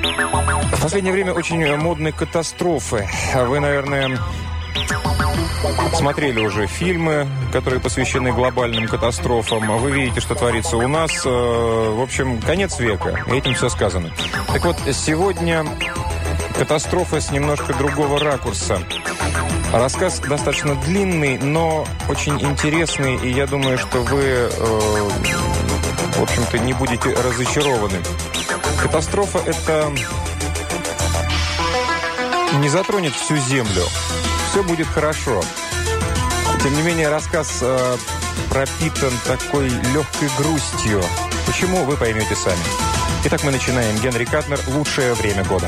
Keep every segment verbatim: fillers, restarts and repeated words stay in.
В последнее время очень модны катастрофы. Вы, наверное, смотрели уже фильмы, которые посвящены глобальным катастрофам. Вы видите, что творится у нас. В общем, конец века. И этим все сказано. Так вот, сегодня катастрофа с немножко другого ракурса. Рассказ достаточно длинный, но очень интересный. И я думаю, что вы, э, в общем-то, не будете разочарованы. Катастрофа – это не затронет всю землю. Все будет хорошо. Тем не менее, рассказ э, пропитан такой легкой грустью. Почему, вы поймете сами. Итак, мы начинаем. Генри Катнер «Лучшее время года».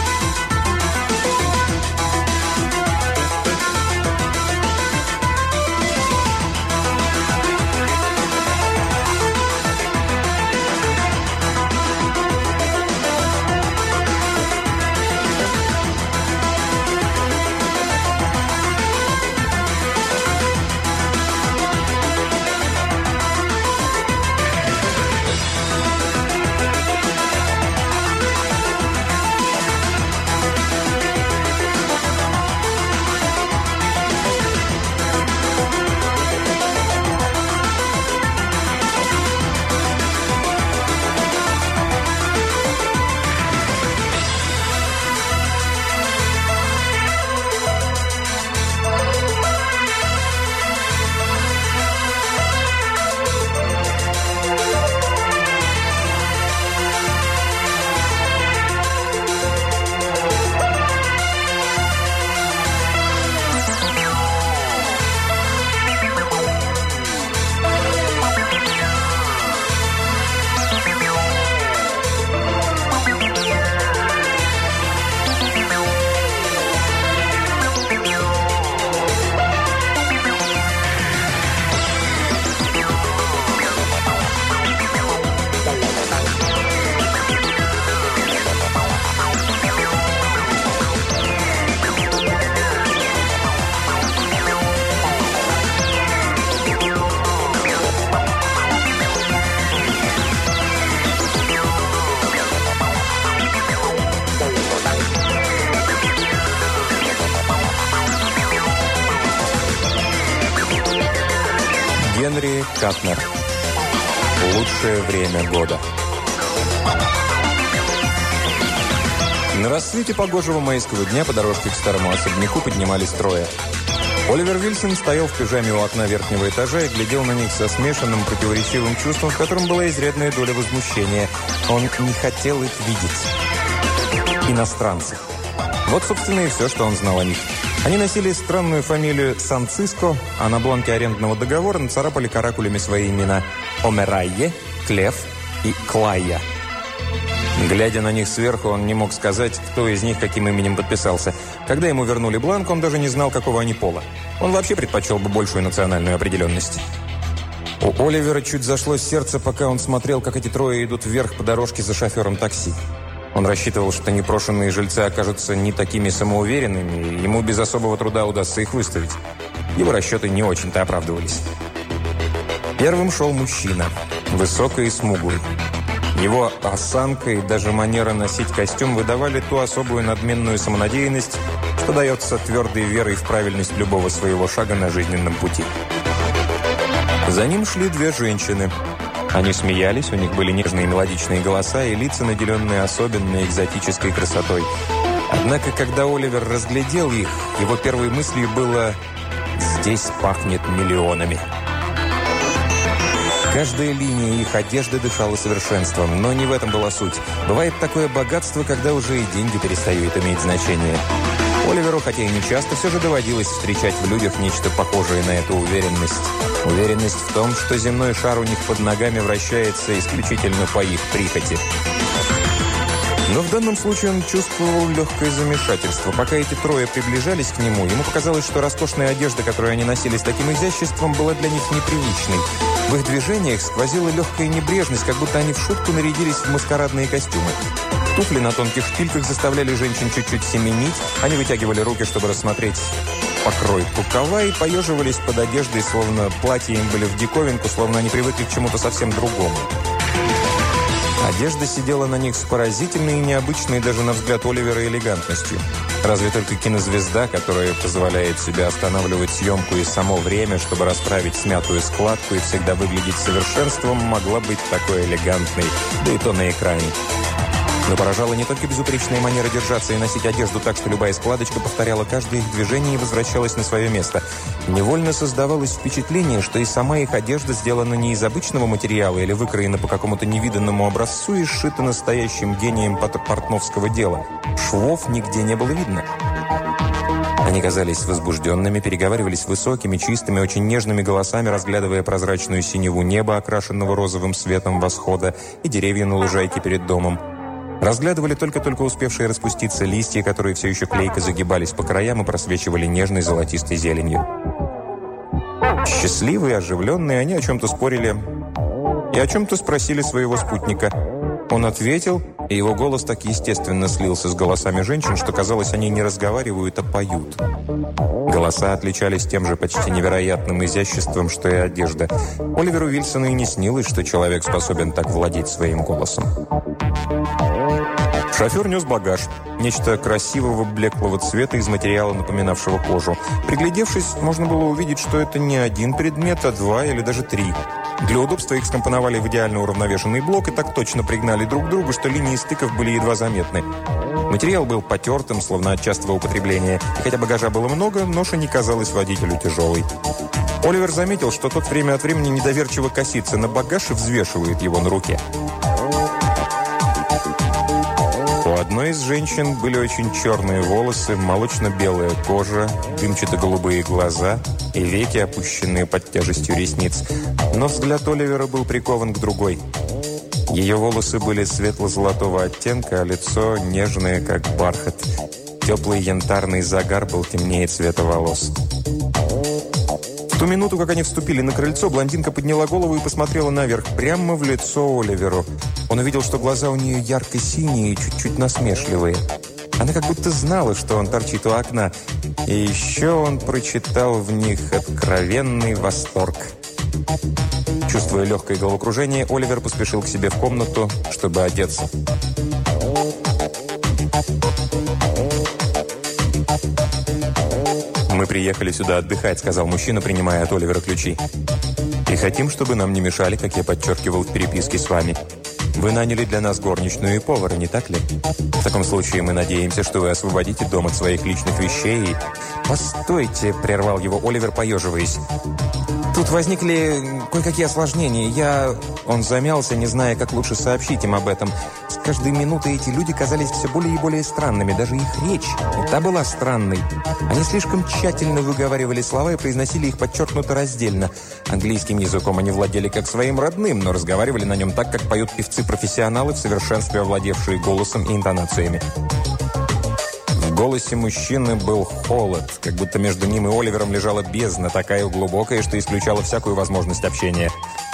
Генри Катнер. «Лучшее время года». На рассвете погожего майского дня по дорожке к старому особняку поднимались трое. Оливер Вильсон стоял в пижаме у окна верхнего этажа и глядел на них со смешанным противоречивым чувством, в котором была изрядная доля возмущения. Он не хотел их видеть. Иностранцев. Вот, собственно, и все, что он знал о них. Они носили странную фамилию Сан-Циско, а на бланке арендного договора нацарапали каракулями свои имена Омерайе, Клеф и Клайя. Глядя на них сверху, он не мог сказать, кто из них каким именем подписался. Когда ему вернули бланк, он даже не знал, какого они пола. Он вообще предпочел бы большую национальную определенность. У Оливера чуть зашло сердце, пока он смотрел, как эти трое идут вверх по дорожке за шофером такси. Он рассчитывал, что непрошенные жильцы окажутся не такими самоуверенными, и ему без особого труда удастся их выставить. Его расчеты не очень-то оправдывались. Первым шел мужчина, высокий и смуглый. Его осанка и даже манера носить костюм выдавали ту особую надменную самонадеянность, что дается твердой верой в правильность любого своего шага на жизненном пути. За ним шли две женщины. Они смеялись, у них были нежные мелодичные голоса и лица, наделенные особенной экзотической красотой. Однако, когда Оливер разглядел их, его первой мыслью было «здесь пахнет миллионами». Каждая линия их одежды дышала совершенством, но не в этом была суть. Бывает такое богатство, когда уже и деньги перестают иметь значение. Оливеру, хотя и не часто, все же доводилось встречать в людях нечто похожее на эту уверенность. Уверенность в том, что земной шар у них под ногами вращается исключительно по их прихоти. Но в данном случае он чувствовал легкое замешательство. Пока эти трое приближались к нему, ему показалось, что роскошная одежда, которую они носили с таким изяществом, была для них непривычной. В их движениях сквозила легкая небрежность, как будто они в шутку нарядились в маскарадные костюмы. Туфли на тонких шпильках заставляли женщин чуть-чуть семенить. Они вытягивали руки, чтобы рассмотреть покрой рукава, и поеживались под одеждой, словно платья им были в диковинку, словно они привыкли к чему-то совсем другому. Одежда сидела на них с поразительной и необычной даже на взгляд Оливера элегантностью. Разве только кинозвезда, которая позволяет себе останавливать съемку и само время, чтобы расправить смятую складку и всегда выглядеть совершенством, могла быть такой элегантной, да и то на экране. Но поражала не только безупречная манера держаться и носить одежду так, что любая складочка повторяла каждое их движение и возвращалась на свое место. Невольно создавалось впечатление, что и сама их одежда сделана не из обычного материала или выкроена по какому-то невиданному образцу и сшита настоящим гением портновского дела. Швов нигде не было видно. Они казались возбужденными, переговаривались высокими, чистыми, очень нежными голосами, разглядывая прозрачную синеву неба, окрашенного розовым светом восхода, и деревья на лужайке перед домом. Разглядывали только-только успевшие распуститься листья, которые все еще клейко загибались по краям и просвечивали нежной золотистой зеленью. Счастливые, оживленные, они о чем-то спорили и о чем-то спросили своего спутника. Он ответил, и его голос так естественно слился с голосами женщин, что казалось, они не разговаривают, а поют. Голоса отличались тем же почти невероятным изяществом, что и одежда. Оливеру Вильсону и не снилось, что человек способен так владеть своим голосом. Шофер нес багаж. Нечто красивого блеклого цвета из материала, напоминавшего кожу. Приглядевшись, можно было увидеть, что это не один предмет, а два или даже три. Для удобства их скомпоновали в идеально уравновешенный блок и так точно пригнали друг к другу, что линии стыков были едва заметны. Материал был потертым, словно от частого употребления, и хотя багажа было много, ноша не казалась водителю тяжелой. Оливер заметил, что тот время от времени недоверчиво косится на багаж и взвешивает его на руке. У одной из женщин были очень черные волосы, молочно-белая кожа, дымчато-голубые глаза и веки, опущенные под тяжестью ресниц. Но взгляд Оливера был прикован к другой. Ее волосы были светло-золотого оттенка, а лицо нежное, как бархат. Теплый янтарный загар был темнее цвета волос. В ту минуту, как они вступили на крыльцо, блондинка подняла голову и посмотрела наверх, прямо в лицо Оливеру. Он увидел, что глаза у нее ярко-синие и чуть-чуть насмешливые. Она как будто знала, что он торчит у окна. И еще он прочитал в них откровенный восторг. Чувствуя легкое головокружение, Оливер поспешил к себе в комнату, чтобы одеться. «Мы приехали сюда отдыхать», — сказал мужчина, принимая от Оливера ключи. «И хотим, чтобы нам не мешали, как я подчеркивал в переписке с вами. Вы наняли для нас горничную и повара, не так ли? В таком случае мы надеемся, что вы освободите дом от своих личных вещей». «Постойте», — прервал его Оливер, поеживаясь. «Тут возникли кое-какие осложнения. Я...» Он замялся, не зная, как лучше сообщить им об этом. С каждой минутой эти люди казались все более и более странными. Даже их речь и та была странной. Они слишком тщательно выговаривали слова и произносили их подчеркнуто раздельно. Английским языком они владели как своим родным, но разговаривали на нем так, как поют певцы-профессионалы, в совершенстве овладевшие голосом и интонациями. В голосе мужчины был холод, как будто между ним и Оливером лежала бездна, такая глубокая, что исключала всякую возможность общения.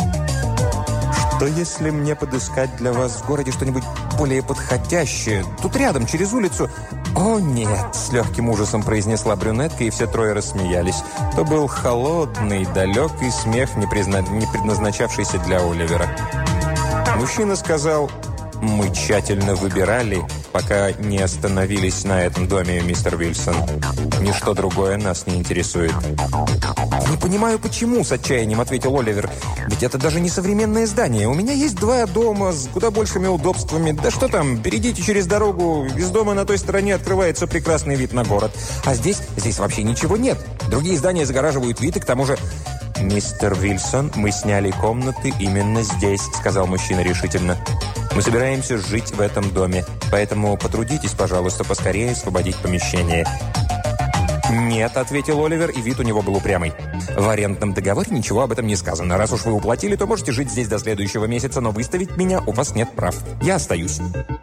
«Что если мне подыскать для вас в городе что-нибудь более подходящее? Тут рядом, через улицу...» «О, нет!» – с легким ужасом произнесла брюнетка, и все трое рассмеялись. То был холодный, далекий смех, не, призна... не предназначавшийся для Оливера. Мужчина сказал: «Мы тщательно выбирали, пока не остановились на этом доме, мистер Вильсон. Ничто другое нас не интересует». «Не понимаю, почему», — с отчаянием ответил Оливер. «Ведь это даже не современное здание. У меня есть два дома с куда большими удобствами. Да что там, перейдите через дорогу. Из дома на той стороне открывается прекрасный вид на город. А здесь, здесь вообще ничего нет. Другие здания загораживают вид, и к тому же...» «Мистер Вильсон, мы сняли комнаты именно здесь», — сказал мужчина решительно. «Мы собираемся жить в этом доме, поэтому потрудитесь, пожалуйста, поскорее освободить помещение». «Нет», — ответил Оливер, и вид у него был упрямый. «В арендном договоре ничего об этом не сказано. Раз уж вы уплатили, то можете жить здесь до следующего месяца, но выставить меня у вас нет прав. Я остаюсь».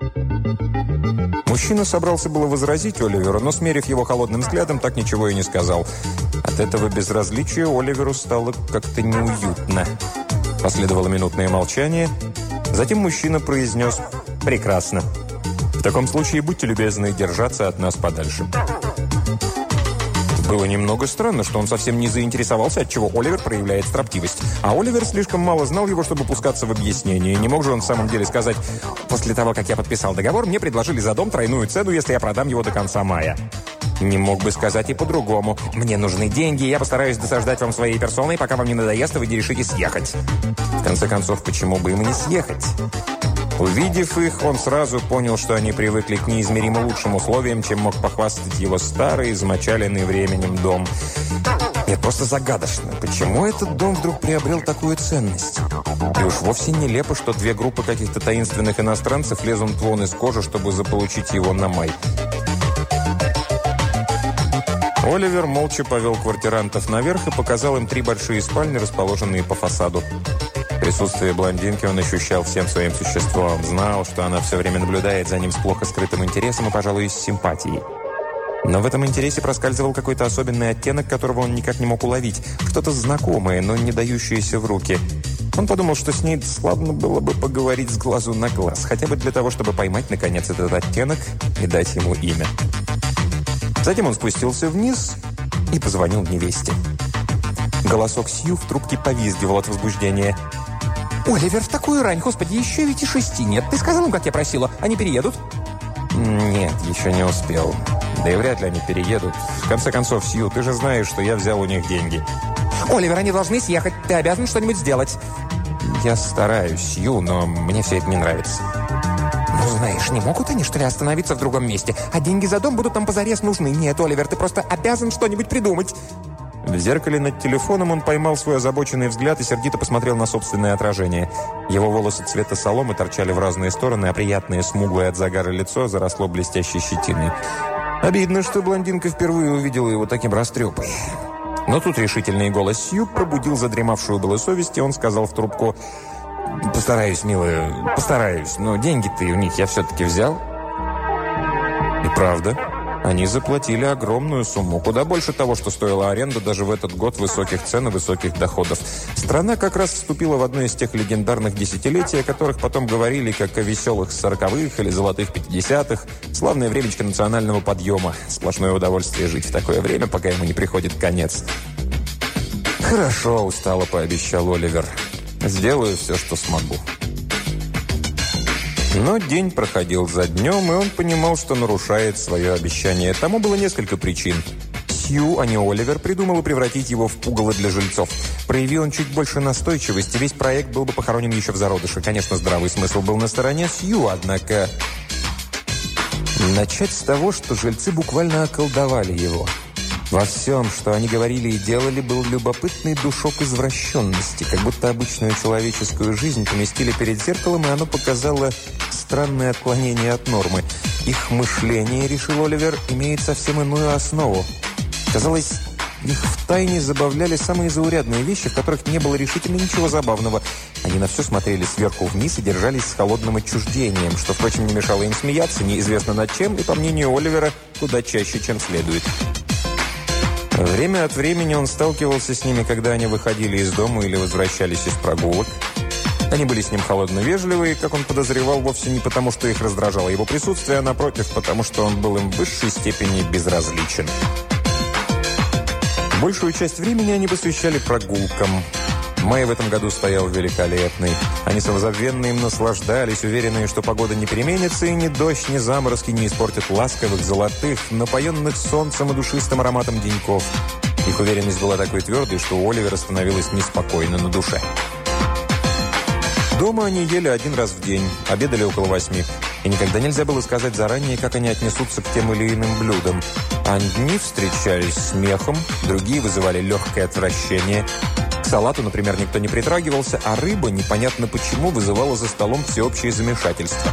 Мужчина собрался было возразить Оливеру, но, смерив его холодным взглядом, так ничего и не сказал. От этого безразличия Оливеру стало как-то неуютно. Последовало минутное молчание. Затем мужчина произнес: «Прекрасно. В таком случае будьте любезны держаться от нас подальше». Было немного странно, что он совсем не заинтересовался, отчего Оливер проявляет строптивость. А Оливер слишком мало знал его, чтобы пускаться в объяснение. Не мог же он в самом деле сказать: «После того, как я подписал договор, мне предложили за дом тройную цену, если я продам его до конца мая». Не мог бы сказать и по-другому: «Мне нужны деньги, я постараюсь досаждать вам своей персоной, пока вам не надоест, и вы не решите съехать». В конце концов, почему бы им и не съехать? Увидев их, он сразу понял, что они привыкли к неизмеримо лучшим условиям, чем мог похвастать его старый, измочаленный временем дом. Нет, просто загадочно. Почему этот дом вдруг приобрел такую ценность? И уж вовсе нелепо, что две группы каких-то таинственных иностранцев лезут вон из кожи, чтобы заполучить его на май. Оливер молча повел квартирантов наверх и показал им три большие спальни, расположенные по фасаду. Присутствие блондинки он ощущал всем своим существом. Знал, что она все время наблюдает за ним с плохо скрытым интересом и, пожалуй, с симпатией. Но в этом интересе проскальзывал какой-то особенный оттенок, которого он никак не мог уловить. Что-то знакомое, но не дающееся в руки. Он подумал, что с ней славно было бы поговорить с глазу на глаз, хотя бы для того, чтобы поймать, наконец, этот оттенок и дать ему имя. Затем он спустился вниз и позвонил невесте. Голосок Сью в трубке повизгивал от возбуждения. «Оливер, в такую рань, господи, еще ведь и шести нет. Ты сказал им, как я просила, они переедут?» «Нет, еще не успел. Да и вряд ли они переедут. В конце концов, Сью, ты же знаешь, что я взял у них деньги». «Оливер, они должны съехать. Ты обязан что-нибудь сделать». «Я стараюсь, Сью, но мне все это не нравится». «Ну, знаешь, не могут они, что ли, остановиться в другом месте? А деньги за дом будут нам позарез нужны. Нет, Оливер, ты просто обязан что-нибудь придумать». В зеркале над телефоном он поймал свой озабоченный взгляд и сердито посмотрел на собственное отражение. Его волосы цвета соломы торчали в разные стороны, а приятное, смуглое от загара лицо заросло блестящей щетиной. Обидно, что блондинка впервые увидела его таким растрепой. Но тут решительный голос Сью пробудил задремавшую было совесть, и он сказал в трубку: «Постараюсь, милая, постараюсь, но деньги-то у них я все-таки взял». И правда, они заплатили огромную сумму, куда больше того, что стоила аренда даже в этот год высоких цен и высоких доходов. Страна как раз вступила в одно из тех легендарных десятилетий, о которых потом говорили как о веселых сороковых или золотых пятидесятых. Славное времечко национального подъема. Сплошное удовольствие жить в такое время, пока ему не приходит конец. «Хорошо», – устало пообещал Оливер. «Сделаю все, что смогу». Но день проходил за днем, и он понимал, что нарушает свое обещание. Тому было несколько причин. Сью, а не Оливер, придумала превратить его в пугало для жильцов. Прояви он чуть больше настойчивости, весь проект был бы похоронен еще в зародыше. Конечно, здравый смысл был на стороне Сью, однако... Начать с того, что жильцы буквально околдовали его. Во всем, что они говорили и делали, был любопытный душок извращенности, как будто обычную человеческую жизнь поместили перед зеркалом, и оно показало странное отклонение от нормы. Их мышление, решил Оливер, имеет совсем иную основу. Казалось, их втайне забавляли самые заурядные вещи, в которых не было решительно ничего забавного. Они на все смотрели сверху вниз и держались с холодным отчуждением, что, впрочем, не мешало им смеяться, неизвестно над чем, и, по мнению Оливера, куда чаще, чем следует. Время от времени он сталкивался с ними, когда они выходили из дома или возвращались из прогулок. Они были с ним холодно вежливы, и, как он подозревал, вовсе не потому, что их раздражало его присутствие, а напротив, потому что он был им в высшей степени безразличен. Большую часть времени они посвящали прогулкам. Май в этом году стоял великолепный. Они самозабвенно им наслаждались, уверенные, что погода не переменится, и ни дождь, ни заморозки не испортят ласковых, золотых, напоенных солнцем и душистым ароматом деньков. Их уверенность была такой твердой, что у Оливера становилось неспокойно на душе. Дома они ели один раз в день, обедали около восьми. И никогда нельзя было сказать заранее, как они отнесутся к тем или иным блюдам. Одни встречались смехом, другие вызывали легкое отвращение. К салату, например, никто не притрагивался, а рыба, непонятно почему, вызывала за столом всеобщее замешательство.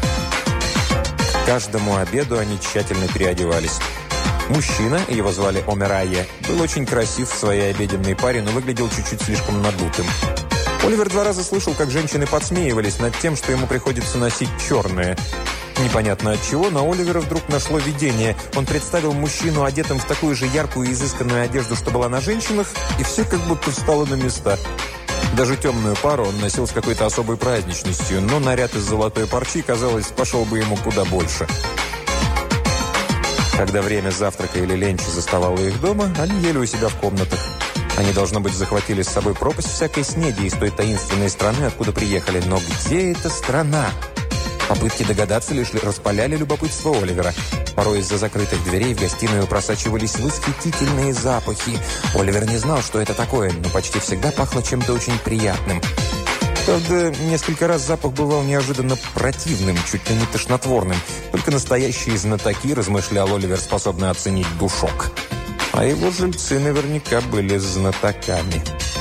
К каждому обеду они тщательно переодевались. Мужчина, его звали Омерайе, был очень красив в своей обеденной паре, но выглядел чуть-чуть слишком надутым. Оливер два раза слышал, как женщины подсмеивались над тем, что ему приходится носить черное. Непонятно от чего, но Оливера вдруг нашло видение. Он представил мужчину, одетым в такую же яркую и изысканную одежду, что была на женщинах, и все как будто встало на места. Даже темную пару он носил с какой-то особой праздничностью, но наряд из золотой парчи, казалось, пошел бы ему куда больше. Когда время завтрака или ленча заставало их дома, они ели у себя в комнатах. Они, должно быть, захватили с собой пропасть всякой снеди из той таинственной страны, откуда приехали. Но где эта страна? Попытки догадаться лишь распаляли любопытство Оливера. Порой из-за закрытых дверей в гостиную просачивались восхитительные запахи. Оливер не знал, что это такое, но почти всегда пахло чем-то очень приятным. Правда, несколько раз запах бывал неожиданно противным, чуть ли не тошнотворным. Только настоящие знатоки, размышлял Оливер, способны оценить душок. А его жильцы наверняка были знатоками.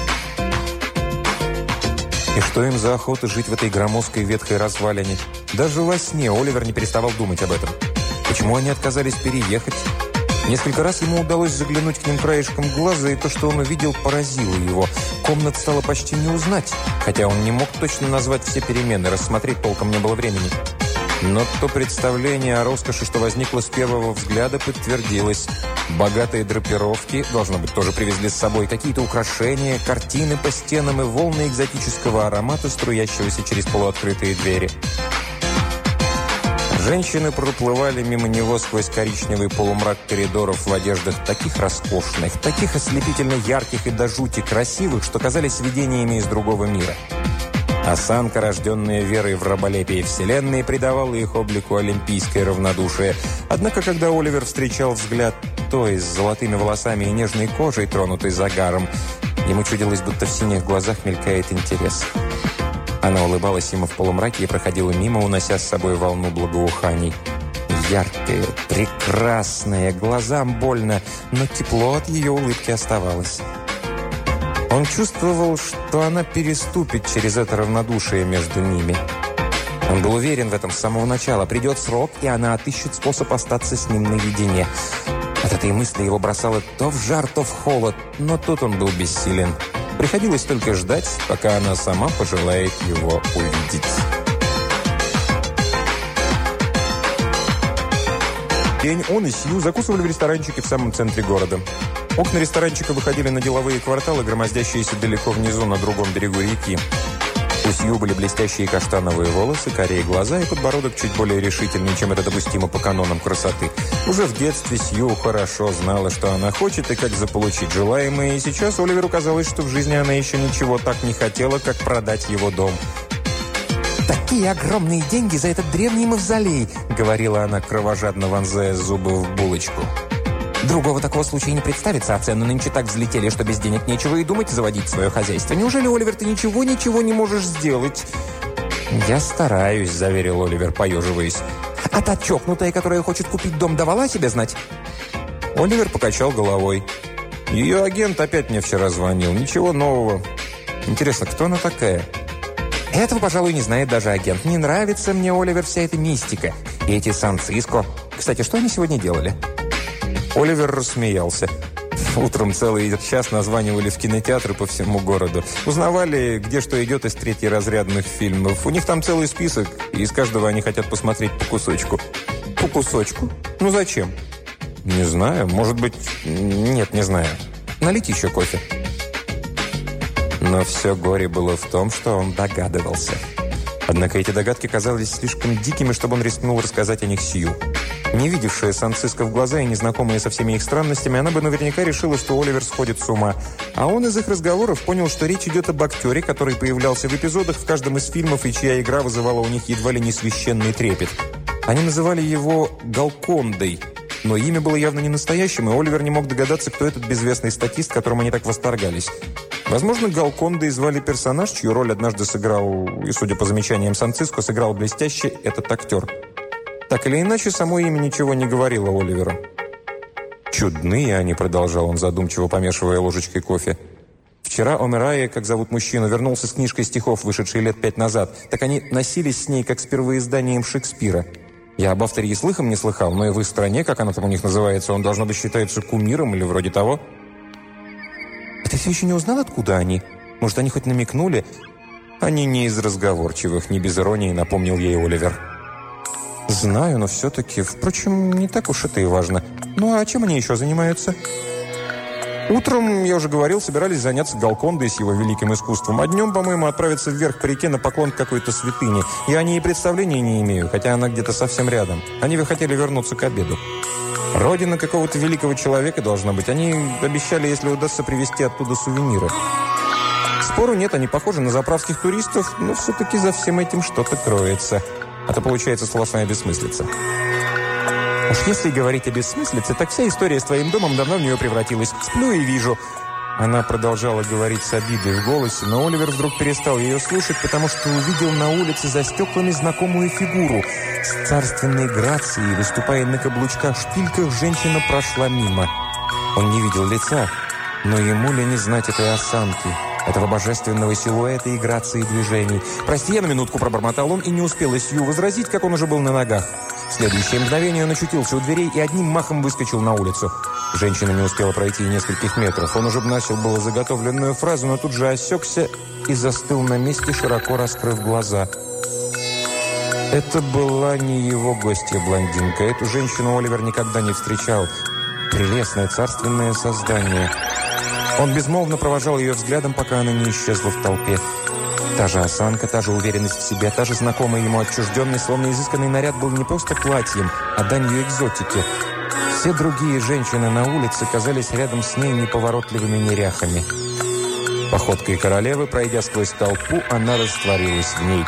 И что им за охота жить в этой громоздкой ветхой развалине? Даже во сне Оливер не переставал думать об этом. Почему они отказались переехать? Несколько раз ему удалось заглянуть к ним краешком глаза, и то, что он увидел, поразило его. Комнат стало почти не узнать, хотя он не мог точно назвать все перемены, рассмотреть толком не было времени. Но то представление о роскоши, что возникло с первого взгляда, подтвердилось. Богатые драпировки, должно быть, тоже привезли с собой, какие-то украшения, картины по стенам и волны экзотического аромата, струящегося через полуоткрытые двери. Женщины проплывали мимо него сквозь коричневый полумрак коридоров в одеждах таких роскошных, таких ослепительно ярких и до жути красивых, что казались видениями из другого мира. Осанка, рожденная верой в раболепие Вселенной, придавала их облику олимпийское равнодушие. Однако, когда Оливер встречал взгляд той с золотыми волосами и нежной кожей, тронутой загаром, ему чудилось, будто в синих глазах мелькает интерес. Она улыбалась ему в полумраке и проходила мимо, унося с собой волну благоуханий. Яркая, прекрасная, глазам больно, но тепло от ее улыбки оставалось. Он чувствовал, что она переступит через это равнодушие между ними. Он был уверен в этом с самого начала. Придет срок, и она отыщет способ остаться с ним наедине. От этой мысли его бросало то в жар, то в холод, но тут он был бессилен. Приходилось только ждать, пока она сама пожелает его увидеть. День он и Сью закусывали в ресторанчике в самом центре города. Окна ресторанчика выходили на деловые кварталы, громоздящиеся далеко внизу на другом берегу реки. У Сью были блестящие каштановые волосы, карие глаза и подбородок чуть более решительный, чем это допустимо по канонам красоты. Уже в детстве Сью хорошо знала, что она хочет и как заполучить желаемое, и сейчас Оливеру казалось, что в жизни она еще ничего так не хотела, как продать его дом. «Такие огромные деньги за этот древний мавзолей!» — говорила она, кровожадно вонзая зубы в булочку. «Другого такого случая не представится, а цены нынче так взлетели, что без денег нечего и думать заводить свое хозяйство. Неужели, Оливер, ты ничего-ничего не можешь сделать?» «Я стараюсь», — заверил Оливер, поеживаясь. «А та чокнутая, которая хочет купить дом, давала о себе знать?» Оливер покачал головой. «Ее агент опять мне вчера звонил. Ничего нового. Интересно, кто она такая?» «Этого, пожалуй, не знает даже агент. Не нравится мне, Оливер, вся эта мистика. И эти Сан-Циско. Кстати, что они сегодня делали?» Оливер рассмеялся. Утром целый час названивали в кинотеатры по всему городу. Узнавали, где что идет из третьеразрядных фильмов. У них там целый список, и из каждого они хотят посмотреть по кусочку. По кусочку? Ну зачем? Не знаю. Может быть... Нет, не знаю. Налить еще кофе. Но все горе было в том, что он догадывался. Однако эти догадки казались слишком дикими, чтобы он рискнул рассказать о них Сью. Не видевшая Сан-Циско в глаза и незнакомая со всеми их странностями, она бы наверняка решила, что Оливер сходит с ума. А он из их разговоров понял, что речь идет об актере, который появлялся в эпизодах в каждом из фильмов, и чья игра вызывала у них едва ли не священный трепет. Они называли его Галкондой, но имя было явно не настоящим, и Оливер не мог догадаться, кто этот безвестный статист, которым они так восторгались. Возможно, Галкондой звали персонаж, чью роль однажды сыграл, и, судя по замечаниям Сан-Циско, сыграл блестяще этот актер. Так или иначе, само имя ничего не говорило Оливеру. «Чудные они», — продолжал он, задумчиво помешивая ложечкой кофе. «Вчера Омерайя, как зовут мужчину, вернулся с книжкой стихов, вышедшей лет пять назад. Так они носились с ней, как с первоизданием Шекспира. Я об авторе и слыхом не слыхал, но и в их стране, как она там у них называется, он, должно быть, считается кумиром или вроде того». «А ты все еще не узнал, откуда они? Может, они хоть намекнули?» «Они не из разговорчивых», — не без иронии напомнил ей Оливер. «Знаю, но все-таки... Впрочем, не так уж это и важно. Ну, а чем они еще занимаются?» «Утром, я уже говорил, собирались заняться Галкондой с его великим искусством. А днем, по-моему, отправиться вверх по реке на поклон к какой-то святыне. Я о ней и представления не имею, хотя она где-то совсем рядом. Они бы хотели вернуться к обеду». Родина какого-то великого человека должна быть. Они обещали, если удастся, привезти оттуда сувениры. Спору нет, они похожи на заправских туристов, но все-таки за всем этим что-то кроется. А то получается сплошная бессмыслица. Уж если говорить о бессмыслице, так вся история с твоим домом давно в нее превратилась. Сплю и вижу. Она продолжала говорить с обидой в голосе, но Оливер вдруг перестал ее слушать, потому что увидел на улице за стеклами знакомую фигуру. С царственной грацией, выступая на каблучках-шпильках, женщина прошла мимо. Он не видел лица, но ему ли не знать этой осанки, этого божественного силуэта и грации движений. «Прости, я на минутку», – пробормотал он, и не успел Сью возразить, как он уже был на ногах. В следующее мгновение он очутился у дверей и одним махом выскочил на улицу. Женщина не успела пройти и нескольких метров. Он уже начал было заготовленную фразу, но тут же осекся и застыл на месте, широко раскрыв глаза. Это была не его гостья-блондинка. Эту женщину Оливер никогда не встречал. Прелестное, царственное создание. Он безмолвно провожал ее взглядом, пока она не исчезла в толпе. Та же осанка, та же уверенность в себе, та же знакомая ему отчужденность, словно изысканный наряд был не просто платьем, а данью экзотики. Все другие женщины на улице казались рядом с ней неповоротливыми неряхами. Походкой королевы, пройдя сквозь толпу, она растворилась в ней.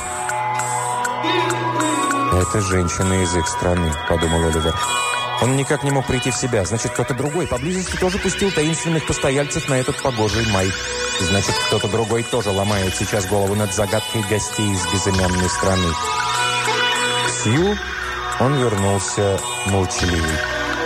«Это женщина из их страны», — подумал Оливер. Он никак не мог прийти в себя. Значит, кто-то другой поблизости тоже пустил таинственных постояльцев на этот погожий май. Значит, кто-то другой тоже ломает сейчас голову над загадкой гостей из безымянной страны. К Сью он вернулся молчаливый.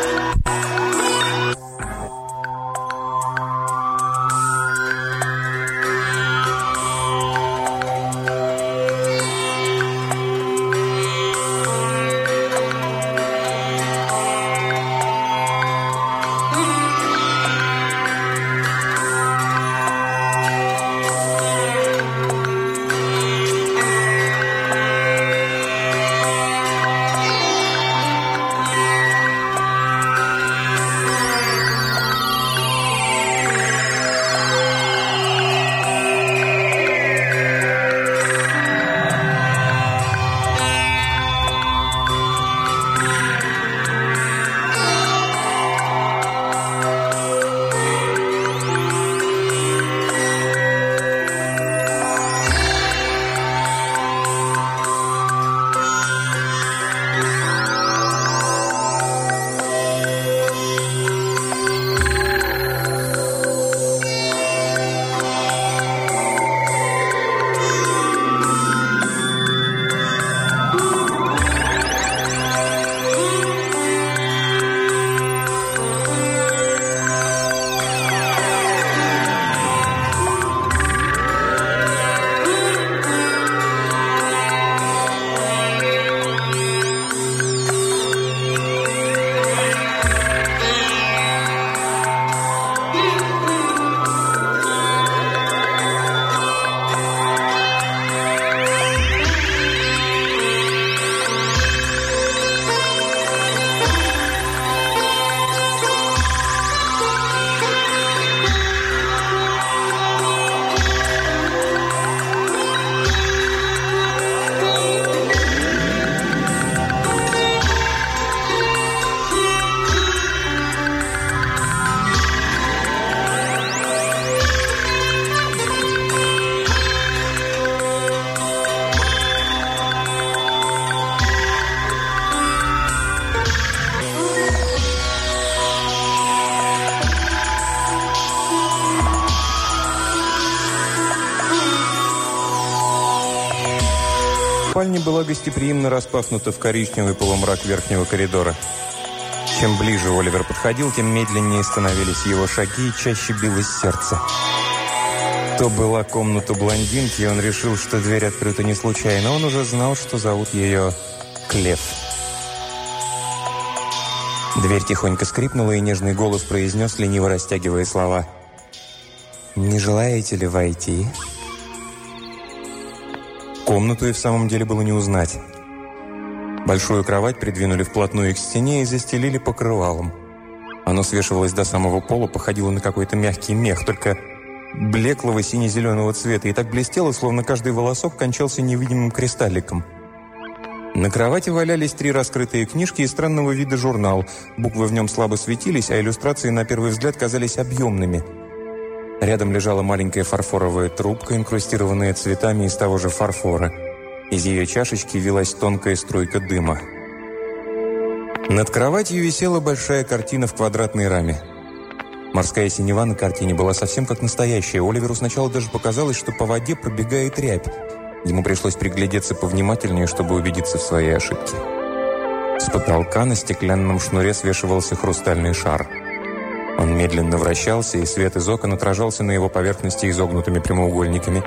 Спальня была гостеприимно распахнута в коричневый полумрак верхнего коридора. Чем ближе Оливер подходил, тем медленнее становились его шаги и чаще билось сердце. То была комната блондинки, и он решил, что дверь открыта не случайно. Он уже знал, что зовут ее Клеф. Дверь тихонько скрипнула, и нежный голос произнес, лениво растягивая слова: «Не желаете ли войти?» Комнату и в самом деле было не узнать. Большую кровать придвинули вплотную к стене и застелили покрывалом. Оно свешивалось до самого пола, походило на какой-то мягкий мех, только блеклого сине-зеленого цвета, и так блестело, словно каждый волосок кончался невидимым кристалликом. На кровати валялись три раскрытые книжки и странного вида журнал. Буквы в нем слабо светились, а иллюстрации на первый взгляд казались объемными. Рядом лежала маленькая фарфоровая трубка, инкрустированная цветами из того же фарфора. Из ее чашечки вилась тонкая струйка дыма. Над кроватью висела большая картина в квадратной раме. Морская синева на картине была совсем как настоящая. Оливеру сначала даже показалось, что по воде пробегает рябь. Ему пришлось приглядеться повнимательнее, чтобы убедиться в своей ошибке. С потолка на стеклянном шнуре свешивался хрустальный шар. Он медленно вращался, и свет из окон отражался на его поверхности изогнутыми прямоугольниками.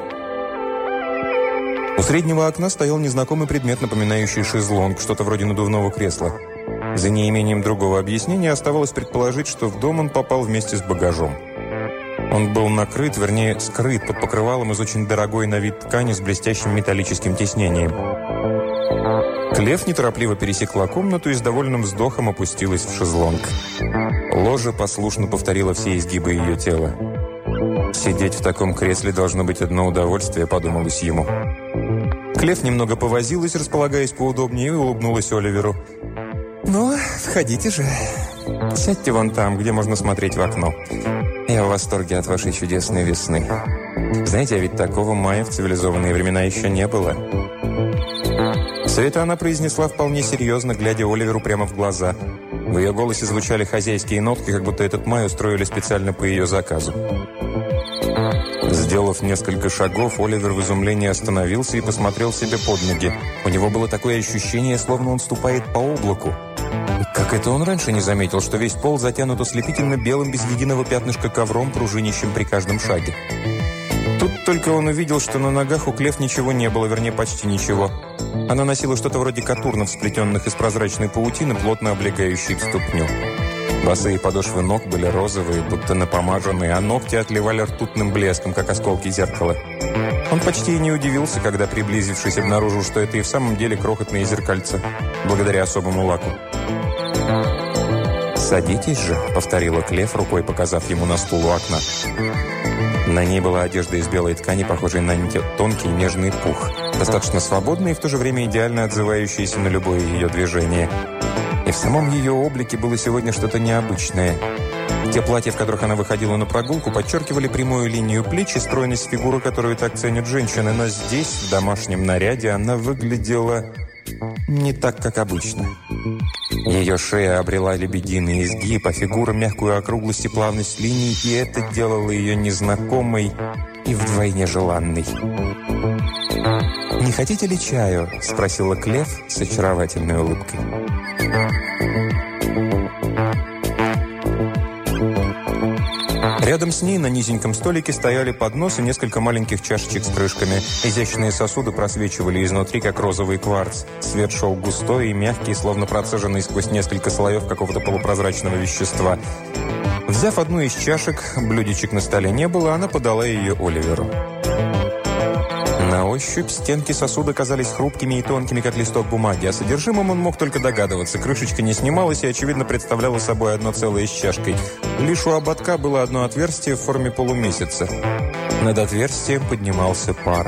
У среднего окна стоял незнакомый предмет, напоминающий шезлонг, что-то вроде надувного кресла. За неимением другого объяснения оставалось предположить, что в дом он попал вместе с багажом. Он был накрыт, вернее, скрыт под покрывалом из очень дорогой на вид ткани с блестящим металлическим тиснением. Клев неторопливо пересекла комнату и с довольным вздохом опустилась в шезлонг. Ложа послушно повторила все изгибы ее тела. «Сидеть в таком кресле должно быть одно удовольствие», — подумалось ему. Клев немного повозилась, располагаясь поудобнее, и улыбнулась Оливеру. «Ну, входите же. Сядьте вон там, где можно смотреть в окно. Я в восторге от вашей чудесной весны. Знаете, а ведь такого мая в цивилизованные времена еще не было». Все это она произнесла вполне серьезно, глядя Оливеру прямо в глаза. В ее голосе звучали хозяйские нотки, как будто этот май устроили специально по ее заказу. Сделав несколько шагов, Оливер в изумлении остановился и посмотрел себе под ноги. У него было такое ощущение, словно он ступает по облаку. Как это он раньше не заметил, что весь пол затянут ослепительно белым без единого пятнышка ковром, пружинищем при каждом шаге. Тут только он увидел, что на ногах у Клев ничего не было, вернее, почти ничего. Она носила что-то вроде катурнов, сплетенных из прозрачной паутины, плотно облегающей ступню. Босые подошвы ног были розовые, будто напомаженные, а ногти отливали ртутным блеском, как осколки зеркала. Он почти и не удивился, когда, приблизившись, обнаружил, что это и в самом деле крохотные зеркальца, благодаря особому лаку. «Садитесь же», — повторила Клев, рукой показав ему на стул у окна. На ней была одежда из белой ткани, похожей на тонкий нежный пух, достаточно свободный и в то же время идеально отзывающийся на любое ее движение. И в самом ее облике было сегодня что-то необычное. Те платья, в которых она выходила на прогулку, подчеркивали прямую линию плеч и стройность фигуры, которую так ценят женщины. Но здесь, в домашнем наряде, она выглядела не так, как обычно. Ее шея обрела лебединый изгиб, а фигура мягкую округлость и плавность линий, и это делало ее незнакомой и вдвойне желанной. «Не хотите ли чаю?» – спросила Клев с очаровательной улыбкой. Рядом с ней на низеньком столике стояли поднос и несколько маленьких чашечек с крышками. Изящные сосуды просвечивали изнутри, как розовый кварц. Свет шел густой и мягкий, словно процеженный сквозь несколько слоев какого-то полупрозрачного вещества. Взяв одну из чашек, блюдечек на столе не было, она подала ее Оливеру. На ощупь стенки сосуда казались хрупкими и тонкими, как листок бумаги, а содержимым он мог только догадываться. Крышечка не снималась и, очевидно, представляла собой одно целое с чашкой. Лишь у ободка было одно отверстие в форме полумесяца. Над отверстием поднимался пар.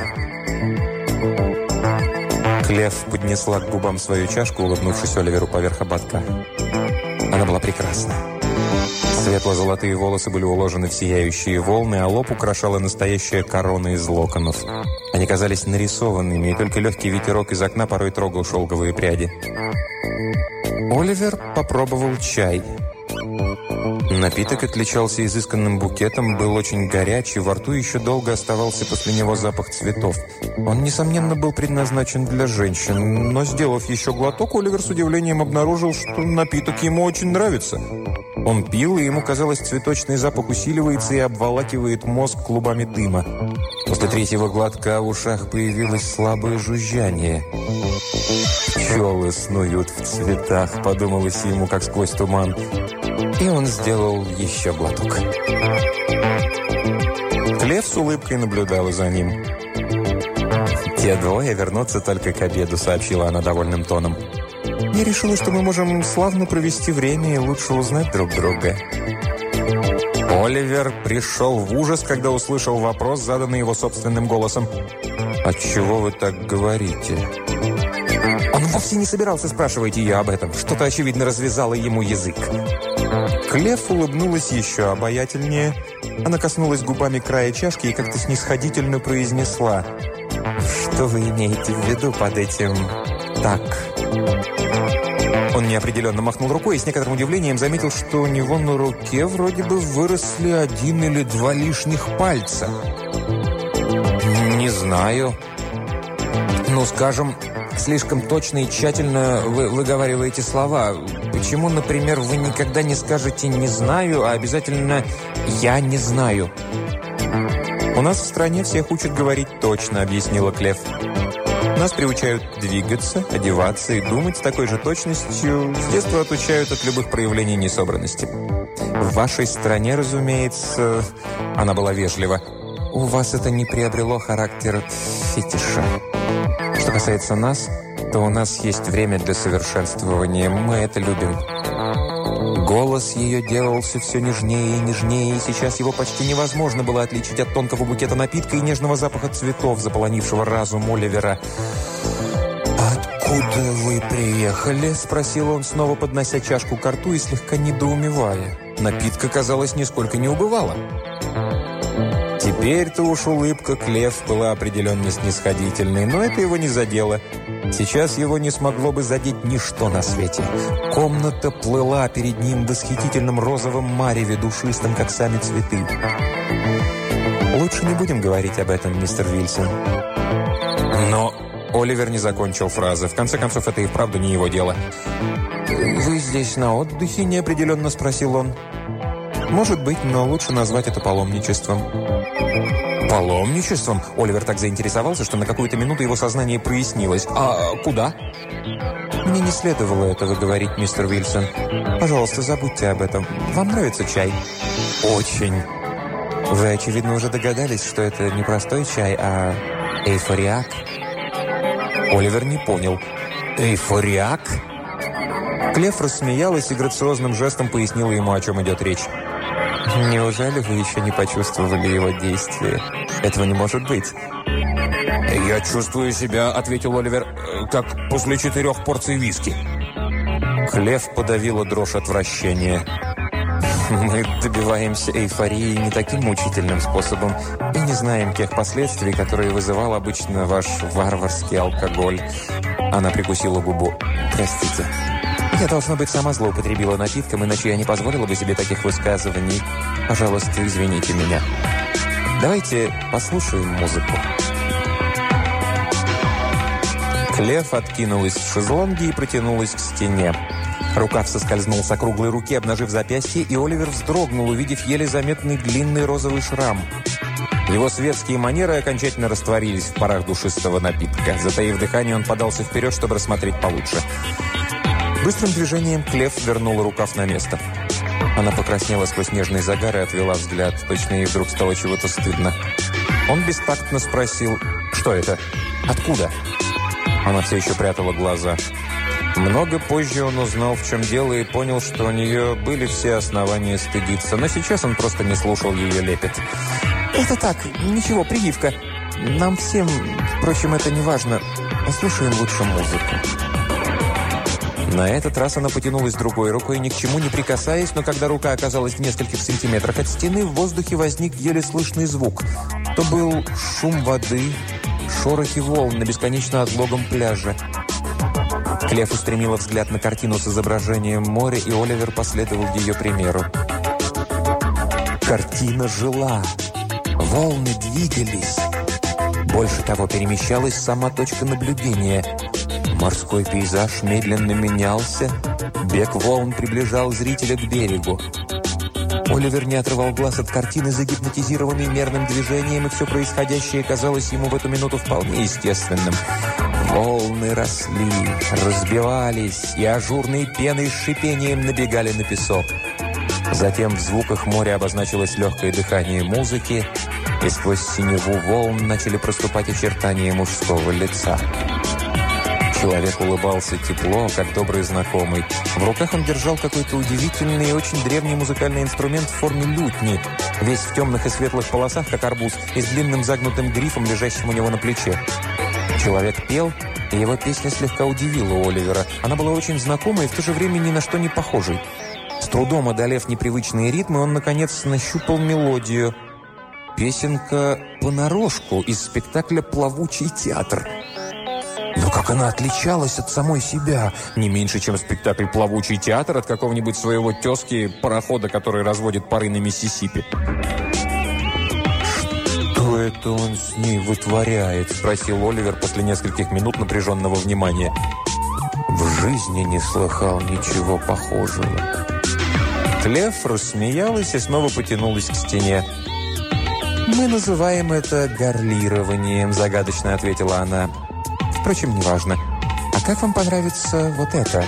Клев поднесла к губам свою чашку, улыбнувшись Оливеру поверх ободка. Она была прекрасна. Светло-золотые волосы были уложены в сияющие волны, а лоб украшала настоящая корона из локонов. Они казались нарисованными, и только легкий ветерок из окна порой трогал шелковые пряди. Оливер попробовал чай. Напиток отличался изысканным букетом, был очень горячий, во рту еще долго оставался после него запах цветов. Он, несомненно, был предназначен для женщин, но, сделав еще глоток, Оливер с удивлением обнаружил, что напиток ему очень нравится. Он пил, и ему казалось, цветочный запах усиливается и обволакивает мозг клубами дыма. После третьего глотка в ушах появилось слабое жужжание. «Пчелы снуют в цветах», — подумалось ему, как сквозь туман. И он сделал еще глоток. Клев с улыбкой наблюдала за ним. «Те двое вернутся только к обеду», — сообщила она довольным тоном. «Я решила, что мы можем славно провести время и лучше узнать друг друга». Оливер пришел в ужас, когда услышал вопрос, заданный его собственным голосом. «Отчего вы так говорите?» Он вовсе не собирался спрашивать ее об этом. Что-то, очевидно, развязало ему язык. Клеф улыбнулась еще обаятельнее. Она коснулась губами края чашки и как-то снисходительно произнесла: «Что вы имеете в виду под этим «так»?» Он неопределенно махнул рукой и с некоторым удивлением заметил, что у него на руке вроде бы выросли один или два лишних пальца. «Не знаю. Ну, скажем, слишком точно и тщательно вы выговариваете слова. Почему, например, вы никогда не скажете «не знаю», а обязательно «я не знаю»?» «У нас в стране всех учат говорить точно», — объяснила Клеф. «Нас приучают двигаться, одеваться и думать с такой же точностью. С детства отучают от любых проявлений несобранности. В вашей стране, разумеется...» Она была вежлива. «У вас это не приобрело характер фетиша. Что касается нас, то у нас есть время для совершенствования. Мы это любим». Голос ее делался все нежнее и нежнее, и сейчас его почти невозможно было отличить от тонкого букета напитка и нежного запаха цветов, заполонившего разум Оливера. «Откуда вы приехали?» – спросил он, снова поднося чашку ко рту и слегка недоумевая. Напитка, казалось, нисколько не убывала. Теперь-то уж улыбка Клеф была определенно снисходительной, но это его не задело. Сейчас его не смогло бы задеть ничто на свете. Комната плыла перед ним в восхитительном розовом мареве, душистом, как сами цветы. «Лучше не будем говорить об этом, мистер Вильсон». Но Оливер не закончил фразы. В конце концов, это и вправду не его дело. «Вы здесь на отдыхе?» – неопределенно спросил он. «Может быть, но лучше назвать это паломничеством». «Паломничеством?» Оливер так заинтересовался, что на какую-то минуту его сознание прояснилось. «А куда?» «Мне не следовало этого говорить, мистер Вильсон. Пожалуйста, забудьте об этом. Вам нравится чай?» «Очень». «Вы, очевидно, уже догадались, что это не простой чай, а эйфориак?» Оливер не понял. «Эйфориак?» Клеф рассмеялась и грациозным жестом пояснила ему, о чем идет речь. «Неужели вы еще не почувствовали его действие? Этого не может быть». «Я чувствую себя», — ответил Оливер, — «как после четырех порций виски». Клеф подавила дрожь отвращения. «Мы добиваемся эйфории не таким мучительным способом и не знаем тех последствий, которые вызывал обычно ваш варварский алкоголь». Она прикусила губу. «Простите. Я, должно быть, сама злоупотребила напитком, иначе я не позволила бы себе таких высказываний. Пожалуйста, извините меня. Давайте послушаем музыку». Клеф откинулась в шезлонге и протянулась к стене. Рукав соскользнул с округлой руки, обнажив запястье, и Оливер вздрогнул, увидев еле заметный длинный розовый шрам. Его светские манеры окончательно растворились в парах душистого напитка. Затаив дыхание, он подался вперед, чтобы рассмотреть получше. Быстрым движением Клеф вернула рукав на место. Она покраснела сквозь нежный загар и отвела взгляд. Точно ей вдруг стало чего-то стыдно. Он бестактно спросил: «Что это? Откуда?» Она все еще прятала глаза. Много позже он узнал, в чем дело, и понял, что у нее были все основания стыдиться. Но сейчас он просто не слушал ее лепет. «Это так, ничего, прививка. Нам всем, впрочем, это не важно. Послушаем лучше музыку». На этот раз она потянулась другой рукой, ни к чему не прикасаясь, но когда рука оказалась в нескольких сантиметрах от стены, в воздухе возник еле слышный звук. То был шум воды, шорохи волн на бесконечно отлогом пляже. Клеф устремила взгляд на картину с изображением моря, и Оливер последовал ее примеру. Картина жила. Волны двигались. Больше того, перемещалась сама точка наблюдения. Морской пейзаж медленно менялся. Бег волн приближал зрителя к берегу. Оливер не отрывал глаз от картины, загипнотизированный мерным движением, и все происходящее казалось ему в эту минуту вполне естественным. Волны росли, разбивались, и ажурной пеной с шипением набегали на песок. Затем в звуках моря обозначилось легкое дыхание музыки, и сквозь синеву волн начали проступать очертания мужского лица. Человек улыбался тепло, как добрый знакомый. В руках он держал какой-то удивительный и очень древний музыкальный инструмент в форме лютни, весь в темных и светлых полосах, как арбуз, и с длинным загнутым грифом, лежащим у него на плече. Человек пел, И его песня слегка удивила Оливера. Она была очень знакомой и в то же время ни на что не похожей. С трудом одолев непривычные ритмы, он, наконец, нащупал мелодию. Песенка «Понарошку» из спектакля «Плавучий театр». Но как она отличалась от самой себя! Не меньше, чем спектакль «Плавучий театр» от какого-нибудь своего тезки парохода, который разводит пары на Миссисипи. «Что это он с ней вытворяет?» – спросил Оливер после нескольких минут напряженного внимания. В жизни не слыхал ничего похожего. Клеф рассмеялась и снова потянулась к стене. «Мы называем это горлированием», – загадочно ответила она. «Впрочем, неважно. А как вам понравится вот это?»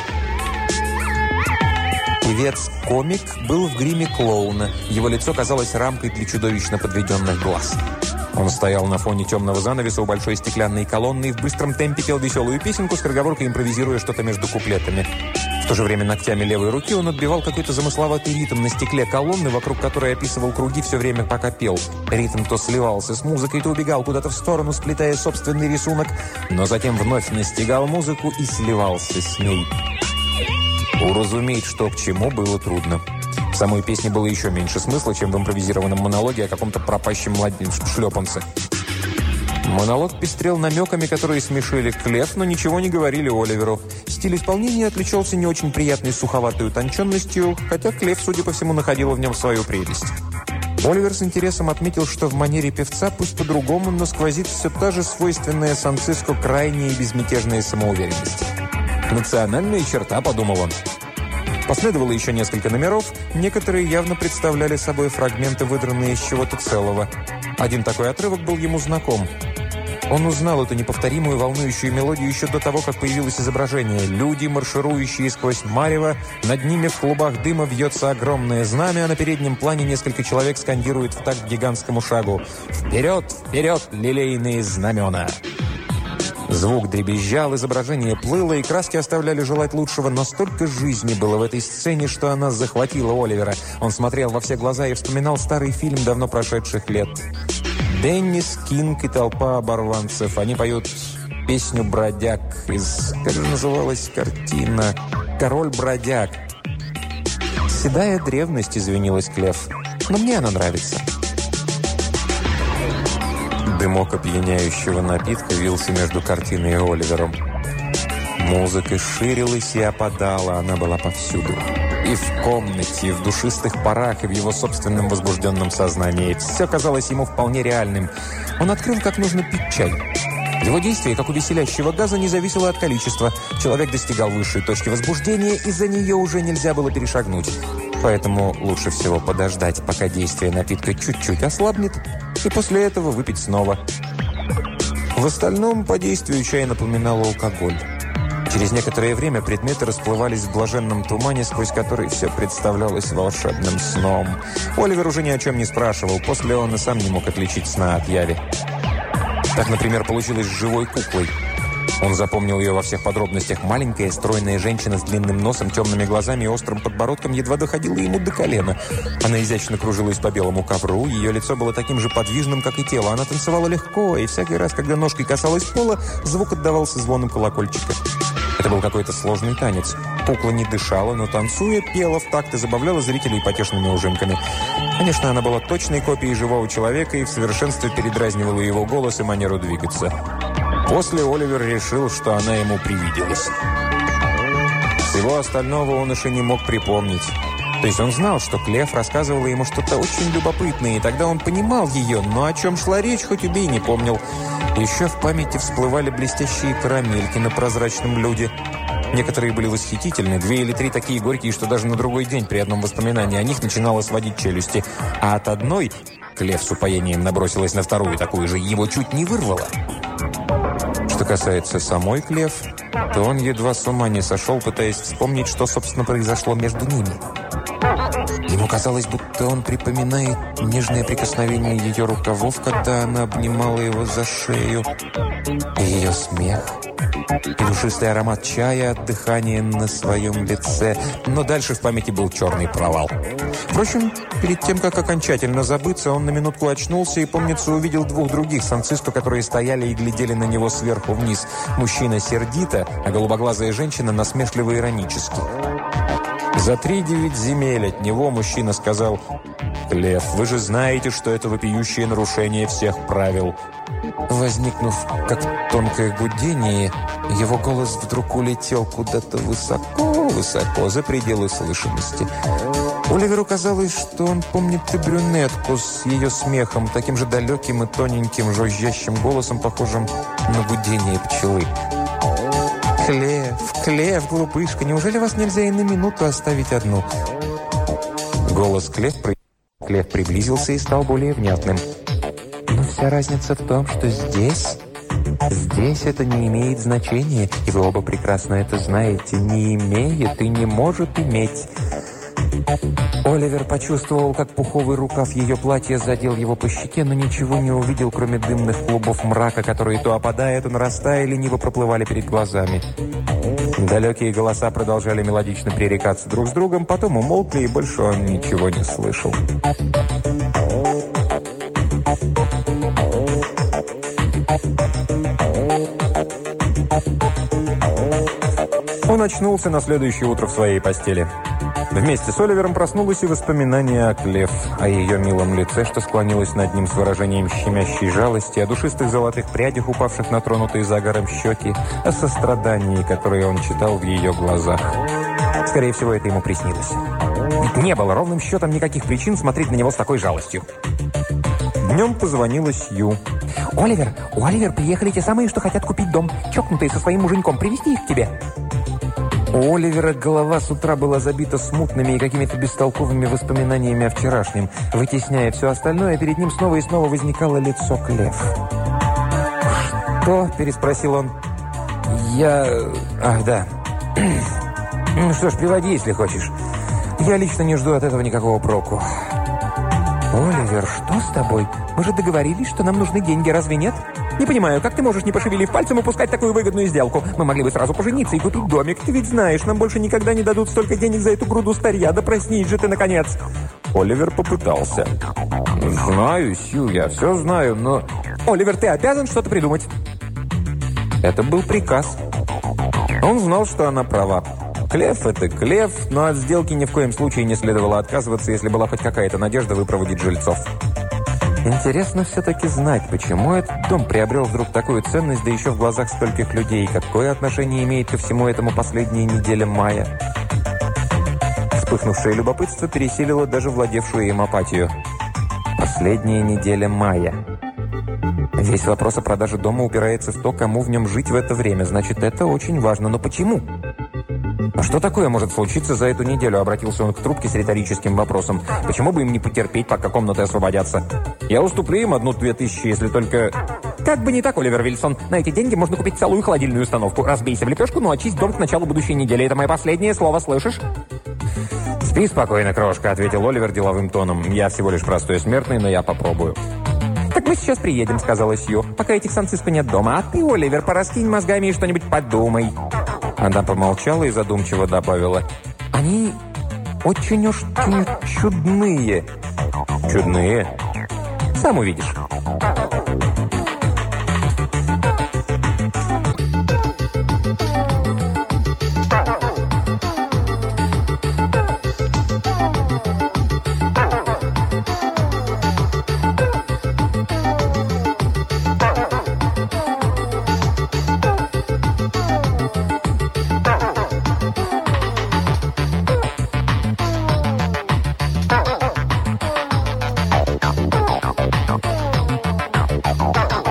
Певец-комик был в гриме клоуна. Его лицо казалось рамкой для чудовищно подведенных глаз. Он стоял на фоне темного занавеса у большой стеклянной колонны и в быстром темпе пел веселую песенку, скороговоркой импровизируя что-то между куплетами. В то же время ногтями левой руки он отбивал какой-то замысловатый ритм на стекле колонны, вокруг которой описывал круги все время, пока пел. Ритм то сливался с музыкой, то убегал куда-то в сторону, сплетая собственный рисунок, но затем вновь настигал музыку и сливался с ней. Уразуметь, что к чему, было трудно. В самой песне было еще меньше смысла, чем в импровизированном монологе о каком-то пропащем младенце шлепанце. Монолог пестрел намеками, которые смешили Клеф, но ничего не говорили Оливеру. Стиль исполнения отличался не очень приятной суховатой утонченностью, хотя Клеф, судя по всему, находила в нем свою прелесть. Оливер с интересом отметил, что в манере певца, пусть по-другому, но сквозит все та же свойственная Сан-Циско крайняя и безмятежная самоуверенность. «Национальная черта», — подумал он. Последовало еще несколько номеров, некоторые явно представляли собой фрагменты, выдранные из чего-то целого. Один такой отрывок был ему знаком. Он узнал эту неповторимую волнующую мелодию еще до того, как появилось изображение. Люди, марширующие сквозь марево, над ними в клубах дыма вьется огромное знамя, а на переднем плане несколько человек скандируют в такт гигантскому шагу: «Вперед, вперед, лилейные знамена!» Звук дребезжал, изображение плыло, и краски оставляли желать лучшего, но столько жизни было в этой сцене, что она захватила Оливера. Он смотрел во все глаза и вспоминал старый фильм давно прошедших лет. Деннис Кинг и толпа оборванцев. Они поют песню «Бродяг» из... Как же называлась картина? «Король-бродяг». «Седая древность», — извинилась Клеф. «Но мне она нравится». Дымок опьяняющего напитка вился между картиной и Оливером. Музыка ширилась и опадала, она была повсюду. И в комнате, и в душистых парах, и в его собственном возбужденном сознании. Все казалось ему вполне реальным. Он открыл, как нужно пить чай. Его действие, как у веселящего газа, не зависело от количества. Человек достигал высшей точки возбуждения, и за нее уже нельзя было перешагнуть. Поэтому лучше всего подождать, пока действие напитка чуть-чуть ослабнет, и после этого выпить снова. В остальном по действию чай напоминал алкоголь. Через некоторое время предметы расплывались в блаженном тумане, сквозь который все представлялось волшебным сном. Оливер уже ни о чем не спрашивал, после он и сам не мог отличить сна от яви. Так, например, получилось с живой куклой. Он запомнил ее во всех подробностях. Маленькая, стройная женщина с длинным носом, темными глазами и острым подбородком едва доходила ему до колена. Она изящно кружилась по белому ковру, ее лицо было таким же подвижным, как и тело. Она танцевала легко, и всякий раз, когда ножкой касалась пола, звук отдавался звоном колокольчика. Это был какой-то сложный танец. Кукла не дышала, но, танцуя, пела в такт и забавляла зрителей потешными ужимками. Конечно, она была точной копией живого человека и в совершенстве передразнивала его голос и манеру двигаться. После Оливер решил, что она ему привиделась. Всего остального он уж и не мог припомнить. То есть он знал, что Клеф рассказывала ему что-то очень любопытное, и тогда он понимал ее, но о чем шла речь, хоть убей, не помнил. Еще в памяти всплывали блестящие карамельки на прозрачном блюде. Некоторые были восхитительны, две или три такие горькие, что даже на другой день при одном воспоминании о них начинало сводить челюсти. А от одной, Клеф с упоением набросилась на вторую такую же, его чуть не вырвало. Что касается самой Клеф, то он едва с ума не сошел, пытаясь вспомнить, что, собственно, произошло между ними. Ему казалось, будто он припоминает нежное прикосновение ее рукавов, когда она обнимала его за шею, и ее смех, и душистый аромат чая от дыхания на своем лице. Но дальше в памяти был черный провал. Впрочем, перед тем, как окончательно забыться, он на минутку очнулся и, помнится, увидел двух других Сан-Циско, которые стояли и глядели на него сверху вниз. Мужчина сердито, а голубоглазая женщина насмешливо иронически. За три девять земель от него мужчина сказал: «Клев, вы же знаете, что это вопиющее нарушение всех правил». Возникнув как тонкое гудение, его голос вдруг улетел куда-то высоко-высоко, за пределы слышимости. Оливеру казалось, что он помнит и брюнетку с ее смехом, таким же далеким и тоненьким, жужжащим голосом, похожим на гудение пчелы. «Клев, Клев, глупышка, неужели вас нельзя и на минуту оставить одну?» Голос Клев, Клев приблизился и стал более внятным. «Но вся разница в том, что здесь, здесь это не имеет значения, и вы оба прекрасно это знаете. Не имеет и не может иметь». Оливер почувствовал, как пуховый рукав ее платья задел его по щеке, но ничего не увидел, кроме дымных клубов мрака, которые то опадая, то нарастая, лениво проплывали перед глазами. Далекие голоса продолжали мелодично пререкаться друг с другом, потом умолкли, и больше он ничего не слышал. Он очнулся на следующее утро в своей постели. Вместе с Оливером проснулось и воспоминание о Клев, о ее милом лице, что склонилось над ним с выражением щемящей жалости, о душистых золотых прядях, упавших на тронутые загаром щеки, о сострадании, которое он читал в ее глазах. Скорее всего, это ему приснилось. Ведь не было ровным счетом никаких причин смотреть на него с такой жалостью. Днем позвонила Сью. «Оливер, Оливер, приехали те самые, что хотят купить дом. Чокнутые со своим муженьком. Привезти их к тебе». У Оливера голова с утра была забита смутными и какими-то бестолковыми воспоминаниями о вчерашнем. Вытесняя все остальное, перед ним снова и снова возникало лицо Клев. «Что?» – переспросил он. «Я... Ах, да. Ну что ж, приводи, если хочешь. Я лично не жду от этого никакого проку». «Оливер, что с тобой? Мы же договорились, что нам нужны деньги, разве нет? Не понимаю, как ты можешь, не пошевелив пальцем, упускать такую выгодную сделку? Мы могли бы сразу пожениться и купить домик. Ты ведь знаешь, нам больше никогда не дадут столько денег за эту груду старья. Да проснись же ты, наконец!» Оливер попытался. «Знаю, Сью, я все знаю, но...» «Оливер, ты обязан что-то придумать!» Это был приказ. Он знал, что она права. Клев – это Клев, но от сделки ни в коем случае не следовало отказываться, если была хоть какая-то надежда выпроводить жильцов. Интересно все-таки знать, почему этот дом приобрел вдруг такую ценность, да еще в глазах стольких людей, какое отношение имеет ко всему этому последняя неделя мая. Вспыхнувшее любопытство пересилило даже владевшую им апатию. Последняя неделя мая. Весь вопрос о продаже дома упирается в то, кому в нем жить в это время. Значит, это очень важно. Но почему? «А что такое может случиться за эту неделю?» – обратился он к трубке с риторическим вопросом. «Почему бы им не потерпеть, пока комнаты освободятся? Я уступлю им одну-две тысячи, если только...» «Как бы не так, Оливер Вильсон. На эти деньги можно купить целую холодильную установку. Разбейся в лепешку, но очисть дом к началу будущей недели. Это мое последнее слово, слышишь?» «Спи спокойно, крошка», – ответил Оливер деловым тоном. «Я всего лишь простой смертный, но я попробую». «Так мы сейчас приедем», – сказала Сью. «Пока этих Сан-Циско нет дома. А ты, Оливер, пораскинь мозгами и что-нибудь подумай». Она помолчала и задумчиво добавила: «Они очень уж чудные». «Чудные?» «Сам увидишь». Oh,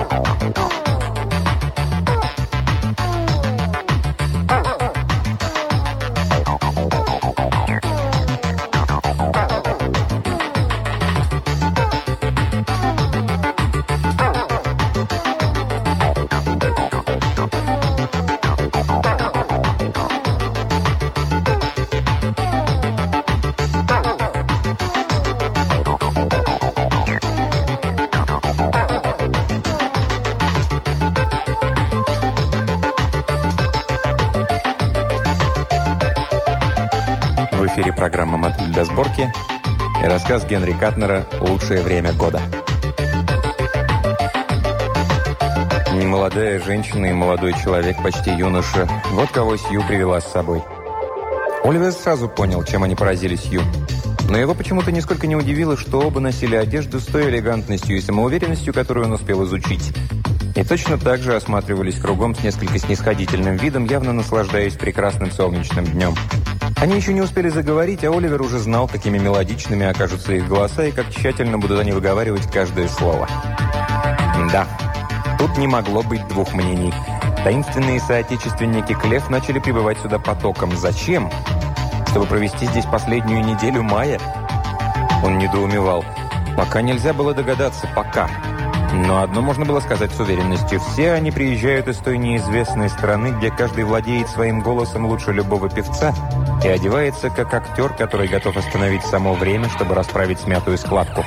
программа «Мотыль для сборки» и рассказ Генри Катнера «Лучшее время года». Немолодая женщина и молодой человек, почти юноша. Вот кого Сью привела с собой. Оливер сразу понял, чем они поразили Сью. Но его почему-то нисколько не удивило, что оба носили одежду с той элегантностью и самоуверенностью, которую он успел изучить. И точно так же осматривались кругом с несколько снисходительным видом, явно наслаждаясь прекрасным солнечным днем. Они еще не успели заговорить, а Оливер уже знал, какими мелодичными окажутся их голоса и как тщательно будут они выговаривать каждое слово. Да, тут не могло быть двух мнений. Таинственные соотечественники Клефф начали прибывать сюда потоком. Зачем? Чтобы провести здесь последнюю неделю мая? Он недоумевал. Пока нельзя было догадаться. Пока. Но одно можно было сказать с уверенностью. Все они приезжают из той неизвестной страны, где каждый владеет своим голосом лучше любого певца и одевается как актер, который готов остановить само время, чтобы расправить смятую складку.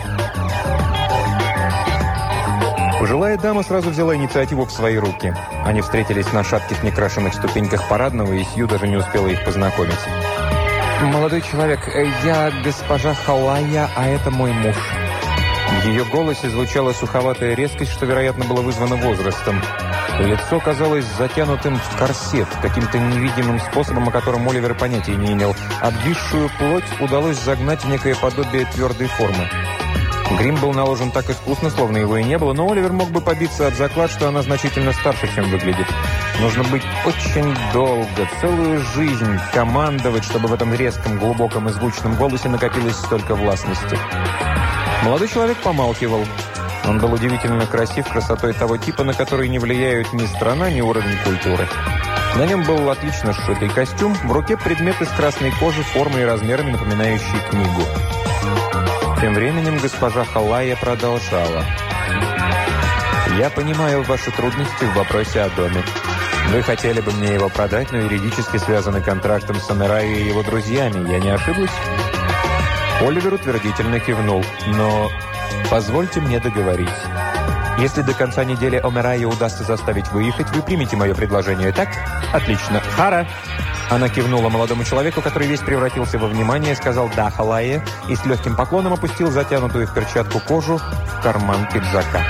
Пожилая дама сразу взяла инициативу в свои руки. Они встретились на шатких некрашенных ступеньках парадного, и Сью даже не успела их познакомить. «Молодой человек, я госпожа Халая, а это мой муж». В ее голосе звучала суховатая резкость, что, вероятно, было вызвано возрастом. Лицо казалось затянутым в корсет, каким-то невидимым способом, о котором Оливер понятия не имел. Обвисшую плоть удалось загнать в некое подобие твердой формы. Грим был наложен так искусно, словно его и не было, но Оливер мог бы побиться об заклад, что она значительно старше, чем выглядит. Нужно быть очень долго, целую жизнь, командовать, чтобы в этом резком, глубоком и звучном голосе накопилось столько властности. Молодой человек помалкивал. Он был удивительно красив красотой того типа, на который не влияют ни страна, ни уровень культуры. На нем был отлично сшитый костюм, в руке предмет из красной кожи, формой и размерами напоминающий книгу. Тем временем госпожа Халая продолжала. «Я понимаю ваши трудности в вопросе о доме. Вы хотели бы мне его продать, но юридически связаны контрактом с Омерайо и его друзьями. Я не ошиблась?» Оливер утвердительно кивнул. «Но позвольте мне договорить. Если до конца недели Омерайо удастся заставить выехать, вы примете мое предложение, так? Отлично. Хара!» Она кивнула молодому человеку, который весь превратился во внимание, сказал «да, Халая», и с легким поклоном опустил затянутую в перчатку кожу в карман пиджака.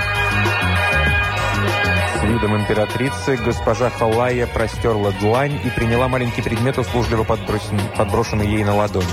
С видом императрицы госпожа Халая простерла длань и приняла маленький предмет, услужливо подброшенный ей на ладонь.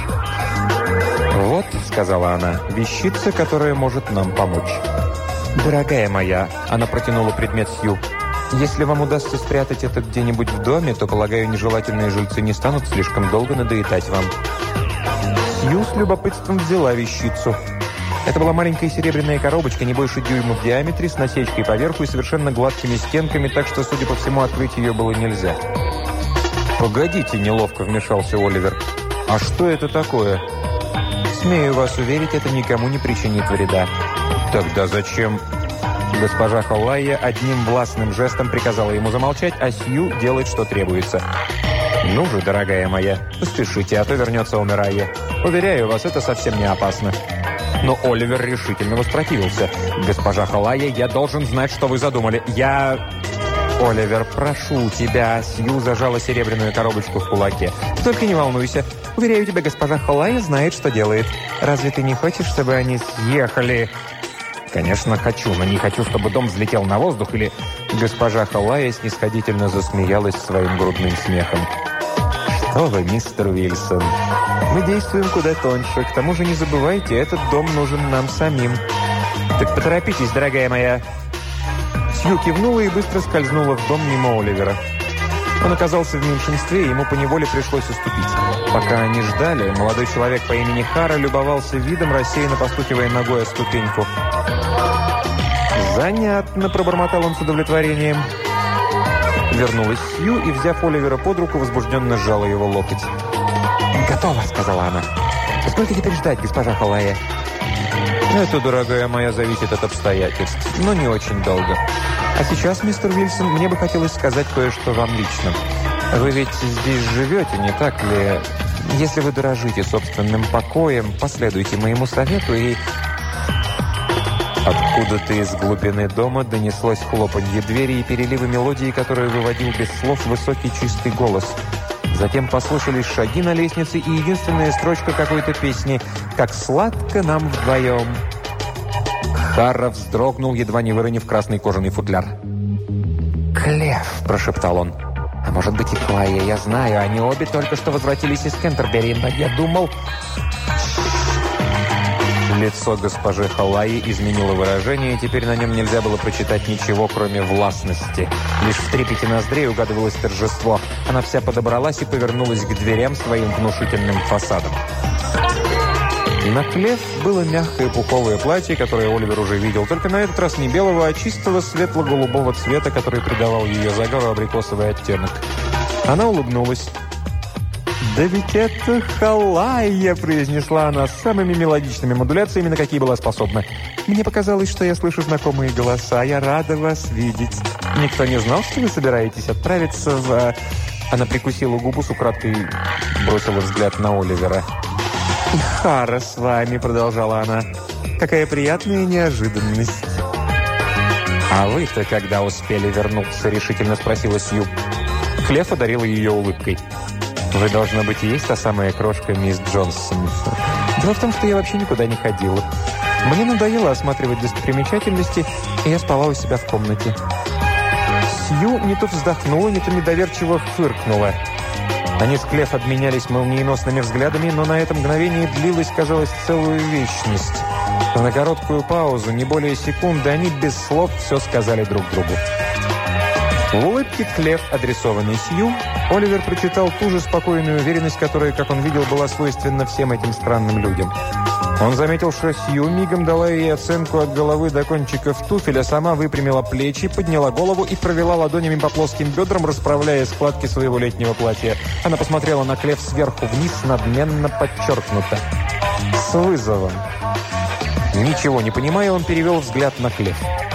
«Вот», — сказала она, — «вещица, которая может нам помочь». «Дорогая моя», — она протянула предмет Сью, — «если вам удастся спрятать это где-нибудь в доме, то, полагаю, нежелательные жильцы не станут слишком долго надоедать вам». Сью с любопытством взяла вещицу. Это была маленькая серебряная коробочка, не больше дюйма в диаметре, с насечкой поверху и совершенно гладкими стенками, так что, судя по всему, открыть ее было нельзя. «Погодите», — неловко вмешался Оливер. «А что это такое?» «Смею вас уверить, это никому не причинит вреда». «Тогда зачем?» Госпожа Халая одним властным жестом приказала ему замолчать, а Сью делать, что требуется. «Ну же, дорогая моя, поспешите, а то вернется Омерайо. Уверяю вас, это совсем не опасно». Но Оливер решительно воспротивился. «Госпожа Халая, я должен знать, что вы задумали. Я...» «Оливер, прошу тебя». Сью зажала серебряную коробочку в кулаке. «Только не волнуйся. Уверяю тебя, госпожа Халая знает, что делает. Разве ты не хочешь, чтобы они съехали?» «Конечно, хочу, но не хочу, чтобы дом взлетел на воздух или...» Госпожа Халая снисходительно засмеялась своим грудным смехом. «Что вы, мистер Уильсон? Мы действуем куда тоньше. К тому же не забывайте, этот дом нужен нам самим. Так поторопитесь, дорогая моя». Сью кивнула и быстро скользнула в дом мимо Оливера. Он оказался в меньшинстве, и ему поневоле пришлось уступить. Пока они ждали, молодой человек по имени Хара любовался видом, рассеянно постукивая ногой о ступеньку. «Занятно», — пробормотал он с удовлетворением. Вернулась Сью и, взяв Оливера под руку, возбужденно сжала его локоть. «Готово», — сказала она. «Сколько теперь ждать, госпожа Халая?» «Это, дорогая моя, зависит от обстоятельств, но не очень долго. А сейчас, мистер Уильсон, мне бы хотелось сказать кое-что вам лично. Вы ведь здесь живете, не так ли? Если вы дорожите собственным покоем, последуйте моему совету и...» Откуда-то из глубины дома донеслось хлопанье двери и переливы мелодии, которую выводил без слов высокий чистый голос. Затем послышались шаги на лестнице и единственная строчка какой-то песни «Как сладко нам вдвоем». Хара вздрогнул, едва не выронив красный кожаный футляр. «Клев!» – прошептал он. «А может быть и Клайя, я знаю. Они обе только что возвратились из Кентербери, но я думал...» Лицо госпожи Халлаи изменило выражение, и теперь на нем нельзя было прочитать ничего, кроме властности. Лишь в трепете ноздрей угадывалось торжество. Она вся подобралась и повернулась к дверям своим внушительным фасадом. На Клев было мягкое пуховое платье, которое Оливер уже видел, только на этот раз не белого, а чистого светло-голубого цвета, который придавал ее загару абрикосовый оттенок. Она улыбнулась. «Да ведь это Халлайя!» – произнесла она с самыми мелодичными модуляциями, на какие была способна. «Мне показалось, что я слышу знакомые голоса. Я рада вас видеть. Никто не знал, что вы собираетесь отправиться в...» Она прикусила губу, с украдкой бросила взгляд на Оливера. «И Хара с вами», – продолжала она. «Какая приятная неожиданность». «А вы-то когда успели вернуться?» – решительно спросила Сью. Клев одарила ее улыбкой. «Вы, должно быть, и есть та самая крошка мисс Джонсон. Дело в том, что я вообще никуда не ходила. Мне надоело осматривать достопримечательности, и я спала у себя в комнате». Сью не то вздохнула, не то недоверчиво фыркнула. Они с Клев обменялись молниеносными взглядами, но на это мгновение длилась, казалось, целую вечность. На короткую паузу, не более секунды, они без слов все сказали друг другу. В улыбке Клев, адресованной Сью, Оливер прочитал ту же спокойную уверенность, которая, как он видел, была свойственна всем этим странным людям. Он заметил, что Сью мигом дала ей оценку от головы до кончиков туфеля, сама выпрямила плечи, подняла голову и провела ладонями по плоским бедрам, расправляя складки своего летнего платья. Она посмотрела на Клев сверху вниз, надменно подчеркнуто. С вызовом. Ничего не понимая, он перевел взгляд на Клев.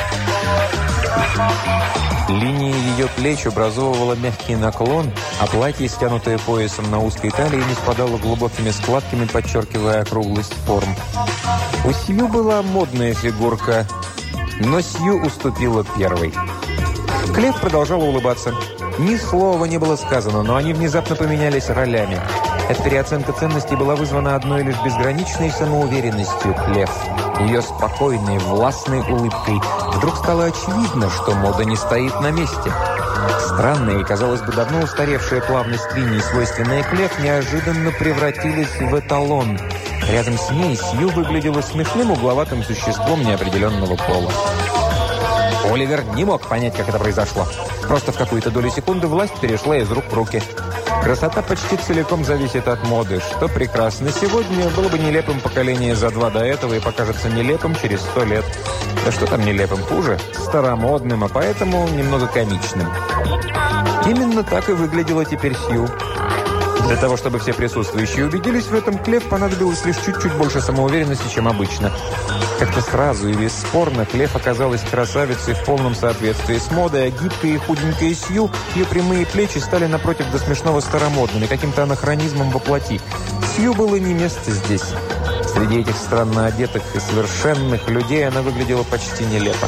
Линия ее плеч образовывала мягкий наклон, а платье, стянутое поясом на узкой талии, не спадало глубокими складками, подчеркивая округлость форм. У Сью была модная фигурка, но Сью уступила первой. Клев продолжала улыбаться. Ни слова не было сказано, но они внезапно поменялись ролями. Эта переоценка ценностей была вызвана одной лишь безграничной самоуверенностью Клев. Ее спокойной, властной улыбкой. Вдруг стало очевидно, что мода не стоит на месте. Странная и, казалось бы, давно устаревшая плавность линий, свойственная Клев, неожиданно превратилась в эталон. Рядом с ней Сью выглядела смешным угловатым существом неопределенного пола. Оливер не мог понять, как это произошло. Просто в какую-то долю секунды власть перешла из рук в руки. Красота почти целиком зависит от моды, что прекрасно. Сегодня было бы нелепым поколение за два до этого и покажется нелепым через сто лет. Да что там нелепым, хуже, старомодным, а поэтому немного комичным. Именно так и выглядела теперь Сью. Для того, чтобы все присутствующие убедились в этом, Клев понадобилось лишь чуть-чуть больше самоуверенности, чем обычно. Как-то сразу и бесспорно Клев оказалась красавицей в полном соответствии с модой, а гибкая и худенькая Сью, ее прямые плечи стали напротив до смешного старомодными, каким-то анахронизмом во плоти. Сью было не место здесь. Среди этих странно одетых и совершенных людей она выглядела почти нелепо.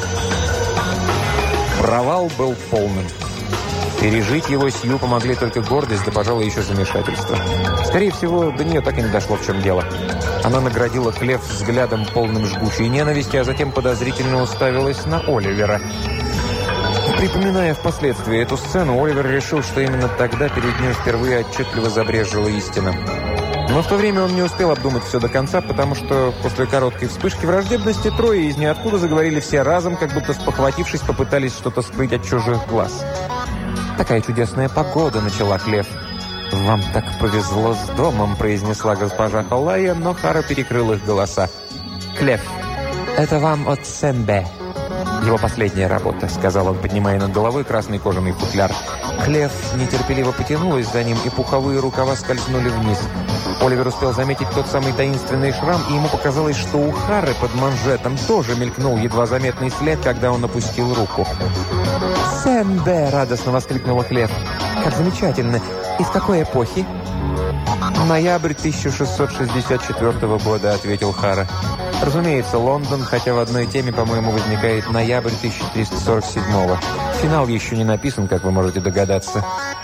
Провал был полным. Пережить его Сью помогли только гордость, да, пожалуй, еще замешательство. Скорее всего, до нее так и не дошло, в чем дело. Она наградила Клев взглядом, полным жгучей ненависти, а затем подозрительно уставилась на Оливера. Припоминая впоследствии эту сцену, Оливер решил, что именно тогда перед ним впервые отчетливо забрезжила истина. Но в то время он не успел обдумать все до конца, потому что после короткой вспышки враждебности трое из ниоткуда заговорили все разом, как будто спохватившись, попытались что-то скрыть от чужих глаз. «Такая чудесная погода», — начала Клев. «Вам так повезло с домом», — произнесла госпожа Халлайя, но Хара перекрыл их голоса. «Клев, это вам от Сэмбе. Его последняя работа», — сказал он, поднимая над головой красный кожаный футляр. Клев нетерпеливо потянулась за ним, и пуховые рукава скользнули вниз. Оливер успел заметить тот самый таинственный шрам, и ему показалось, что у Хары под манжетом тоже мелькнул едва заметный след, когда он опустил руку. «Сэмбе!» — радостно воскликнула Клев. «Как замечательно! И в какой эпохи?» «Ноябрь тысяча шестьсот шестьдесят четвёртого года», — ответил Хара. «Разумеется, Лондон, хотя в одной теме, по-моему, возникает ноябрь тысяча триста сорок седьмого. Финал еще не написан, как вы можете догадаться».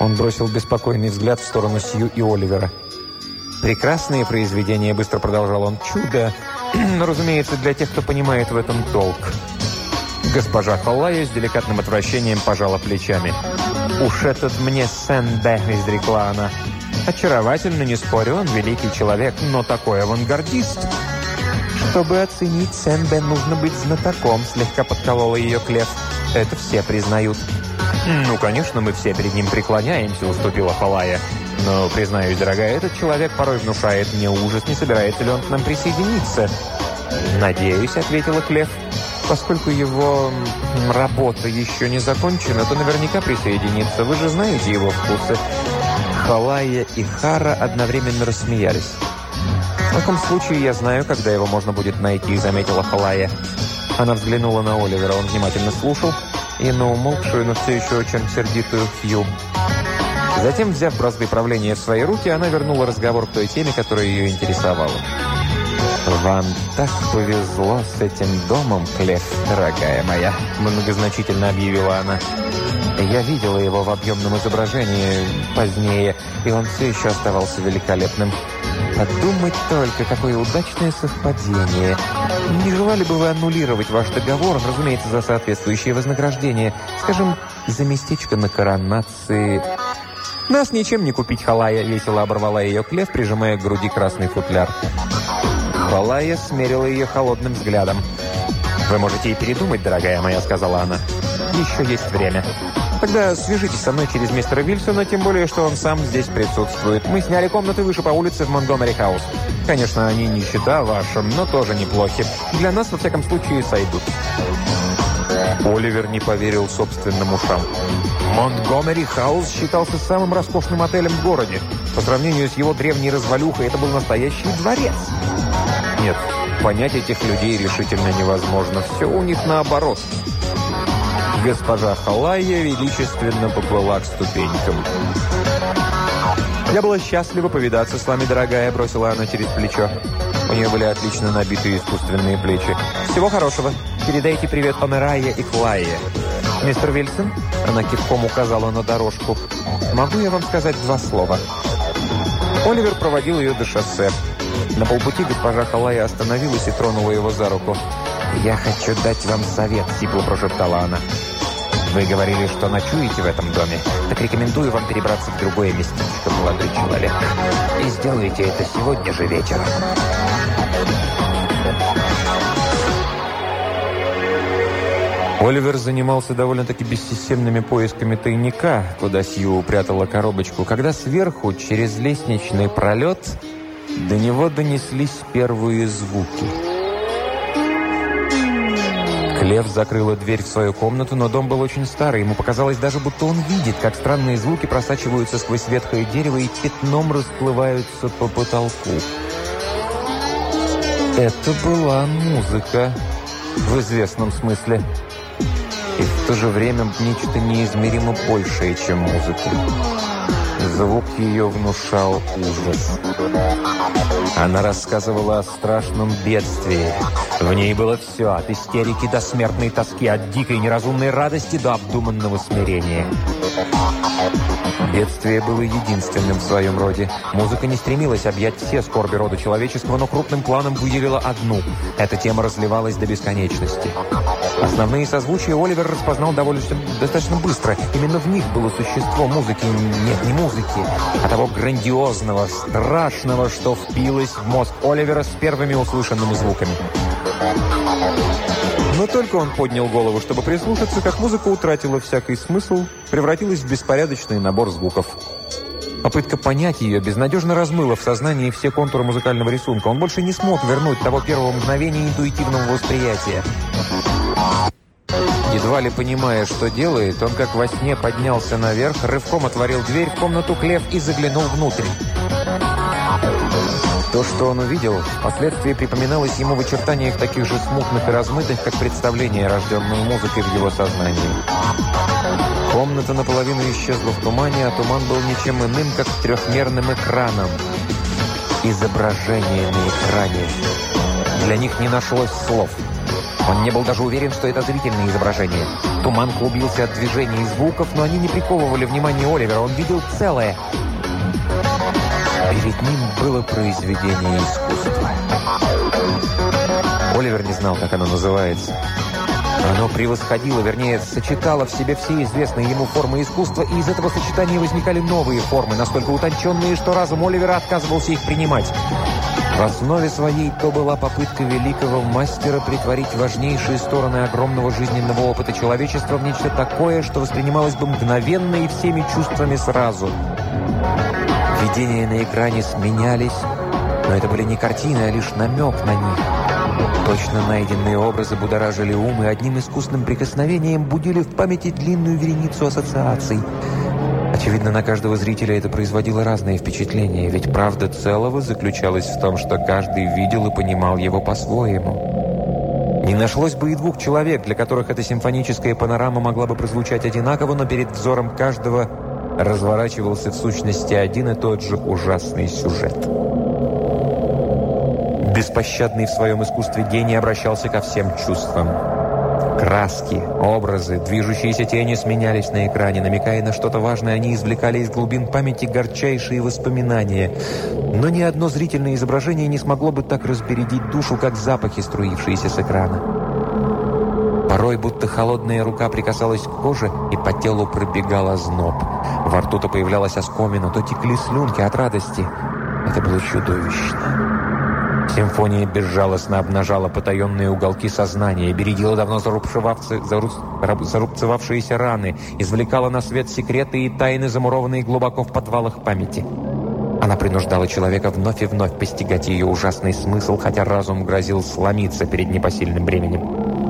Он бросил беспокойный взгляд в сторону Сью и Оливера. «Прекрасные произведения», — быстро продолжал он, — «чудо, но, разумеется, для тех, кто понимает в этом толк». Госпожа Халлая с деликатным отвращением пожала плечами. «Уж этот мне Сен-Бе», — изрекла она. «Очаровательно, не спорю, он великий человек, но такой авангардист». «Чтобы оценить Сен-Бе, нужно быть знатоком», — слегка подколола ее Клев. «Это все признают». «Ну, конечно, мы все перед ним преклоняемся», — уступила Халлая. «Но, признаюсь, дорогая, этот человек порой внушает мне ужас, не собирается ли он к нам присоединиться». «Надеюсь», — ответила Клев. «Поскольку его работа еще не закончена, то наверняка присоединится. Вы же знаете его вкусы». Халлая и Хара одновременно рассмеялись. «В таком случае я знаю, когда его можно будет найти», — заметила Халлая. Она взглянула на Оливера, он внимательно слушал, и на умолкшую, но все еще очень сердитую Хью. Затем, взяв бразды правления в свои руки, она вернула разговор к той теме, которая ее интересовала. «Вам так повезло с этим домом, Клев, дорогая моя», — многозначительно объявила она. «Я видела его в объемном изображении позднее, и он все еще оставался великолепным. Подумать только, какое удачное совпадение. Не желали бы вы аннулировать ваш договор, разумеется, за соответствующее вознаграждение? Скажем, за местечко на коронации...» «Нас ничем не купить, Халлая», — весело оборвала ее Клев, прижимая к груди красный футляр. Халлая смерила ее холодным взглядом. «Вы можете и передумать, дорогая моя», — сказала она. «Еще есть время. Тогда свяжитесь со мной через мистера Вильсона, тем более, что он сам здесь присутствует. Мы сняли комнаты выше по улице в Монтгомери-хаус. Конечно, они не счета вашим, но тоже неплохи. Для нас, во всяком случае, сойдут». Оливер не поверил собственным ушам. Монтгомери-хаус считался самым роскошным отелем в городе. По сравнению с его древней развалюхой, это был настоящий дворец. Нет, понять этих людей решительно невозможно. Все у них наоборот. Госпожа Халлая величественно поплыла к ступенькам. «Я была счастлива повидаться с вами, дорогая», — бросила она через плечо. У нее были отлично набитые искусственные плечи. «Всего хорошего. Передайте привет Омерае и Клайе. Мистер Вильсон», — она кивком указала на дорожку, — «могу я вам сказать два слова?» Оливер проводил ее до шоссе. На полпути госпожа Халлая остановилась и тронула его за руку. «Я хочу дать вам совет», — сипло прошептала она. «Вы говорили, что ночуете в этом доме. Так рекомендую вам перебраться в другое местечко, молодой человек. И сделайте это сегодня же вечером». Оливер занимался довольно-таки бессистемными поисками тайника, куда Сью упрятала коробочку, когда сверху, через лестничный пролет, до него донеслись первые звуки. Клев закрыла дверь в свою комнату, но дом был очень старый. Ему показалось даже, будто он видит, как странные звуки просачиваются сквозь ветхое дерево и пятном расплываются по потолку. Это была музыка в известном смысле. И в то же время нечто неизмеримо большее, чем музыка. Звук ее внушал ужас. Она рассказывала о страшном бедствии. В ней было все, от истерики до смертной тоски, от дикой неразумной радости до обдуманного смирения. Бедствие было единственным в своем роде. Музыка не стремилась объять все скорби рода человеческого, но крупным планом выделила одну. Эта тема разливалась до бесконечности. Основные созвучия Оливер распознал довольно достаточно быстро. Именно в них было существо музыки. Нет, не музыки, а того грандиозного, страшного, что впилось в мозг Оливера с первыми услышанными звуками. Но только он поднял голову, чтобы прислушаться, как музыка утратила всякий смысл, превратилась в беспорядочный набор звуков. Попытка понять ее безнадежно размыла в сознании все контуры музыкального рисунка. Он больше не смог вернуть того первого мгновения интуитивного восприятия. Едва ли понимая, что делает, он как во сне поднялся наверх, рывком отворил дверь в комнату Клев и заглянул внутрь. То, что он увидел, впоследствии припоминалось ему в очертаниях таких же смутных и размытых, как представление, рожденное музыкой в его сознании. Комната наполовину исчезла в тумане, а туман был ничем иным, как трехмерным экраном. Изображение на экране. Для них не нашлось слов. Он не был даже уверен, что это зрительное изображение. Туман клубился от движений и звуков, но они не приковывали внимание Оливера. Он видел целое. Перед ним было произведение искусства. Оливер не знал, как оно называется. Оно превосходило, вернее, сочетало в себе все известные ему формы искусства, и из этого сочетания возникали новые формы, настолько утонченные, что разум Оливера отказывался их принимать. В основе своей то была попытка великого мастера притворить важнейшие стороны огромного жизненного опыта человечества в нечто такое, что воспринималось бы мгновенно и всеми чувствами сразу. Видения на экране сменялись, но это были не картины, а лишь намек на них. Точно найденные образы будоражили ум и одним искусным прикосновением будили в памяти длинную вереницу ассоциаций. Очевидно, на каждого зрителя это производило разные впечатления, ведь правда целого заключалась в том, что каждый видел и понимал его по-своему. Не нашлось бы и двух человек, для которых эта симфоническая панорама могла бы прозвучать одинаково, но перед взором каждого разворачивался в сущности один и тот же ужасный сюжет. Беспощадный в своем искусстве гений обращался ко всем чувствам. Краски, образы, движущиеся тени сменялись на экране. Намекая на что-то важное, они извлекали из глубин памяти горчайшие воспоминания. Но ни одно зрительное изображение не смогло бы так разбередить душу, как запахи, струившиеся с экрана. Порой будто холодная рука прикасалась к коже, и по телу пробегал озноб. Во рту то появлялась оскомина, то текли слюнки от радости. Это было чудовищно. Симфония безжалостно обнажала потаенные уголки сознания, бередила давно зарубцевавшиеся раны, извлекала на свет секреты и тайны, замурованные глубоко в подвалах памяти. Она принуждала человека вновь и вновь постигать ее ужасный смысл, хотя разум грозил сломиться перед непосильным бременем.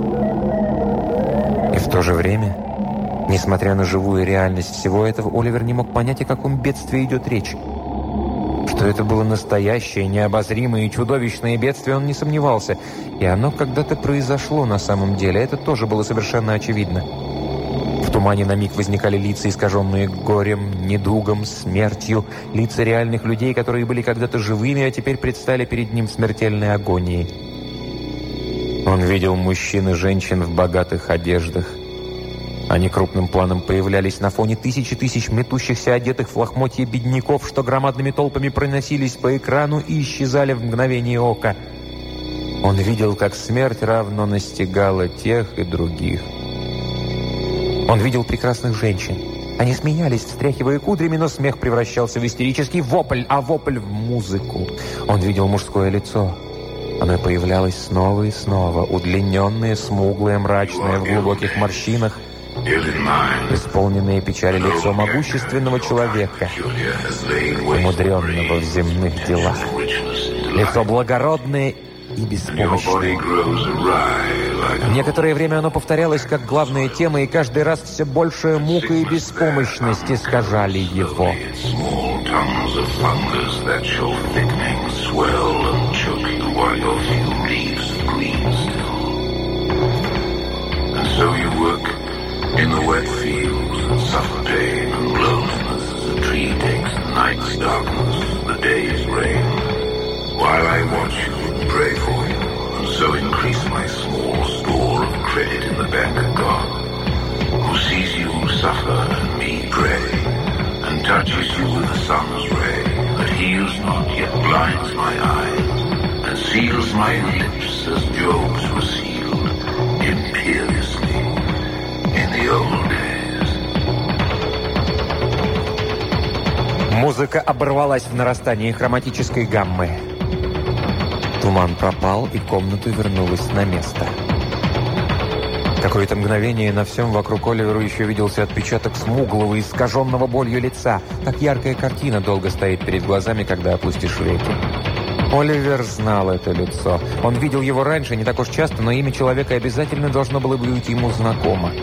И в то же время, несмотря на живую реальность всего этого, Оливер не мог понять, о каком бедствии идет речь. Что это было настоящее, необозримое и чудовищное бедствие, он не сомневался. И оно когда-то произошло на самом деле. Это тоже было совершенно очевидно. В тумане на миг возникали лица, искаженные горем, недугом, смертью. Лица реальных людей, которые были когда-то живыми, а теперь предстали перед ним в смертельной агонии. Он видел мужчин и женщин в богатых одеждах. Они крупным планом появлялись на фоне тысячи тысяч метущихся, одетых в лохмотья бедняков, что громадными толпами проносились по экрану и исчезали в мгновение ока. Он видел, как смерть равно настигала тех и других. Он видел прекрасных женщин. Они смеялись, встряхивая кудрями, но смех превращался в истерический вопль, а вопль в музыку. Он видел мужское лицо. Оно появлялось снова и снова, удлиненное, смуглое, мрачное, в глубоких морщинах, исполненное печали лицо могущественного человека, умудренного в земных делах. Лицо благородное и беспомощное. Некоторое время оно повторялось как главная тема, и каждый раз все большая мука и беспомощность искажали его. In the wet fields and suffer pain and loneliness as a tree takes the night's darkness, the day's rain, while I watch you and pray for you, and so increase my small store of credit in the bank of God, who sees you suffer and me pray, and touches you with the sun's ray, that heals not yet blinds my eyes, and seals my lips as Job's were sealed, imperiously. Музыка оборвалась в нарастании хроматической гаммы. Туман пропал, и комната вернулась на место. Какое-то мгновение на всем вокруг Оливеру еще виделся отпечаток смуглого, искаженного болью лица. Так яркая картина долго стоит перед глазами, когда опустишь веки. Оливер знал это лицо. Он видел его раньше, не так уж часто, но имя человека обязательно должно было быть ему знакомо.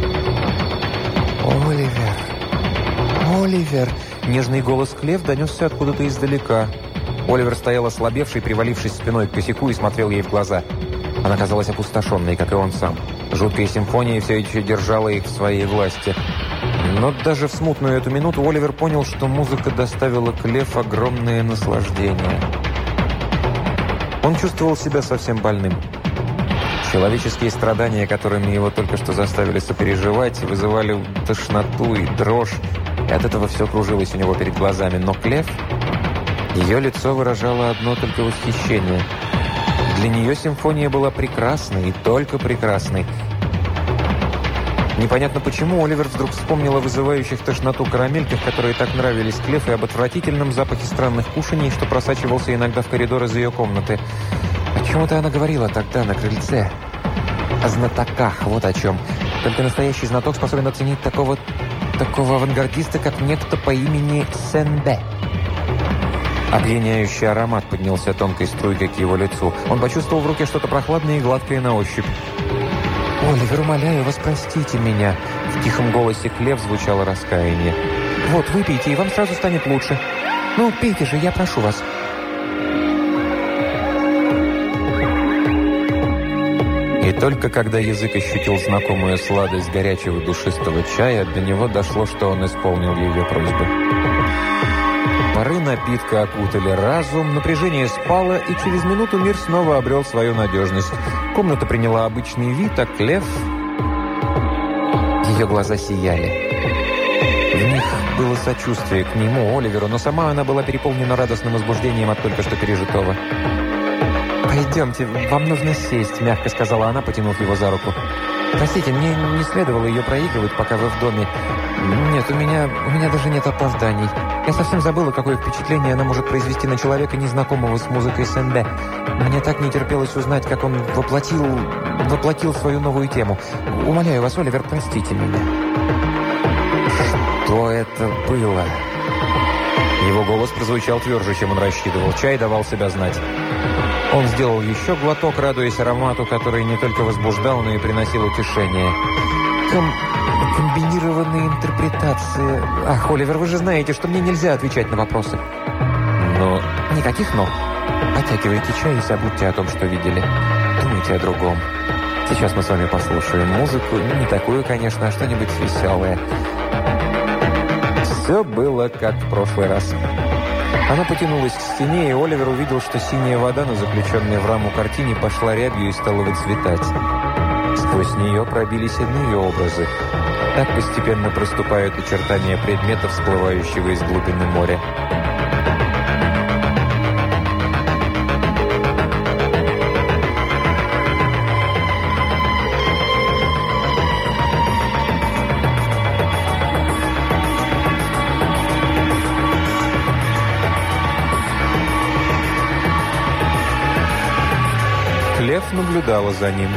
«Оливер! Оливер!» Нежный голос Клев донесся откуда-то издалека. Оливер стоял ослабевший, привалившись спиной к косяку, и смотрел ей в глаза. Она казалась опустошенной, как и он сам. Жуткая симфония все еще держала их в своей власти. Но даже в смутную эту минуту Оливер понял, что музыка доставила Клев огромное наслаждение. Он чувствовал себя совсем больным. Человеческие страдания, которыми его только что заставили сопереживать, вызывали тошноту и дрожь, и от этого все кружилось у него перед глазами. Но Клеф, ее лицо выражало одно только восхищение. Для нее симфония была прекрасной и только прекрасной. Непонятно почему, Оливер вдруг вспомнил о вызывающих тошноту карамельках, которые так нравились Клеф, и об отвратительном запахе странных кушаний, что просачивался иногда в коридор из ее комнаты. О чем-то она говорила тогда на крыльце. О знатоках, вот о чем. Только настоящий знаток способен оценить такого, такого авангардиста, как некто по имени Сен-Бе. Опьяняющий аромат поднялся тонкой струйкой к его лицу. Он почувствовал в руке что-то прохладное и гладкое на ощупь. «Оливер, умоляю вас, простите меня!» В тихом голосе Клеф звучало раскаяние. «Вот, выпейте, и вам сразу станет лучше. Ну, пейте же, я прошу вас». И только когда язык ощутил знакомую сладость горячего душистого чая, до него дошло, что он исполнил ее просьбу. Пары напитка окутали разум, напряжение спало, и через минуту мир снова обрел свою надежность. Комната приняла обычный вид, а Клеф... Ее глаза сияли. В них было сочувствие к нему, Оливеру, но сама она была переполнена радостным возбуждением от только что пережитого. «Пойдемте, вам нужно сесть», — мягко сказала она, потянув его за руку. «Простите, мне не следовало ее проигрывать, пока вы в доме. Нет, у меня, у меня даже нет опозданий. Я совсем забыла, какое впечатление она может произвести на человека, незнакомого с музыкой Сен-Бе. Мне так не терпелось узнать, как он воплотил, воплотил свою новую тему. Умоляю вас, Оливер, простите меня». Что это было? Его голос прозвучал тверже, чем он рассчитывал. Чай давал себя знать. Он сделал еще глоток, радуясь аромату, который не только возбуждал, но и приносил утешение. Ком... Комбинированные интерпретации. Ах, Оливер, вы же знаете, что мне нельзя отвечать на вопросы. Но... Никаких «но». Потягивайте чай и забудьте о том, что видели. Думайте о другом. Сейчас мы с вами послушаем музыку. Не такую, конечно, а что-нибудь веселое. Все было как в прошлый раз. Она потянулась к стене, и Оливер увидел, что синяя вода на заключенной в раму картине пошла рябью и стала выцветать. Сквозь нее пробились иные образы. Так постепенно проступают очертания предмета, всплывающего из глубины моря. Клеф наблюдала за ним.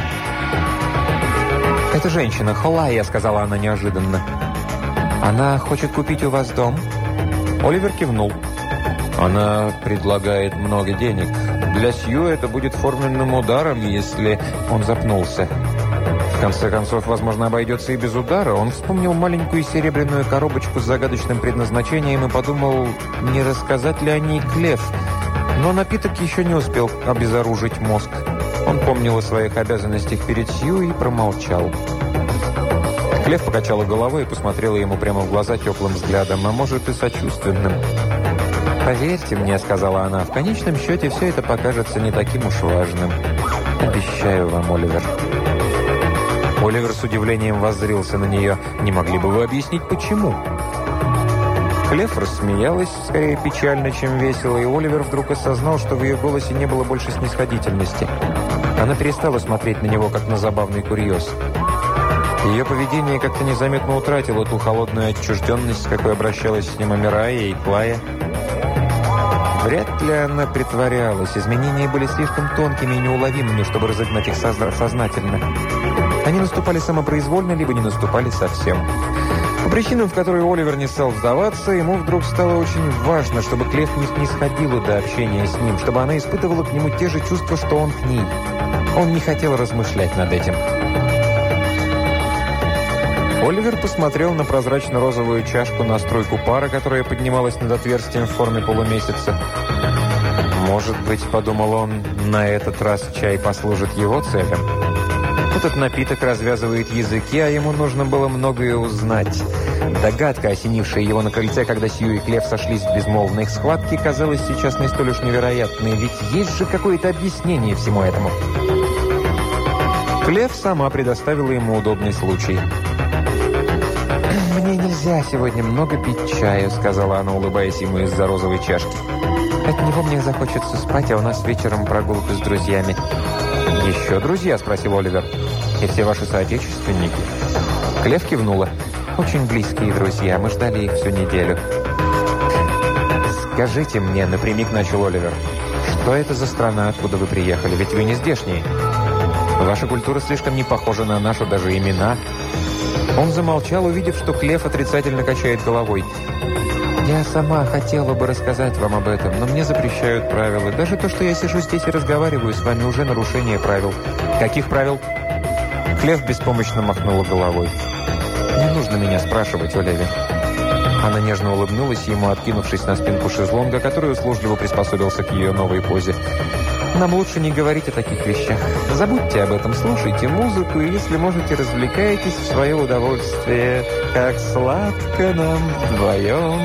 «Это женщина, Холая», — сказала она неожиданно. «Она хочет купить у вас дом?» Оливер кивнул. «Она предлагает много денег. Для Сью это будет форменным ударом, если...» Он запнулся. В конце концов, возможно, обойдется и без удара. Он вспомнил маленькую серебряную коробочку с загадочным предназначением и подумал, не рассказать ли о ней Клеф. Но напиток еще не успел обезоружить мозг. Он помнил о своих обязанностях перед Сью и промолчал. Клеф покачала головой и посмотрела ему прямо в глаза теплым взглядом, а может и сочувственным. «Поверьте мне», — сказала она, — «в конечном счете все это покажется не таким уж важным. Обещаю вам, Оливер». Оливер с удивлением воззрился на нее. «Не могли бы вы объяснить, почему?» Клеф рассмеялась, скорее печально, чем весело, и Оливер вдруг осознал, что в ее голосе не было больше снисходительности. Она перестала смотреть на него, как на забавный курьез. Ее поведение как-то незаметно утратило ту холодную отчужденность, с какой обращалась с ним Амирая и Клая. Вряд ли она притворялась. Изменения были слишком тонкими и неуловимыми, чтобы разогнать их созна- сознательно. Они наступали самопроизвольно, либо не наступали совсем. По причинам, в которые Оливер не стал сдаваться, ему вдруг стало очень важно, чтобы Клеф не снисходила до общения с ним, чтобы она испытывала к нему те же чувства, что он к ней. Он не хотел размышлять над этим. Оливер посмотрел на прозрачно-розовую чашку на струйку пара, которая поднималась над отверстием в форме полумесяца. «Может быть, — подумал он, — на этот раз чай послужит его целям. Этот напиток развязывает языки, а ему нужно было многое узнать». Догадка, осенившая его на крыльце, когда Сью и Клеф сошлись в безмолвной их схватке, казалась сейчас не столь уж невероятной, ведь есть же какое-то объяснение всему этому. Клев сама предоставила ему удобный случай. «Мне нельзя сегодня много пить чаю», — сказала она, улыбаясь ему из-за розовой чашки. «От него мне захочется спать, а у нас вечером прогулка с друзьями». «Еще друзья?» — спросил Оливер. «И все ваши соотечественники?» Клев кивнула. «Очень близкие друзья. Мы ждали их всю неделю». «Скажите мне», — напрямик начал Оливер, «что это за страна, откуда вы приехали? Ведь вы не здешние. Ваша культура слишком не похожа на нашу, даже имена». Он замолчал, увидев, что Клев отрицательно качает головой. «Я сама хотела бы рассказать вам об этом, но мне запрещают правила. Даже то, что я сижу здесь и разговариваю с вами, уже нарушение правил». «Каких правил?» Клев беспомощно махнула головой. «Не нужно меня спрашивать, Оливер». Она нежно улыбнулась ему, откинувшись на спинку шезлонга, который услужливо приспособился к ее новой позе. «Нам лучше не говорить о таких вещах. Забудьте об этом, слушайте музыку, и, если можете, развлекайтесь в свое удовольствие. Как сладко нам вдвоем».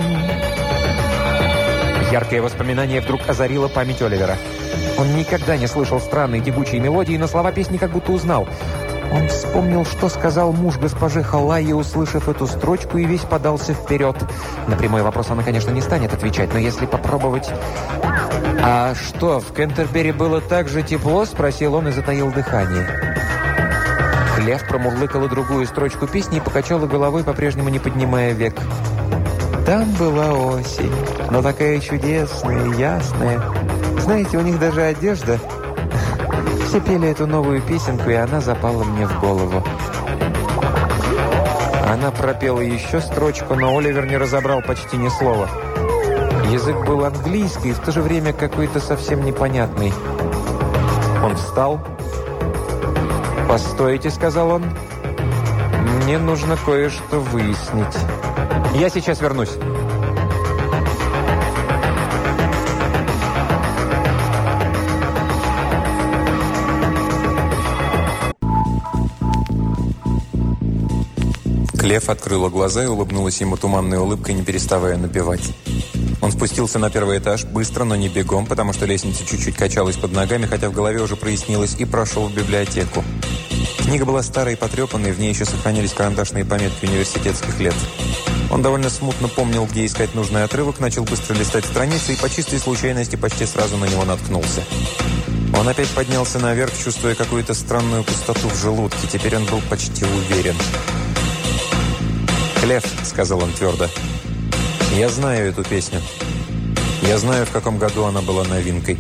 Яркое воспоминание вдруг озарило память Оливера. Он никогда не слышал странной тягучей мелодии, но слова песни как будто узнал. Он вспомнил, что сказал муж госпожи Халайи, услышав эту строчку, и весь подался вперед. На прямой вопрос она, конечно, не станет отвечать, но если попробовать... «А что, в Кентербери было так же тепло?» – спросил он и затаил дыхание. Клев промурлыкала другую строчку песни и покачала головой, по-прежнему не поднимая век. «Там была осень, но такая чудесная, ясная. Знаете, у них даже одежда...» Все пели эту новую песенку, и она запала мне в голову. Она пропела еще строчку, но Оливер не разобрал почти ни слова. Язык был английский, в то же время какой-то совсем непонятный. Он встал. «Постойте», — сказал он. «Мне нужно кое-что выяснить. Я сейчас вернусь». Клев открыла глаза и улыбнулась ему туманной улыбкой, не переставая напевать. Он спустился на первый этаж, быстро, но не бегом, потому что лестница чуть-чуть качалась под ногами, хотя в голове уже прояснилось, и прошел в библиотеку. Книга была старой и потрепанной, в ней еще сохранились карандашные пометки университетских лет. Он довольно смутно помнил, где искать нужный отрывок, начал быстро листать страницы и по чистой случайности почти сразу на него наткнулся. Он опять поднялся наверх, чувствуя какую-то странную пустоту в желудке. Теперь он был почти уверен. «Клев», — сказал он твердо, — «я знаю эту песню. Я знаю, в каком году она была новинкой».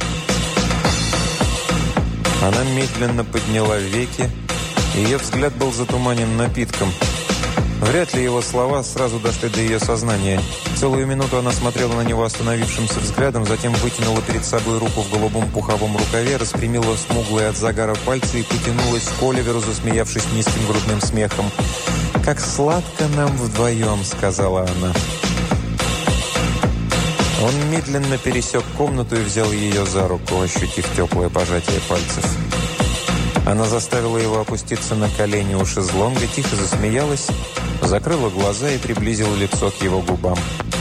Она медленно подняла веки, и ее взгляд был затуманен напитком. Вряд ли его слова сразу дошли до ее сознания. Целую минуту она смотрела на него остановившимся взглядом, затем вытянула перед собой руку в голубом пуховом рукаве, распрямила смуглые от загара пальцы и потянулась к Оливеру, засмеявшись низким грудным смехом. «Как сладко нам вдвоем», — сказала она. Он медленно пересек комнату и взял ее за руку, ощутив теплое пожатие пальцев. Она заставила его опуститься на колени у шезлонга, тихо засмеялась, закрыла глаза и приблизила лицо к его губам.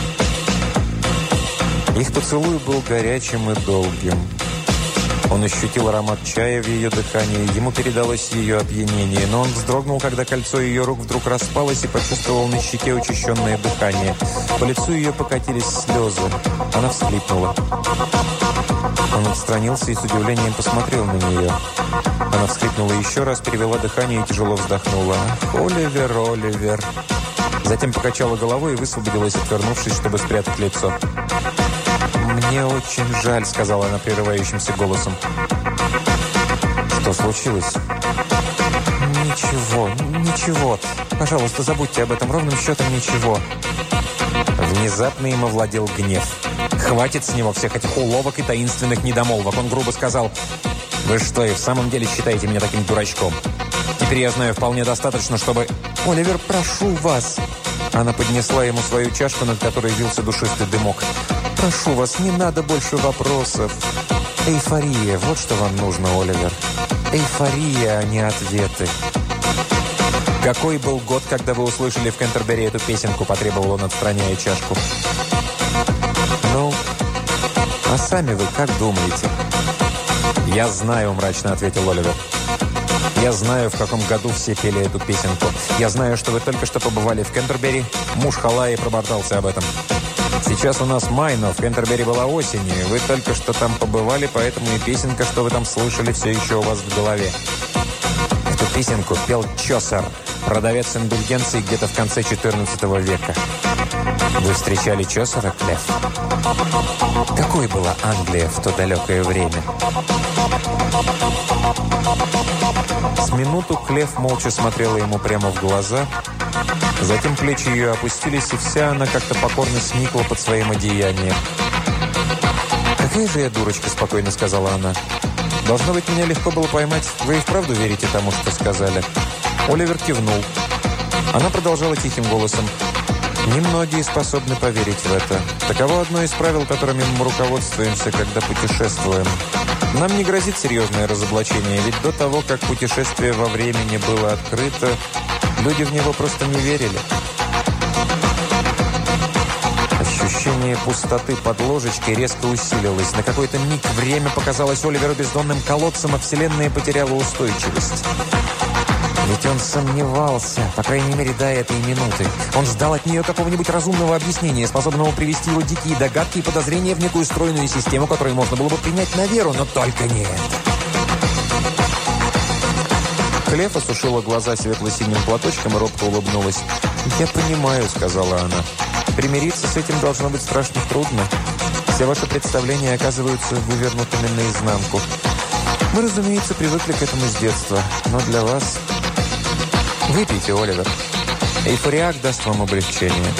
Их поцелуй был горячим и долгим. Он ощутил аромат чая в ее дыхании, ему передалось ее опьянение, но он вздрогнул, когда кольцо ее рук вдруг распалось и почувствовал на щеке учащенное дыхание. По лицу ее покатились слезы. Она всхлипнула. Он отстранился и с удивлением посмотрел на нее. Она всхлипнула еще раз, перевела дыхание и тяжело вздохнула. «Оливер, Оливер!» Затем покачала головой и высвободилась, отвернувшись, чтобы спрятать лицо. «Мне очень жаль», — сказала она прерывающимся голосом. «Что случилось?» «Ничего, ничего. Пожалуйста, забудьте об этом. Ровным счетом ничего». Внезапно им овладел гнев. «Хватит с него всех этих уловок и таинственных недомолвок». Он грубо сказал: «Вы что, и в самом деле считаете меня таким дурачком? Теперь я знаю вполне достаточно, чтобы...» «Оливер, прошу вас!» Она поднесла ему свою чашку, над которой вился душистый дымок. «Прошу вас, не надо больше вопросов. Эйфория, вот что вам нужно, Оливер. Эйфория, а не ответы». «Какой был год, когда вы услышали в Кентербери эту песенку?» – потребовал он, отстраняя чашку. «Ну, а сами вы как думаете?» «Я знаю», – мрачно ответил Оливер. Я знаю, в каком году все пели эту песенку. Я знаю, что вы только что побывали в Кентербери. Муж Халаи проболтался об этом. Сейчас у нас май, но в Кентербери была осень, и вы только что там побывали, поэтому и песенка, что вы там слышали, все еще у вас в голове. Эту песенку пел Чосер, продавец индульгенций где-то в конце четырнадцатого века. Вы встречали Чосера, Клефф? Какой была Англия в то далекое время? С минуту Клефф молча смотрела ему прямо в глаза. Затем плечи ее опустились, и вся она как-то покорно сникла под своим одеянием. «Какая же я дурочка», — спокойно сказала она. «Должно быть, меня легко было поймать. Вы и вправду верите тому, что сказали?» Оливер кивнул. Она продолжала тихим голосом. «Немногие способны поверить в это. Таково одно из правил, которыми мы руководствуемся, когда путешествуем. Нам не грозит серьезное разоблачение, ведь до того, как путешествие во времени было открыто, люди в него просто не верили». Ощущение пустоты под ложечкой резко усилилось. На какой-то миг время показалось Оливеру бездонным колодцем, а Вселенная потеряла устойчивость. Ведь он сомневался, по крайней мере, до этой минуты. Он ждал от нее какого-нибудь разумного объяснения, способного привести его дикие догадки и подозрения в некую стройную систему, которую можно было бы принять на веру, но только не это. Клефф осушила глаза светло-синим платочком и робко улыбнулась. «Я понимаю», — сказала она. «Примириться с этим должно быть страшно трудно. Все ваши представления оказываются вывернутыми наизнанку. Мы, разумеется, привыкли к этому с детства, но для вас... Выпейте, Оливер. Эйфориак даст вам облегчение».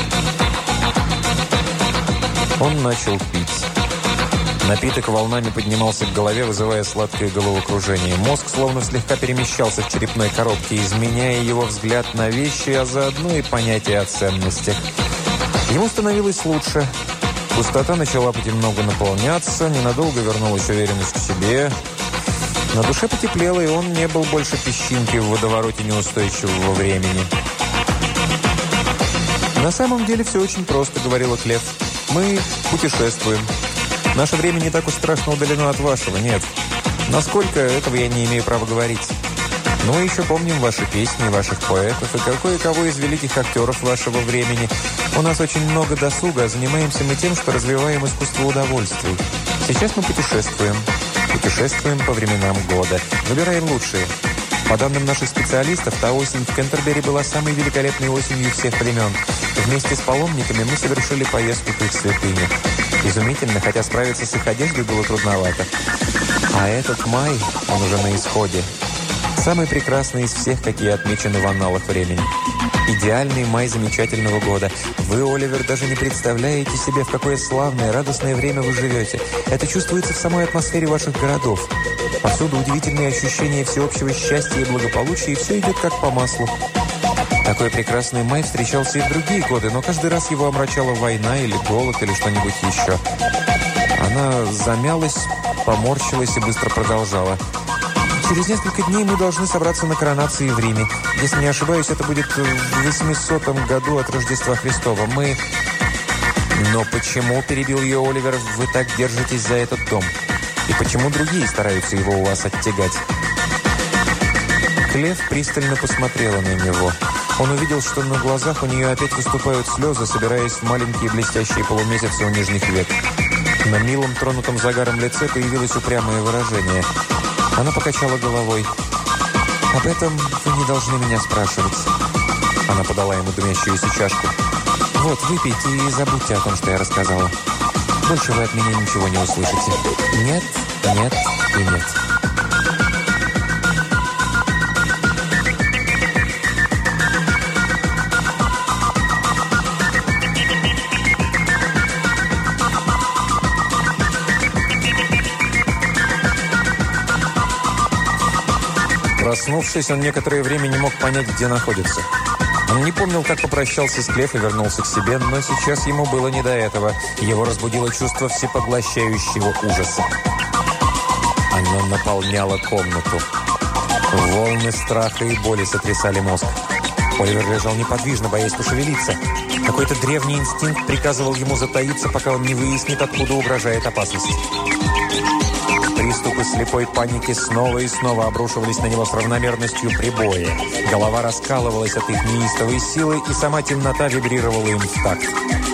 Он начал пить. Напиток волнами поднимался к голове, вызывая сладкое головокружение. Мозг словно слегка перемещался в черепной коробке, изменяя его взгляд на вещи, а заодно и понятие о ценностях. Ему становилось лучше. Пустота начала понемногу наполняться, ненадолго вернулась уверенность в себе. На душе потеплело, и он не был больше песчинки в водовороте неустойчивого времени. «На самом деле все очень просто», — говорила Клефф. «Мы путешествуем. Наше время не так уж страшно удалено от вашего, нет. Насколько, этого я не имею права говорить. Но мы еще помним ваши песни, ваших поэтов и кое-кого из великих актеров вашего времени. У нас очень много досуга, а занимаемся мы тем, что развиваем искусство удовольствий. Сейчас мы путешествуем. Путешествуем по временам года. Выбираем лучшие. По данным наших специалистов, та осень в Кентербери была самой великолепной осенью всех времен. Вместе с паломниками мы совершили поездку к их святыне. Изумительно, хотя справиться с их одеждой было трудновато. А этот май, он уже на исходе. Самый прекрасный из всех, какие отмечены в анналах времени. Идеальный май замечательного года. Вы, Оливер, даже не представляете себе, в какое славное, радостное время вы живете. Это чувствуется в самой атмосфере ваших городов. Повсюду удивительные ощущения всеобщего счастья и благополучия, и все идет как по маслу. Такой прекрасный май встречался и в другие годы, но каждый раз его омрачала война или голод, или что-нибудь еще. Она замялась, поморщилась и быстро продолжала. Через несколько дней мы должны собраться на коронации в Риме. Если не ошибаюсь, это будет в восьмисотом году от Рождества Христова. Мы... Но почему, перебил ее Оливер, вы так держитесь за этот дом? И почему другие стараются его у вас оттягать? Клефф пристально посмотрела на него. Он увидел, что на глазах у нее опять выступают слезы, собираясь в маленькие блестящие полумесяцы у нижних век. На милом, тронутом загаром лице появилось упрямое выражение. Она покачала головой. «Об этом вы не должны меня спрашивать». Она подала ему дымящуюся чашку. «Вот, выпейте и забудьте о том, что я рассказала. Больше вы от меня ничего не услышите. Нет, нет и нет». Проснувшись, он некоторое время не мог понять, где находится. Он не помнил, как попрощался с Клефф и вернулся к себе, но сейчас ему было не до этого. Его разбудило чувство всепоглощающего ужаса. Оно наполняло комнату. Волны страха и боли сотрясали мозг. Оливер лежал неподвижно, боясь пошевелиться. Какой-то древний инстинкт приказывал ему затаиться, пока он не выяснит, откуда угрожает опасность. Приступ приступы слепой паники снова и снова обрушивались на него с равномерностью прибоя. Голова раскалывалась от их неистовой силы, и сама темнота вибрировала им в такт.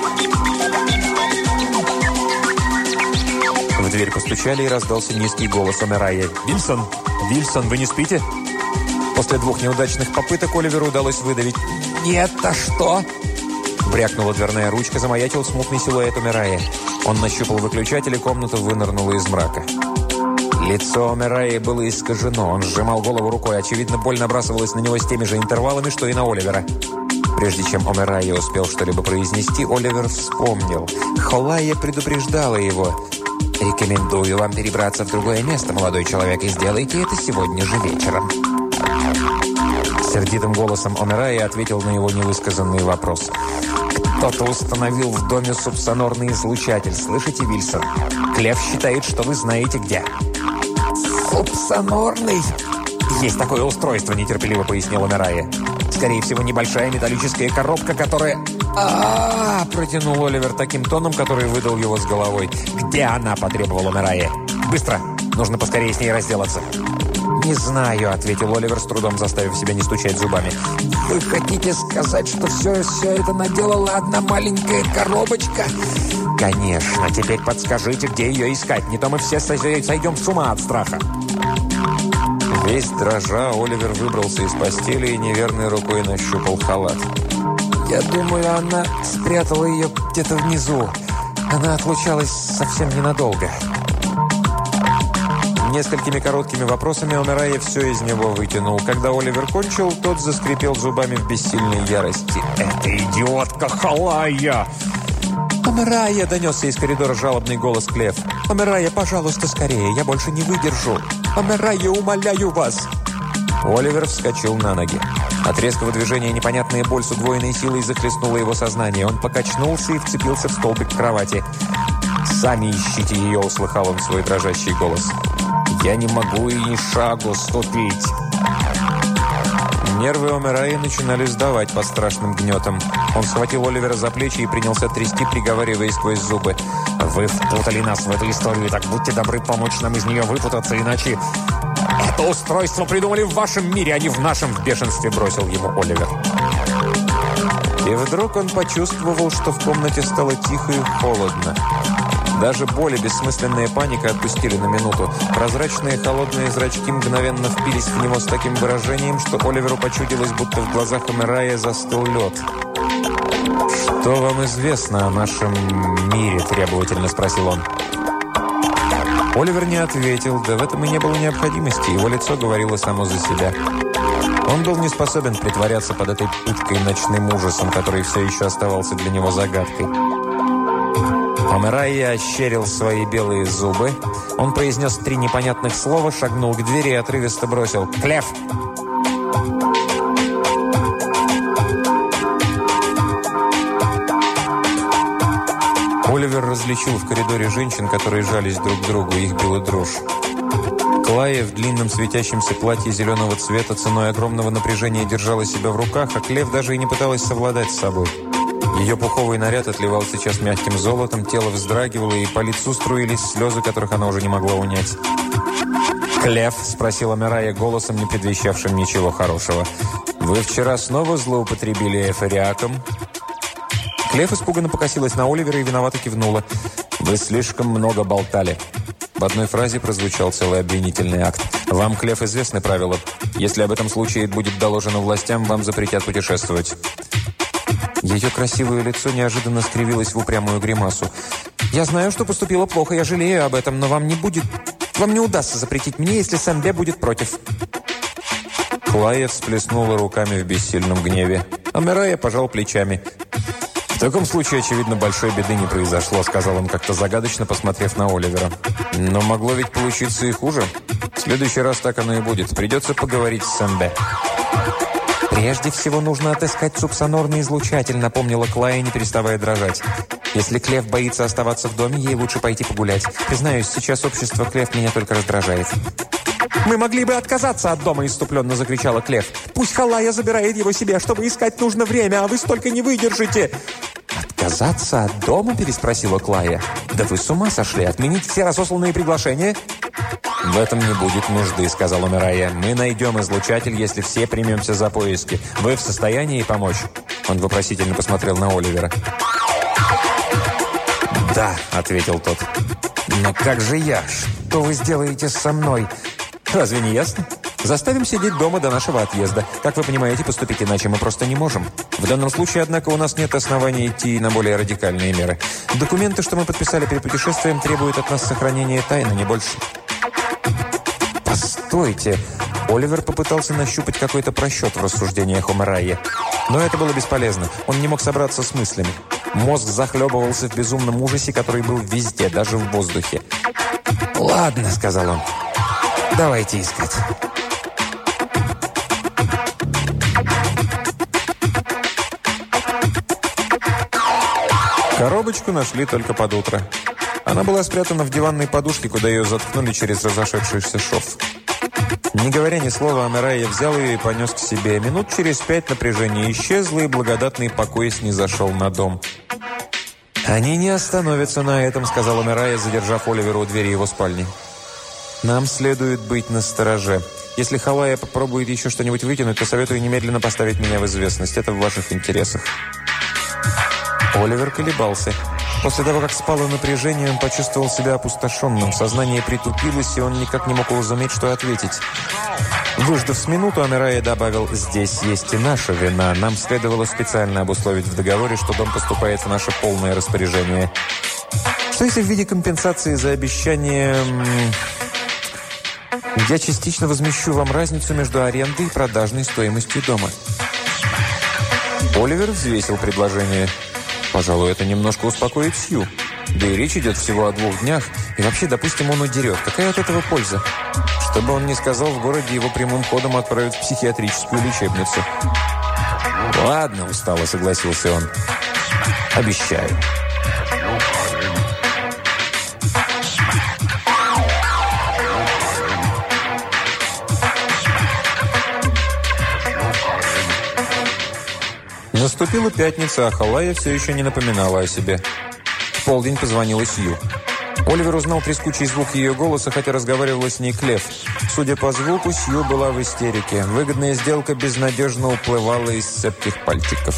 В дверь постучали, и раздался низкий голос Омерайи. «Вильсон! Вильсон, вы не спите?» После двух неудачных попыток Оливеру удалось выдавить «Нет, а что?» Брякнула дверная ручка, замаячил смутный силуэт Омерайи. Он нащупал выключатель, и комната вынырнула из мрака. Лицо Омерайи было искажено. Он сжимал голову рукой. Очевидно, боль набрасывалась на него с теми же интервалами, что и на Оливера. Прежде чем Омерайи успел что-либо произнести, Оливер вспомнил. Холайя предупреждала его. «Рекомендую вам перебраться в другое место, молодой человек, и сделайте это сегодня же вечером». Сердитым голосом Омерайи ответил на его невысказанный вопрос. «Кто-то установил в доме субсонорный излучатель. Слышите, Вильсон? Клев считает, что вы знаете где». «Субсонорный?» «Есть такое устройство», – нетерпеливо пояснил Омерайи. «Скорее всего, небольшая металлическая коробка, которая...» «А-а-а!» – протянул Оливер таким тоном, который выдал его с головой. «Где она?» – потребовал Омерайи. «Быстро! Нужно поскорее с ней разделаться». «Не знаю», — ответил Оливер, с трудом заставив себя не стучать зубами. «Вы хотите сказать, что все, все это наделала одна маленькая коробочка?» «Конечно. Теперь подскажите, где ее искать. Не то мы все сойдем с ума от страха». Весь дрожа, Оливер выбрался из постели и неверной рукой нащупал халат. «Я думаю, она спрятала ее где-то внизу. Она отлучалась совсем ненадолго». Несколькими короткими вопросами Омерайи все из него вытянул. Когда Оливер кончил, тот заскрипел зубами в бессильной ярости. «Это идиотка Холайя!» «Омерайи!» – донесся из коридора жалобный голос Клев. «Омерайи, пожалуйста, скорее! Я больше не выдержу! Омерайи, умоляю вас!» Оливер вскочил на ноги. От резкого движения непонятная боль с удвоенной силой захлестнула его сознание. Он покачнулся и вцепился в столбик кровати. «Сами ищите ее!» – услыхал он свой дрожащий голос. «Я не могу и ни шагу ступить». Нервы Омерайи начинали сдавать под страшным гнетом. Он схватил Оливера за плечи и принялся трясти, приговаривая сквозь зубы. «Вы впутали нас в эту историю, так будьте добры помочь нам из нее выпутаться, иначе...» «Это устройство придумали в вашем мире, а не в нашем», — в бешенстве бросил ему Оливер. И вдруг он почувствовал, что в комнате стало тихо и холодно. Даже боль и бессмысленная паника отпустили на минуту. Прозрачные холодные зрачки мгновенно впились в него с таким выражением, что Оливеру почудилось, будто в глазах Омерайи застыл лед. «Что вам известно о нашем мире?» – требовательно спросил он. Оливер не ответил, да в этом и не было необходимости. Его лицо говорило само за себя. Он был не способен притворяться под этой пыткой ночным ужасом, который все еще оставался для него загадкой. Омерайи ощерил свои белые зубы. Он произнес три непонятных слова, шагнул к двери и отрывисто бросил «Клев!». Оливер различил в коридоре женщин, которые жались друг к другу, их била дрожь. Клая в длинном светящемся платье зеленого цвета ценой огромного напряжения держала себя в руках, а Клев даже и не пыталась совладать с собой. Ее пуховый наряд отливал сейчас мягким золотом, тело вздрагивало, и по лицу струились слезы, которых она уже не могла унять. «Клев?» – спросила Омерайи голосом, не предвещавшим ничего хорошего. «Вы вчера снова злоупотребили эфориаком?» Клев испуганно покосилась на Оливера и виновато кивнула. «Вы слишком много болтали». В одной фразе прозвучал целый обвинительный акт. «Вам, Клев, известны правила. Если об этом случае будет доложено властям, вам запретят путешествовать». Ее красивое лицо неожиданно скривилось в упрямую гримасу. «Я знаю, что поступила плохо, я жалею об этом, но вам не будет... Вам не удастся запретить мне, если Сэмбе будет против». Клая всплеснула руками в бессильном гневе. Омерайи пожал плечами. «В таком случае, очевидно, большой беды не произошло», — сказал он как-то загадочно, посмотрев на Оливера. «Но могло ведь получиться и хуже. В следующий раз так оно и будет. Придется поговорить с Сэмбе». «Прежде всего нужно отыскать субсонорный излучатель», — напомнила Клая, не переставая дрожать. «Если Клев боится оставаться в доме, ей лучше пойти погулять. Признаюсь, сейчас общество Клев меня только раздражает». «Мы могли бы отказаться от дома», — исступленно закричала Клев. «Пусть Холайя забирает его себе, чтобы искать нужно время, а вы столько не выдержите». «Отказаться от дома?» – переспросила Клая. «Да вы с ума сошли! Отменить все разосланные приглашения?» «В этом не будет нужды», — сказал Омерайя. «Мы найдем излучатель, если все примемся за поиски. Вы в состоянии помочь?» Он вопросительно посмотрел на Оливера. «Да», — ответил тот. «Но как же я? Что вы сделаете со мной?» «Разве не ясно? Заставим сидеть дома до нашего отъезда. Как вы понимаете, поступить иначе мы просто не можем. В данном случае, однако, у нас нет оснований идти на более радикальные меры. Документы, что мы подписали перед путешествием, требуют от нас сохранения тайны, не больше». «Постойте!» Оливер попытался нащупать какой-то просчет в рассуждениях Омерайи. Но это было бесполезно. Он не мог собраться с мыслями. Мозг захлебывался в безумном ужасе, который был везде, даже в воздухе. «Ладно», — сказал он. «Давайте искать». Коробочку нашли только под утро. Она была спрятана в диванной подушке, куда ее заткнули через разошедшийся шов. Не говоря ни слова, Омерайя взял ее и понес к себе. Минут через пять напряжение исчезло, и благодатный покой снизошел на дом. «Они не остановятся на этом», — сказал Омерайя, задержав Оливера у двери его спальни. «Нам следует быть настороже. Если Халая попробует еще что-нибудь вытянуть, то советую немедленно поставить меня в известность. Это в ваших интересах». Оливер колебался. После того, как спало напряжение, он почувствовал себя опустошенным. Сознание притупилось, и он никак не мог уразуметь, что ответить. Выждав с минуту, Омерайя добавил: «Здесь есть и наша вина. Нам следовало специально обусловить в договоре, что дом поступает в наше полное распоряжение. Что если в виде компенсации за обещание... я частично возмещу вам разницу между арендой и продажной стоимостью дома?» Оливер взвесил предложение. Пожалуй, это немножко успокоит Сью. Да и речь идет всего о двух днях. И вообще, допустим, он удерет. Какая от этого польза? Что бы он ни сказал, в городе его прямым ходом отправят в психиатрическую лечебницу. «Ладно», — устало согласился он. «Обещаю». Наступила пятница, а Халая все еще не напоминала о себе. В полдень позвонила Сью. Оливер узнал трескучий звук ее голоса, хотя разговаривала с ней Клев. Судя по звуку, Сью была в истерике. Выгодная сделка безнадежно уплывала из цепких пальчиков.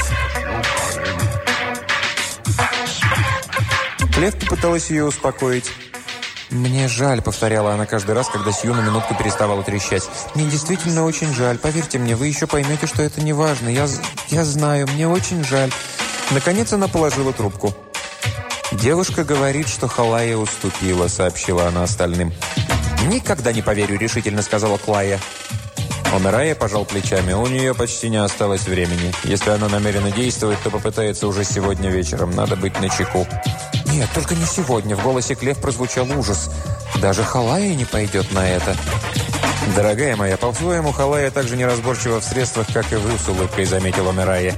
Клев попыталась ее успокоить. «Мне жаль», — повторяла она каждый раз, когда Сью на минутку переставала трещать. «Мне действительно очень жаль. Поверьте мне, вы еще поймете, что это не важно. Я, я знаю, мне очень жаль». Наконец она положила трубку. «Девушка говорит, что Халая уступила», — сообщила она остальным. «Никогда не поверю», — решительно сказала Клая. Омерайя пожал плечами. У нее почти не осталось времени. Если она намерена действовать, то попытается уже сегодня вечером. Надо быть начеку. «Нет, только не сегодня». В голосе Клев прозвучал ужас. «Даже Халая не пойдет на это». «Дорогая моя, по-своему, Халая так же неразборчива в средствах, как и вы», — с улыбкой заметила Омерайя.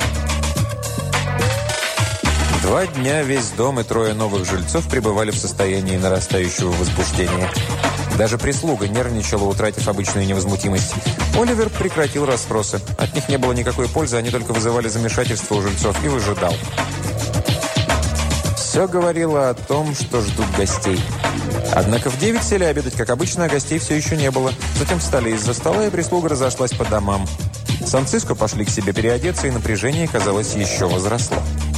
Два дня весь дом и трое новых жильцов пребывали в состоянии нарастающего возбуждения. Даже прислуга нервничала, утратив обычную невозмутимость. Оливер прекратил расспросы. От них не было никакой пользы, они только вызывали замешательство у жильцов, и выжидал. Все говорило о том, что ждут гостей. Однако в девять сели обедать, как обычно, а гостей все еще не было. Затем встали из-за стола, и прислуга разошлась по домам. Сан-Циско пошли к себе переодеться, и напряжение, казалось, еще возросло.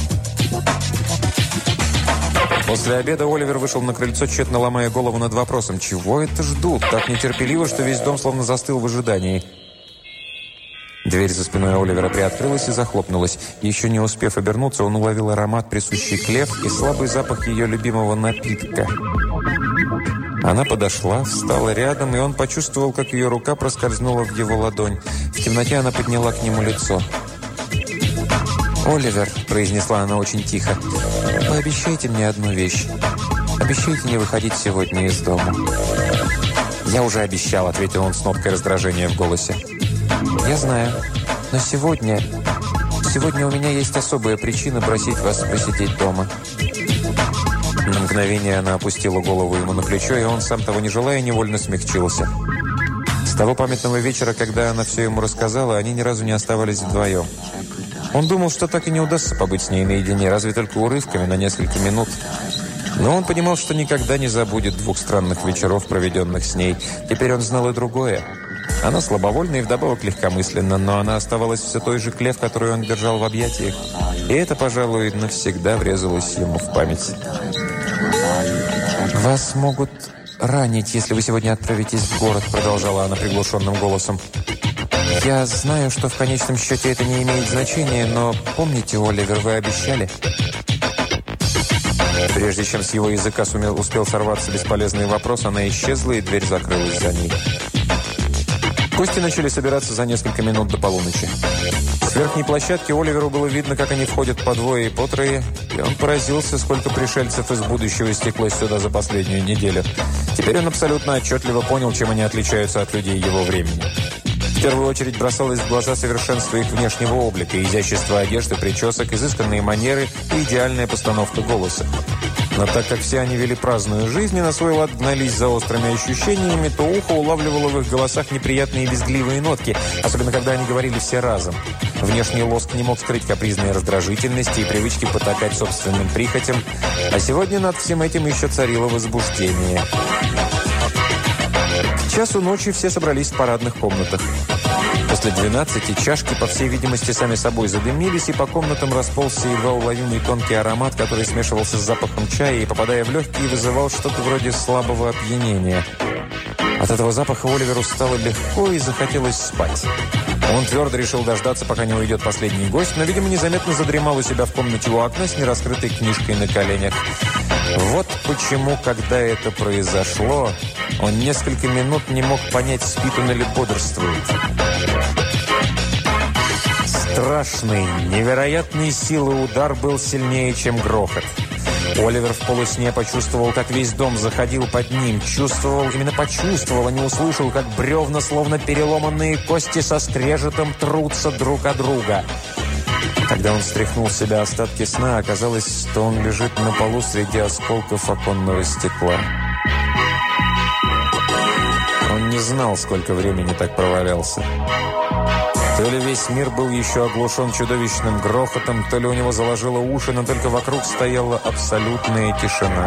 После обеда Оливер вышел на крыльцо, тщетно ломая голову над вопросом: чего это ждут? Так нетерпеливо, что весь дом словно застыл в ожидании. Дверь за спиной Оливера приоткрылась и захлопнулась. Еще не успев обернуться, он уловил аромат, присущий Клев, и слабый запах ее любимого напитка. Она подошла, встала рядом, и он почувствовал, как ее рука проскользнула в его ладонь. В темноте она подняла к нему лицо. «Оливер», — произнесла она очень тихо, — «пообещайте мне одну вещь. Обещайте не выходить сегодня из дома». «Я уже обещал», — ответил он с ноткой раздражения в голосе. «Я знаю, но сегодня... Сегодня у меня есть особая причина просить вас посидеть дома». На мгновение она опустила голову ему на плечо, и он, сам того не желая, невольно смягчился. С того памятного вечера, когда она все ему рассказала, они ни разу не оставались вдвоем. Он думал, что так и не удастся побыть с ней наедине, разве только урывками на несколько минут. Но он понимал, что никогда не забудет двух странных вечеров, проведенных с ней. Теперь он знал и другое. Она слабовольна и вдобавок легкомысленна, но она оставалась все той же Клев, которую он держал в объятиях. И это, пожалуй, навсегда врезалось ему в память. «Вас могут ранить, если вы сегодня отправитесь в город», продолжала она приглушенным голосом. «Я знаю, что в конечном счете это не имеет значения, но помните, Оливер, вы обещали?» Прежде чем с его языка сумел, успел сорваться бесполезный вопрос, она исчезла, и дверь закрылась за ней. Гости начали собираться за несколько минут до полуночи. С верхней площадки Оливеру было видно, как они входят по двое и по трое, и он поразился, сколько пришельцев из будущего стеклось сюда за последнюю неделю. Теперь он абсолютно отчетливо понял, чем они отличаются от людей его времени. В первую очередь бросалось в глаза совершенство их внешнего облика, изящество одежды, причесок, изысканные манеры и идеальная постановка голоса. Но так как все они вели праздную жизнь и на свой лад гнались за острыми ощущениями, то ухо улавливало в их голосах неприятные визгливые нотки, особенно когда они говорили все разом. Внешний лоск не мог скрыть капризные раздражительности и привычки потакать собственным прихотям, а сегодня над всем этим еще царило возбуждение. К часу ночи все собрались в парадных комнатах. После двенадцати чашки, по всей видимости, сами собой задымились, и по комнатам расползся едва уловимый тонкий аромат, который смешивался с запахом чая и, попадая в легкие, вызывал что-то вроде слабого опьянения. От этого запаха Оливеру стало легко и захотелось спать. Он твердо решил дождаться, пока не уйдет последний гость, но, видимо, незаметно задремал у себя в комнате у окна с нераскрытой книжкой на коленях. Вот почему, когда это произошло, он несколько минут не мог понять, спит он или бодрствует. Страшный, невероятной силы удар был сильнее, чем грохот. Оливер в полусне почувствовал, как весь дом заходил под ним. Чувствовал, именно почувствовал, а не услышал, как бревна, словно переломанные кости, со скрежетом трутся друг от друга. Когда он стряхнул с себя остатки сна, оказалось, что он лежит на полу среди осколков оконного стекла. Он не знал, сколько времени так провалялся. То ли весь мир был еще оглушен чудовищным грохотом, то ли у него заложило уши, но только вокруг стояла абсолютная тишина.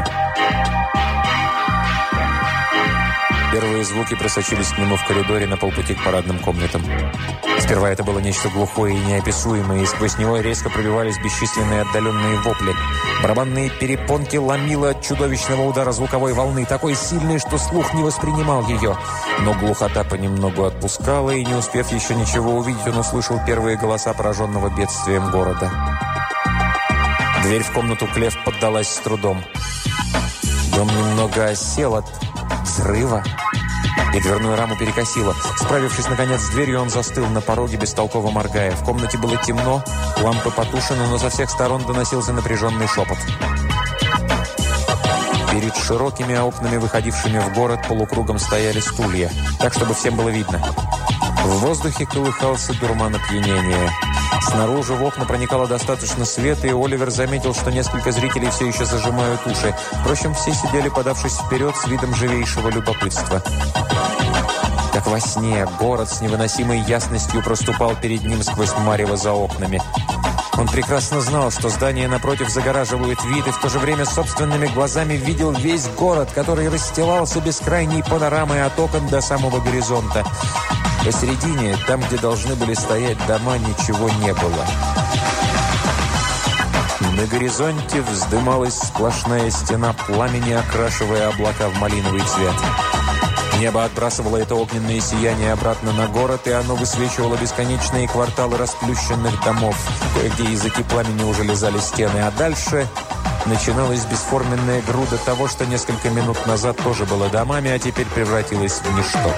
Первые звуки просочились к нему в коридоре на полпути к парадным комнатам. Сперва это было нечто глухое и неописуемое, и сквозь него резко пробивались бесчисленные отдаленные вопли. Барабанные перепонки ломило от чудовищного удара звуковой волны, такой сильной, что слух не воспринимал ее. Но глухота понемногу отпускала, и не успев еще ничего увидеть, он услышал первые голоса пораженного бедствием города. Дверь в комнату Клев поддалась с трудом. Дом немного осел от взрыва, и дверную раму перекосило. Справившись, наконец, с дверью, он застыл на пороге, бестолково моргая. В комнате было темно, лампы потушены, но со всех сторон доносился напряженный шепот. Перед широкими окнами, выходившими в город, полукругом стояли стулья, так, чтобы всем было видно. В воздухе колыхался дурман опьянения. Снаружи в окна проникало достаточно света, и Оливер заметил, что несколько зрителей все еще зажимают уши. Впрочем, все сидели, подавшись вперед, с видом живейшего любопытства. Как во сне, город с невыносимой ясностью проступал перед ним сквозь марево за окнами. Он прекрасно знал, что здания напротив загораживают вид, и в то же время собственными глазами видел весь город, который расстилался бескрайней панорамой от окон до самого горизонта. Посередине, там, где должны были стоять дома, ничего не было. На горизонте вздымалась сплошная стена пламени, окрашивая облака в малиновый цвет. Небо отбрасывало это огненное сияние обратно на город, и оно высвечивало бесконечные кварталы расплющенных домов. Кое-где языки пламени уже лизали стены, а дальше начиналась бесформенная груда того, что несколько минут назад тоже было домами, а теперь превратилось в ничто.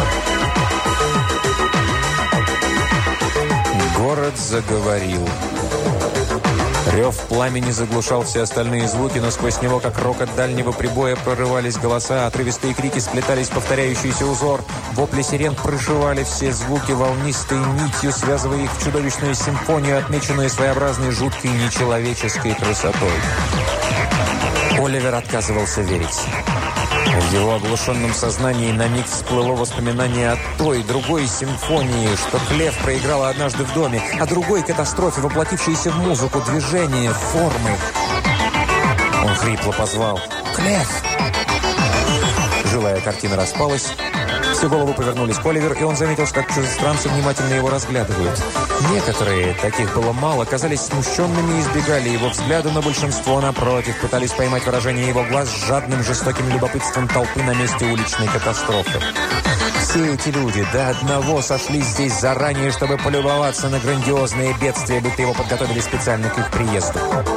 Город заговорил. Рев пламени заглушал все остальные звуки, но сквозь него, как рокот дальнего прибоя, прорывались голоса, отрывистые крики сплетались в повторяющийся узор, вопли сирен проживали все звуки волнистой нитью, связывая их в чудовищную симфонию, отмеченную своеобразной жуткой нечеловеческой красотой. Оливер отказывался верить. В его оглушенном сознании на миг всплыло воспоминание о той, другой симфонии, что Клев проиграла однажды в доме, о другой катастрофе, воплотившейся в музыку, движение, формы. Он хрипло позвал: «Клефф!». Жилая картина распалась. Все головы повернулись к Оливеру, и он заметил, как чужестранцы внимательно его разглядывают. Некоторые, таких было мало, казались смущенными и избегали его взгляда, но большинство, напротив, пытались поймать выражение его глаз с жадным, жестоким любопытством толпы на месте уличной катастрофы. Все эти люди до одного сошлись здесь заранее, чтобы полюбоваться на грандиозные бедствия, будто его подготовили специально к их приезду.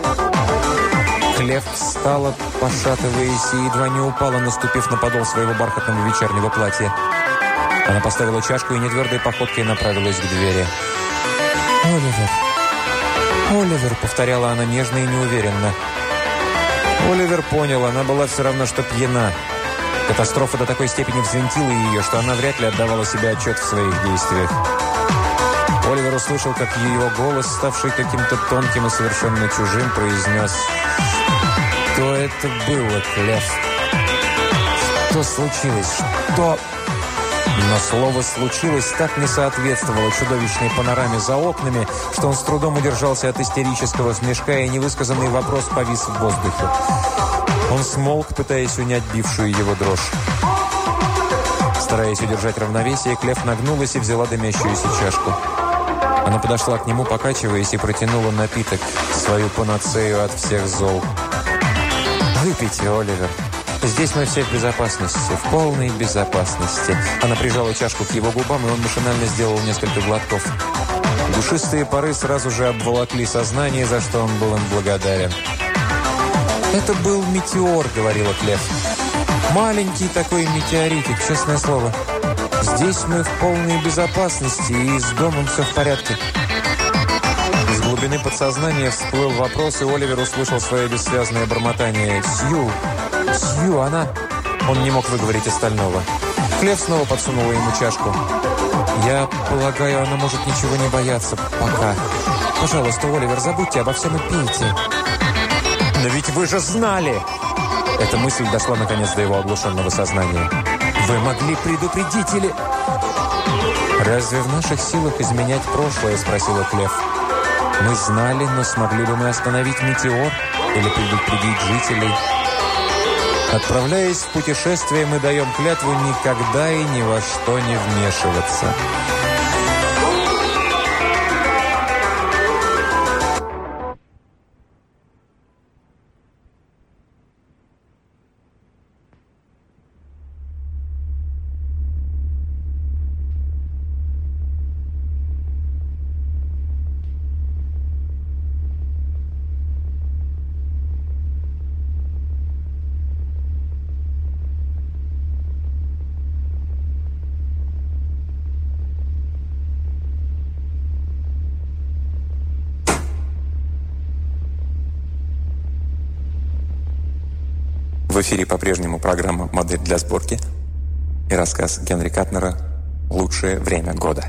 Клефф встала, пошатываясь, и едва не упала, наступив на подол своего бархатного вечернего платья. Она поставила чашку и нетвердой походкой направилась к двери. «Оливер! Оливер!» — повторяла она нежно и неуверенно. Оливер понял, она была все равно, что пьяна. Катастрофа до такой степени взвинтила ее, что она вряд ли отдавала себе отчет в своих действиях. Оливер услышал, как ее голос, ставший каким-то тонким и совершенно чужим, произнес: «Что это было, Клефф? Что случилось? Что...» Но слово «случилось» так не соответствовало чудовищной панораме за окнами, что он с трудом удержался от истерического смешка, и невысказанный вопрос повис в воздухе. Он смолк, пытаясь унять бившую его дрожь. Стараясь удержать равновесие, Клефф нагнулась и взяла дымящуюся чашку. Она подошла к нему, покачиваясь, и протянула напиток, свою панацею от всех зол. «Выпейте, Оливер. Здесь мы все в безопасности, в полной безопасности». Она прижала чашку к его губам, и он машинально сделал несколько глотков. Душистые пары сразу же обволокли сознание, за что он был им благодарен. «Это был метеор», — говорила Клефф. «Маленький такой метеоритик, честное слово. Здесь мы в полной безопасности, и с домом все в порядке». Из глубины подсознания всплыл вопрос, и Оливер услышал свое бессвязное бормотание. «Сью! Сью, она...» Он не мог выговорить остального. Клефф снова подсунула ему чашку. «Я полагаю, она может ничего не бояться. Пока. Пожалуйста, Оливер, забудьте обо всем и пейте». «Но ведь вы же знали!» Эта мысль дошла наконец до его оглушенного сознания. «Вы могли предупредить или...» «Разве в наших силах изменять прошлое?» – спросила Клефф. «Мы знали, но смогли бы мы остановить метеор или предупредить жителей?» Отправляясь в путешествие, мы даем клятву никогда и ни во что не вмешиваться. В эфире по-прежнему программа «Модель для сборки» и рассказ Генри Катнера «Лучшее время года».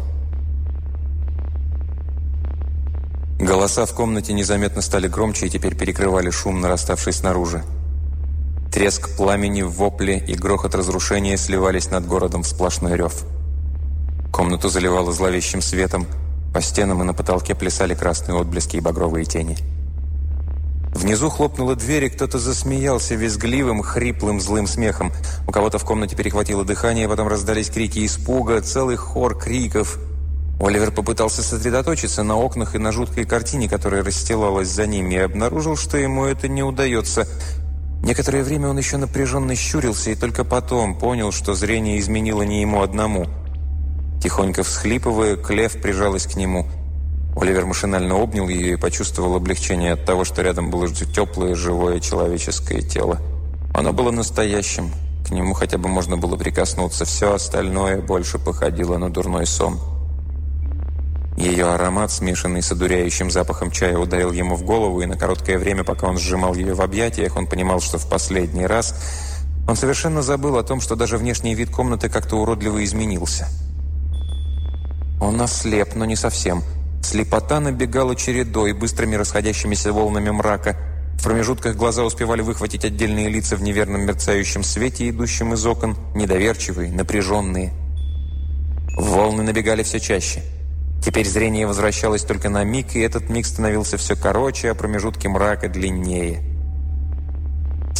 Голоса в комнате незаметно стали громче и теперь перекрывали шум, нараставший снаружи. Треск пламени, вопли и грохот разрушения сливались над городом в сплошной рев. Комнату заливало зловещим светом, по стенам и на потолке плясали красные отблески и багровые тени. Внизу хлопнула дверь, и кто-то засмеялся визгливым, хриплым, злым смехом. У кого-то в комнате перехватило дыхание, потом раздались крики испуга, целый хор криков. Оливер попытался сосредоточиться на окнах и на жуткой картине, которая расстилалась за ними, и обнаружил, что ему это не удается. Некоторое время он еще напряженно щурился, и только потом понял, что зрение изменило не ему одному. Тихонько всхлипывая, Клефф прижалась к нему. Оливер машинально обнял ее и почувствовал облегчение от того, что рядом было теплое, живое человеческое тело. Оно было настоящим. К нему хотя бы можно было прикоснуться. Все остальное больше походило на дурной сон. Ее аромат, смешанный с одуряющим запахом чая, ударил ему в голову, и на короткое время, пока он сжимал ее в объятиях, он понимал, что в последний раз он совершенно забыл о том, что даже внешний вид комнаты как-то уродливо изменился. Он ослеп, но не совсем. Слепота набегала чередой, быстрыми расходящимися волнами мрака. В промежутках глаза успевали выхватить отдельные лица в неверном мерцающем свете, идущем из окон, недоверчивые, напряженные. Волны набегали все чаще. Теперь зрение возвращалось только на миг, и этот миг становился все короче, а промежутки мрака длиннее.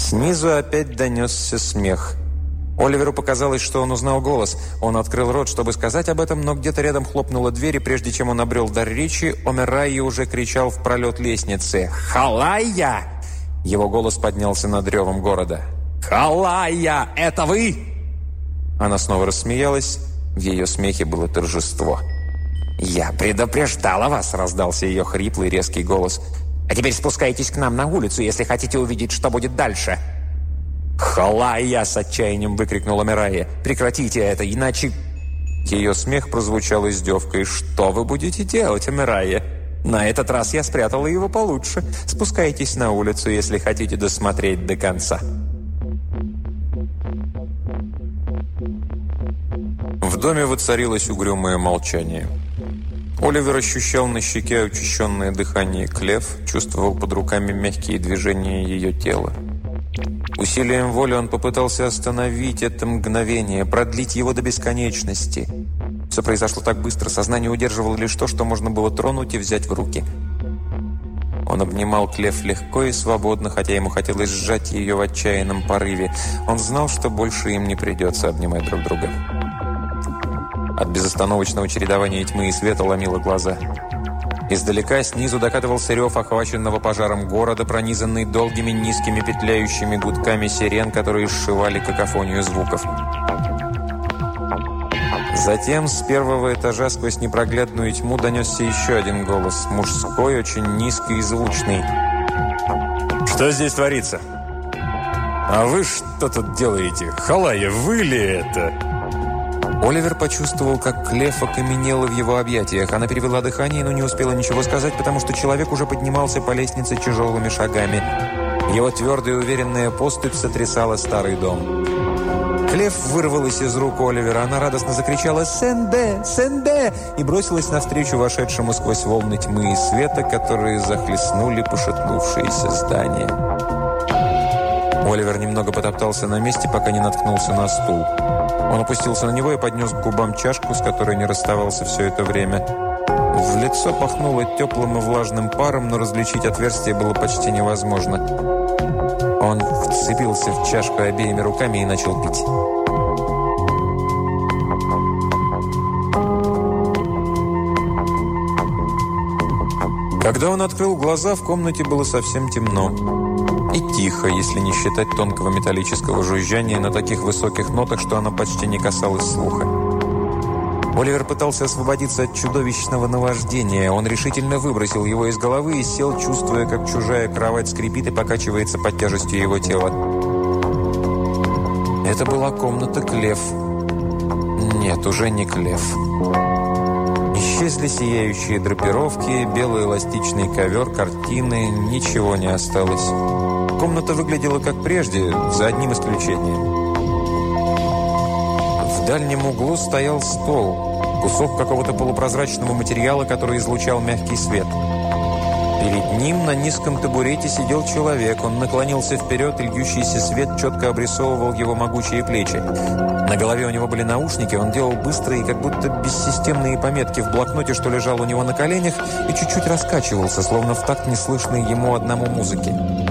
Снизу опять донесся смех. Оливеру показалось, что он узнал голос. Он открыл рот, чтобы сказать об этом, но где-то рядом хлопнула дверь, и прежде чем он обрел дар речи, Омерайи уже кричал в пролет лестницы: «Халайя!» Его голос поднялся над ревом города. «Халайя! Это вы?» Она снова рассмеялась. В ее смехе было торжество. «Я предупреждала вас!» – раздался ее хриплый резкий голос. «А теперь спускайтесь к нам на улицу, если хотите увидеть, что будет дальше!» «Халайя!» – с отчаянием выкрикнула Мирайя. «Прекратите это, иначе...» Ее смех прозвучал издевкой. «Что вы будете делать, Мирайя? На этот раз я спрятала его получше. Спускайтесь на улицу, если хотите досмотреть до конца». В доме воцарилось угрюмое молчание. Оливер ощущал на щеке учащенное дыхание Клев, чувствовал под руками мягкие движения ее тела. Усилием воли он попытался остановить это мгновение, продлить его до бесконечности. Все произошло так быстро, сознание удерживало лишь то, что можно было тронуть и взять в руки. Он обнимал Клев легко и свободно, хотя ему хотелось сжать ее в отчаянном порыве. Он знал, что больше им не придется обнимать друг друга. От безостановочного чередования тьмы и света ломило глаза. Издалека снизу докатывался рев охваченного пожаром города, пронизанный долгими низкими петляющими гудками сирен, которые сшивали какофонию звуков. Затем с первого этажа сквозь непроглядную тьму донесся еще один голос, мужской, очень низкий и звучный. «Что здесь творится?» «А вы что тут делаете? Халайя, вы ли это?» Оливер почувствовал, как Клев окаменела в его объятиях. Она перевела дыхание, но не успела ничего сказать, потому что человек уже поднимался по лестнице тяжелыми шагами. Его твердая и уверенная поступь сотрясала старый дом. Клев вырвалась из рук Оливера. Она радостно закричала «Сенде! Сенде!» и бросилась навстречу вошедшему сквозь волны тьмы и света, которые захлестнули пошатнувшееся здание. Оливер немного потоптался на месте, пока не наткнулся на стул. Он опустился на него и поднес к губам чашку, с которой не расставался все это время. В лицо пахнуло теплым и влажным паром, но различить отверстие было почти невозможно. Он вцепился в чашку обеими руками и начал пить. Когда он открыл глаза, в комнате было совсем темно. И тихо, если не считать тонкого металлического жужжания на таких высоких нотах, что оно почти не касалось слуха. Оливер пытался освободиться от чудовищного наваждения. Он решительно выбросил его из головы и сел, чувствуя, как чужая кровать скрипит и покачивается под тяжестью его тела. Это была комната Клев. Нет, уже не Клев. Исчезли сияющие драпировки, белый эластичный ковер, картины, ничего не осталось. Комната выглядела как прежде, за одним исключением. В дальнем углу стоял стол, кусок какого-то полупрозрачного материала, который излучал мягкий свет. Перед ним на низком табурете сидел человек. Он наклонился вперед, и льющийся свет четко обрисовывал его могучие плечи. На голове у него были наушники, он делал быстрые, как будто бессистемные пометки в блокноте, что лежал у него на коленях, и чуть-чуть раскачивался, словно в такт неслышной ему одному музыки.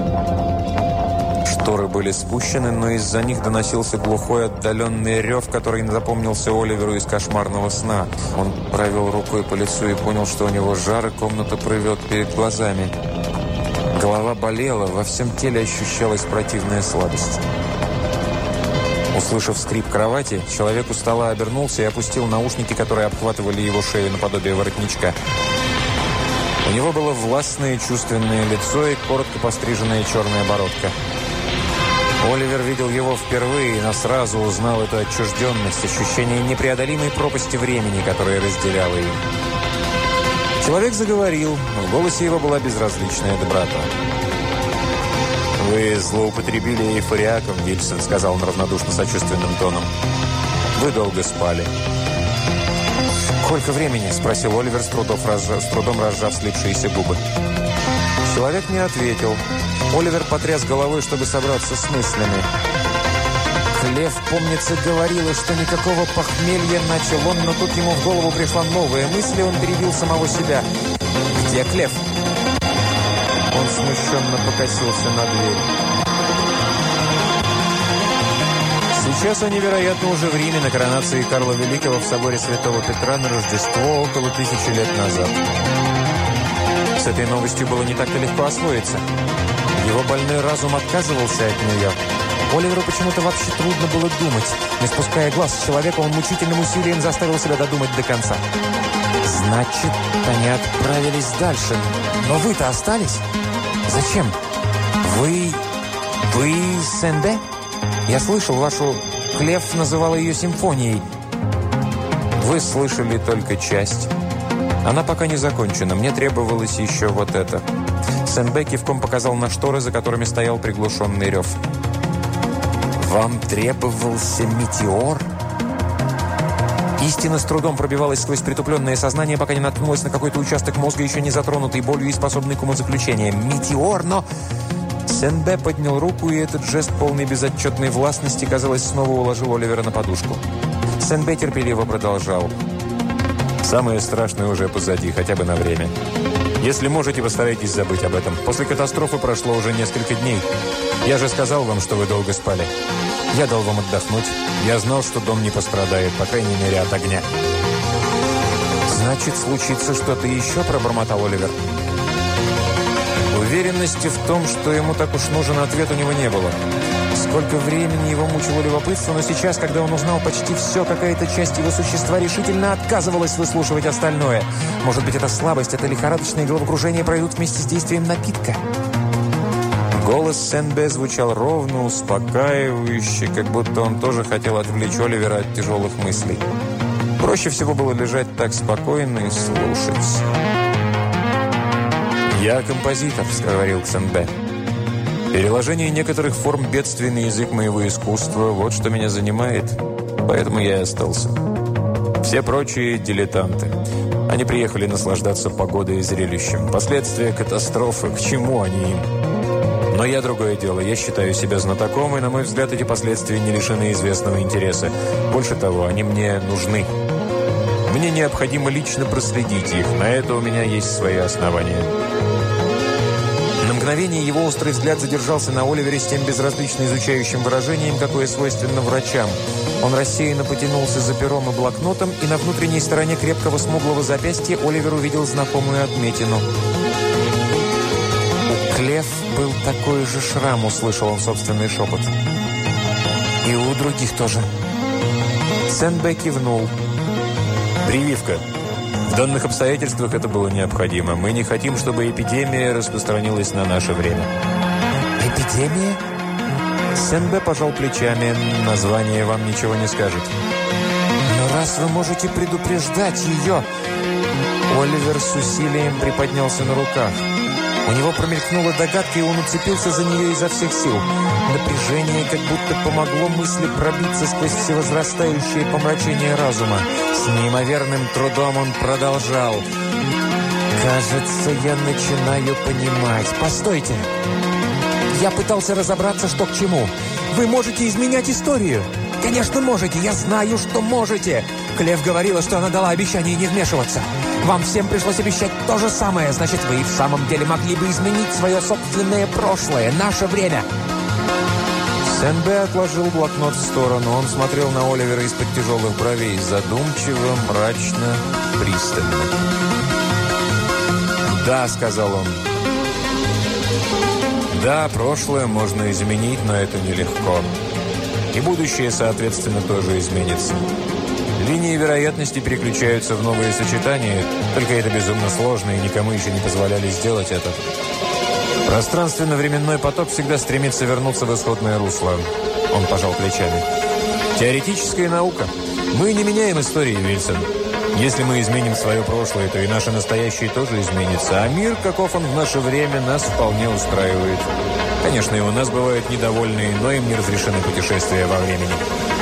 Шторы были спущены, но из-за них доносился глухой отдаленный рев, который запомнился Оливеру из кошмарного сна. Он провел рукой по лицу и понял, что у него жар, и комната плывет перед глазами. Голова болела, во всем теле ощущалась противная слабость. Услышав скрип кровати, человек устало обернулся и опустил наушники, которые обхватывали его шею наподобие воротничка. У него было властное чувственное лицо и коротко постриженная черная бородка. Оливер видел его впервые, но сразу узнал эту отчужденность, ощущение непреодолимой пропасти времени, которое разделяло их. Человек заговорил, в голосе его была безразличная доброта. «Вы злоупотребили эйфориаком, Вильсон», — сказал он равнодушно-сочувственным тоном. «Вы долго спали». «Сколько времени?» — спросил Оливер, с трудом, разжав, с трудом разжав слипшиеся губы. Человек не ответил. Оливер потряс головой, чтобы собраться с мыслями. Клев, помнится, говорила, что никакого похмелья, начал он, но тут ему в голову пришла новая мысль, и он перебил самого себя. «Где Клев?» Он смущенно покосился на дверь. Сейчас они, вероятно, уже в Риме на коронации Карла Великого в соборе Святого Петра на Рождество около тысячи лет назад. С этой новостью было не так-то легко освоиться. Его больной разум отказывался от нее. Оливеру почему-то вообще трудно было думать. Не спуская глаз с человека, он мучительным усилием заставил себя додумать до конца. «Значит, они отправились дальше. Но вы-то остались? Зачем? Вы... вы Сен-Бе? Я слышал, вашу... Клев называла ее симфонией». «Вы слышали только часть. Она пока не закончена. Мне требовалось еще вот это». Сен-Бе кивком показал на шторы, за которыми стоял приглушенный рев. «Вам требовался метеор?» Истина с трудом пробивалась сквозь притупленное сознание, пока не наткнулась на какой-то участок мозга, еще не затронутый болью и способный к умозаключению. «Метеор, но...» Сен-Бе поднял руку, и этот жест полной безотчетной властности, казалось, снова уложил Оливера на подушку. Сен-Бе терпеливо продолжал. «Самое страшное уже позади, хотя бы на время. Если можете, постарайтесь забыть об этом. После катастрофы прошло уже несколько дней. Я же сказал вам, что вы долго спали. Я дал вам отдохнуть. Я знал, что дом не пострадает, по крайней мере, от огня». «Значит, случится что-то еще?» – пробормотал Оливер. Уверенности в том, что ему так уж нужен ответ, у него не было. Сколько времени его мучило любопытство, но сейчас, когда он узнал почти все, какая-то часть его существа решительно отказывалась выслушивать остальное. Может быть, эта слабость, это лихорадочное головокружение пройдут вместе с действием напитка? Голос Сен-Бе звучал ровно, успокаивающе, как будто он тоже хотел отвлечь Оливера от тяжелых мыслей. Проще всего было лежать так спокойно и слушать. «Я композитор», — говорил Сен-Бе. «Переложение некоторых форм бедствий на язык моего искусства — вот что меня занимает. Поэтому я и остался. Все прочие — дилетанты. Они приехали наслаждаться погодой и зрелищем. Последствия катастрофы, к чему они им? Но я другое дело. Я считаю себя знатоком, и, на мой взгляд, эти последствия не лишены известного интереса. Больше того, они мне нужны. Мне необходимо лично проследить их. На это у меня есть свои основания». На мгновение его острый взгляд задержался на Оливере с тем безразлично изучающим выражением, какое свойственно врачам. Он рассеянно потянулся за пером и блокнотом, и на внутренней стороне крепкого смуглого запястья Оливер увидел знакомую отметину. «У Клев был такой же шрам», — услышал он собственный шепот. «И у других тоже». Сен-Бе кивнул. «Прививка. В данных обстоятельствах это было необходимо. Мы не хотим, чтобы эпидемия распространилась на наше время». «Эпидемия?» Сен-Бе пожал плечами. «Название вам ничего не скажет». «Но раз вы можете предупреждать ее...» Оливер с усилием приподнялся на руках. У него промелькнула догадка, и он уцепился за нее изо всех сил. Напряжение как будто помогло мысли пробиться сквозь всевозрастающее помрачение разума. С неимоверным трудом он продолжал. «Кажется, я начинаю понимать. Постойте! Я пытался разобраться, что к чему. Вы можете изменять историю? Конечно, можете. Я знаю, что можете. Клев говорила, что она дала обещание не вмешиваться. Вам всем пришлось обещать то же самое. Значит, вы и в самом деле могли бы изменить свое собственное прошлое, наше время». Сен-Бе отложил блокнот в сторону. Он смотрел на Оливера из-под тяжелых бровей, задумчиво, мрачно, пристально. «Да», — сказал он. «Да, прошлое можно изменить, но это нелегко. И будущее, соответственно, тоже изменится. Линии вероятности переключаются в новые сочетания, только это безумно сложно, и никому еще не позволяли сделать это. Пространственно-временной поток всегда стремится вернуться в исходное русло». Он пожал плечами. «Теоретическая наука. Мы не меняем истории, Вильсон. Если мы изменим свое прошлое, то и наше настоящее тоже изменится. А мир, каков он в наше время, нас вполне устраивает. Конечно, и у нас бывают недовольные, но им не разрешены путешествия во времени».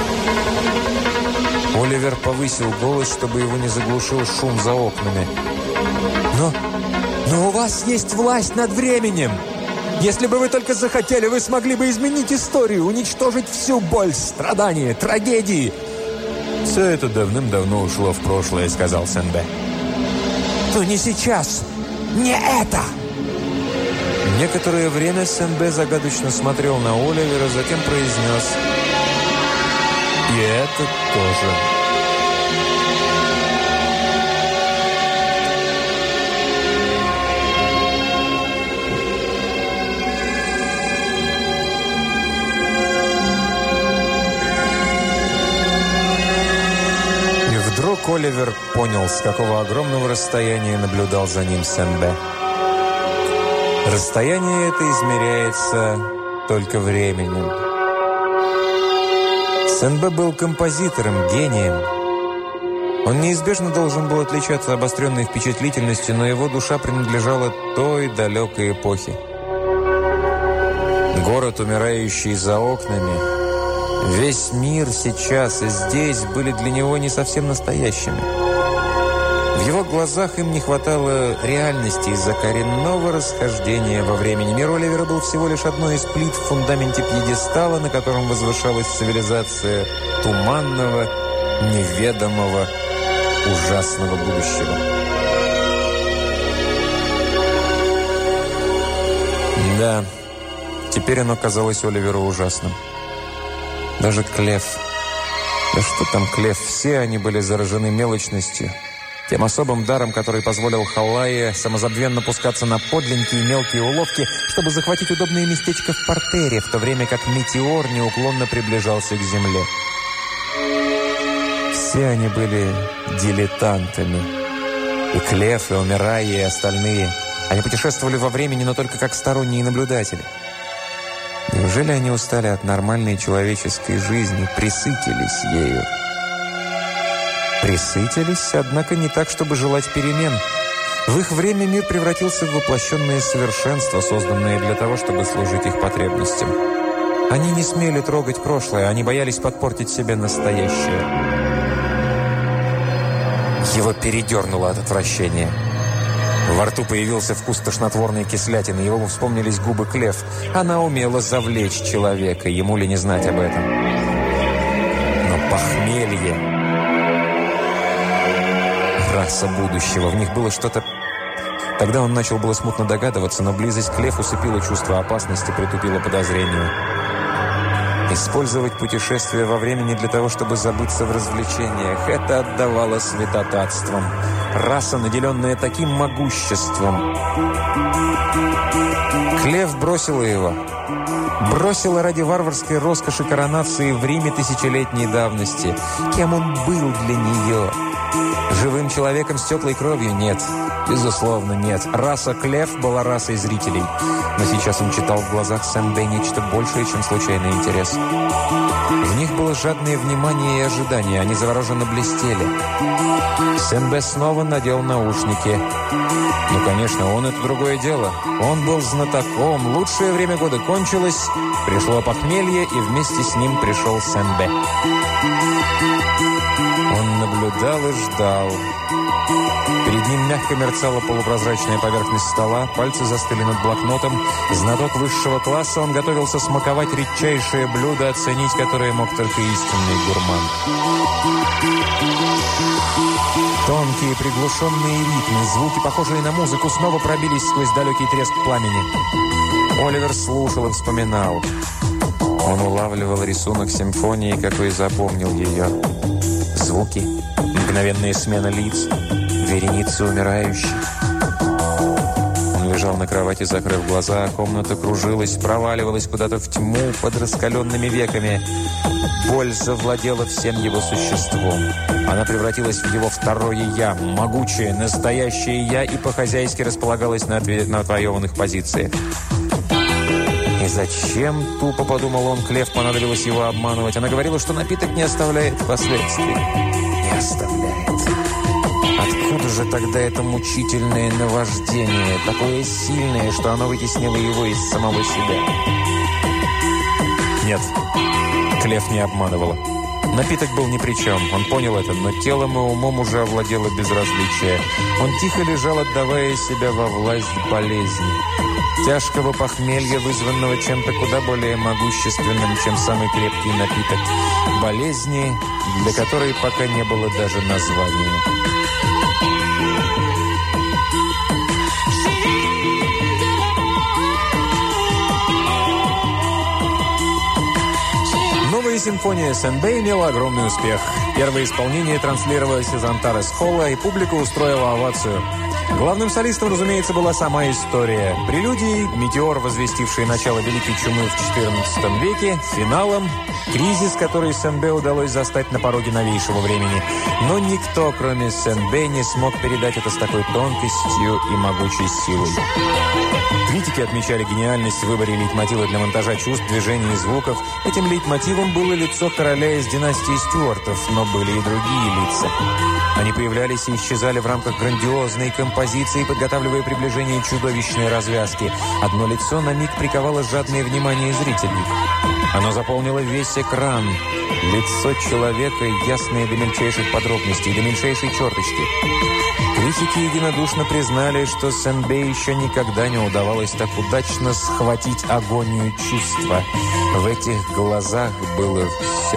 Оливер повысил голос, чтобы его не заглушил шум за окнами. «Но, но у вас есть власть над временем! Если бы вы только захотели, вы смогли бы изменить историю, уничтожить всю боль, страдания, трагедии!» «Все это давным-давно ушло в прошлое», — сказал Сен-Бе. «Но не сейчас! Не это!» Некоторое время Сен-Бе загадочно смотрел на Оливера, затем произнес: И это тоже. Вдруг Оливер понял, с какого огромного расстояния наблюдал за ним Сен-Бе. Расстояние это измеряется только временем. Сен-Бе был композитором, гением. Он неизбежно должен был отличаться обостренной впечатлительностью, но его душа принадлежала той далекой эпохе. Город, умирающий за окнами, весь мир сейчас и здесь были для него не совсем настоящими. В его глазах им не хватало реальности из-за коренного расхождения во времени. Мир Оливера был всего лишь одной из плит в фундаменте пьедестала, на котором возвышалась цивилизация туманного, неведомого, ужасного будущего. Да, теперь оно казалось Оливеру ужасным. Даже Клефф. Да что там Клефф, все они были заражены мелочностью. Тем особым даром, который позволил Халлае самозабвенно пускаться на подленькие мелкие уловки, чтобы захватить удобное местечко в портере, в то время как метеор неуклонно приближался к земле. Все они были дилетантами. И Клефф, и Омерай, и остальные. Они путешествовали во времени, но только как сторонние наблюдатели. Неужели они устали от нормальной человеческой жизни, пресытились ею? Пресытились, однако не так, чтобы желать перемен. В их время мир превратился в воплощенное совершенство, созданное для того, чтобы служить их потребностям. Они не смели трогать прошлое, они боялись подпортить себе настоящее. Его передернуло от отвращения. Во рту появился вкус тошнотворной кислятины. Его вспомнились губы Клефф. Она умела завлечь человека. Ему ли не знать об этом? Но похмелье... Раса будущего. В них было что-то... Тогда он начал было смутно догадываться, но близость Клефф усыпила чувство опасности, притупила подозрение. Использовать путешествие во времени для того, чтобы забыться в развлечениях, это отдавало святотатством. Раса, наделенная таким могуществом. Клефф бросила его. Бросила ради варварской роскоши коронации в Риме тысячелетней давности. Кем он был для нее? Живым человеком с теплой кровью? Нет. Безусловно, нет. Раса Клефф была расой зрителей. Но сейчас он читал в глазах Сен-Бе нечто большее, чем случайный интерес. В них было жадное внимание и ожидание. Они завороженно блестели. Сен-Бе снова надел наушники. Ну, конечно, он — это другое дело. Он был знатоком. Лучшее время года кончилось. Пришло похмелье, и вместе с ним пришел Сен-Бе. Он наблюдал и ждал. Перед ним мягко мерцала полупрозрачная поверхность стола, пальцы застыли над блокнотом. Знаток высшего класса, он готовился смаковать редчайшее блюдо, оценить которое мог только истинный гурман. Тонкие приглушенные ритмы, звуки, похожие на музыку, снова пробились сквозь далекий треск пламени. Оливер слушал и вспоминал. Он улавливал рисунок симфонии, какой запомнил ее. Звуки, мгновенная смена лиц, вереницы умирающих. Он лежал на кровати, закрыв глаза, а комната кружилась, проваливалась куда-то в тьму под раскаленными веками. Боль завладела всем его существом. Она превратилась в его второе «я», могучее, настоящее «я», и по-хозяйски располагалась на, отве- на отвоеванных позициях. И зачем, тупо подумал он, Клефф понадобилось его обманывать? Она говорила, что напиток не оставляет последствий. Не оставляет. Откуда же тогда это мучительное наваждение, такое сильное, что оно вытеснило его из самого себя? Нет, Клефф не обманывала. Напиток был ни при чем, он понял это, но телом и умом уже овладело безразличие. Он тихо лежал, отдавая себя во власть болезни. Тяжкого похмелья, вызванного чем-то куда более могущественным, чем самый крепкий напиток. Болезни, для которой пока не было даже названия. Первая симфония Сен-Бе имела огромный успех. Первое исполнение транслировалось из Антарес-холла, и публика устроила овацию. Главным солистом, разумеется, была сама история. Прелюдией – метеор, возвестивший начало Великой Чумы в четырнадцатом веке, финалом – кризис, который Сен-Бе удалось застать на пороге новейшего времени. Но никто, кроме Сен-Бе, не смог передать это с такой тонкостью и могучей силой. Критики отмечали гениальность в выборе лейтмотива для монтажа чувств, движений и звуков. Этим лейтмотивом было лицо короля из династии Стюартов, но были и другие лица. Они появлялись и исчезали в рамках грандиозной композиции, подготавливая приближение чудовищной развязки. Одно лицо на миг приковало жадное внимание зрителей. Оно заполнило весь экран. Лицо человека, ясное до мельчайших подробностей, до меньшейшей черточки. Критики единодушно признали, что Сен-Бе еще никогда не удавалось так удачно схватить агонию чувства. В этих глазах было все.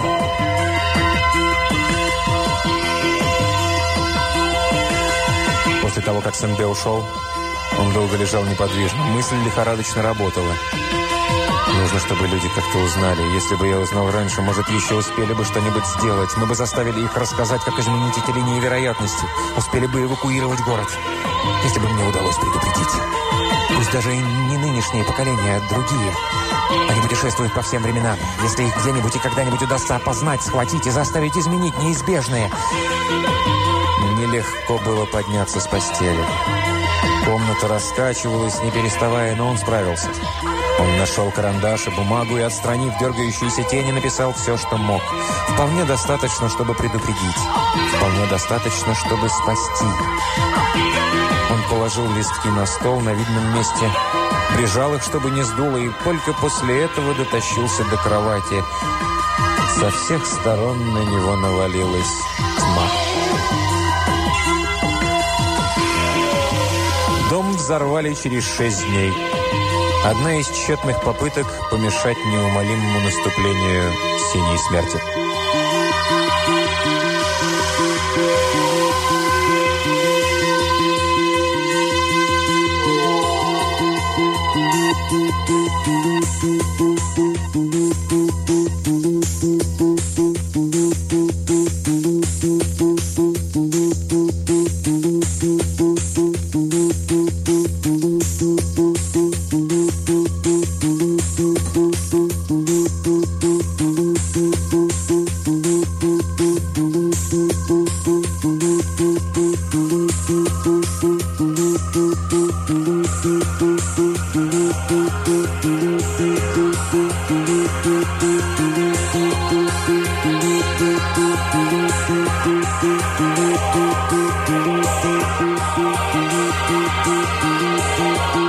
После того, как Сен-Бе ушел, он долго лежал неподвижно. Мысль лихорадочно работала. Нужно, чтобы люди как-то узнали. Если бы я узнал раньше, может, еще успели бы что-нибудь сделать. Мы бы заставили их рассказать, как изменить эти линии вероятности. Успели бы эвакуировать город. Если бы мне удалось предупредить. Пусть даже и не нынешнее поколение, а другие. Они путешествуют по всем временам. Если их где-нибудь и когда-нибудь удастся опознать, схватить и заставить изменить неизбежное. Нелегко было подняться с постели. Комната раскачивалась, не переставая, но он справился. Он нашел карандаш и бумагу и, отстранив дергающиеся тени, написал все, что мог. Вполне достаточно, чтобы предупредить. Вполне достаточно, чтобы спасти. Он положил листки на стол на видном месте, прижал их, чтобы не сдуло, и только после этого дотащился до кровати. Со всех сторон на него навалилась тьма. Дом взорвали через шесть дней. Одна из тщетных попыток помешать неумолимому наступлению синей смерти. Thank you.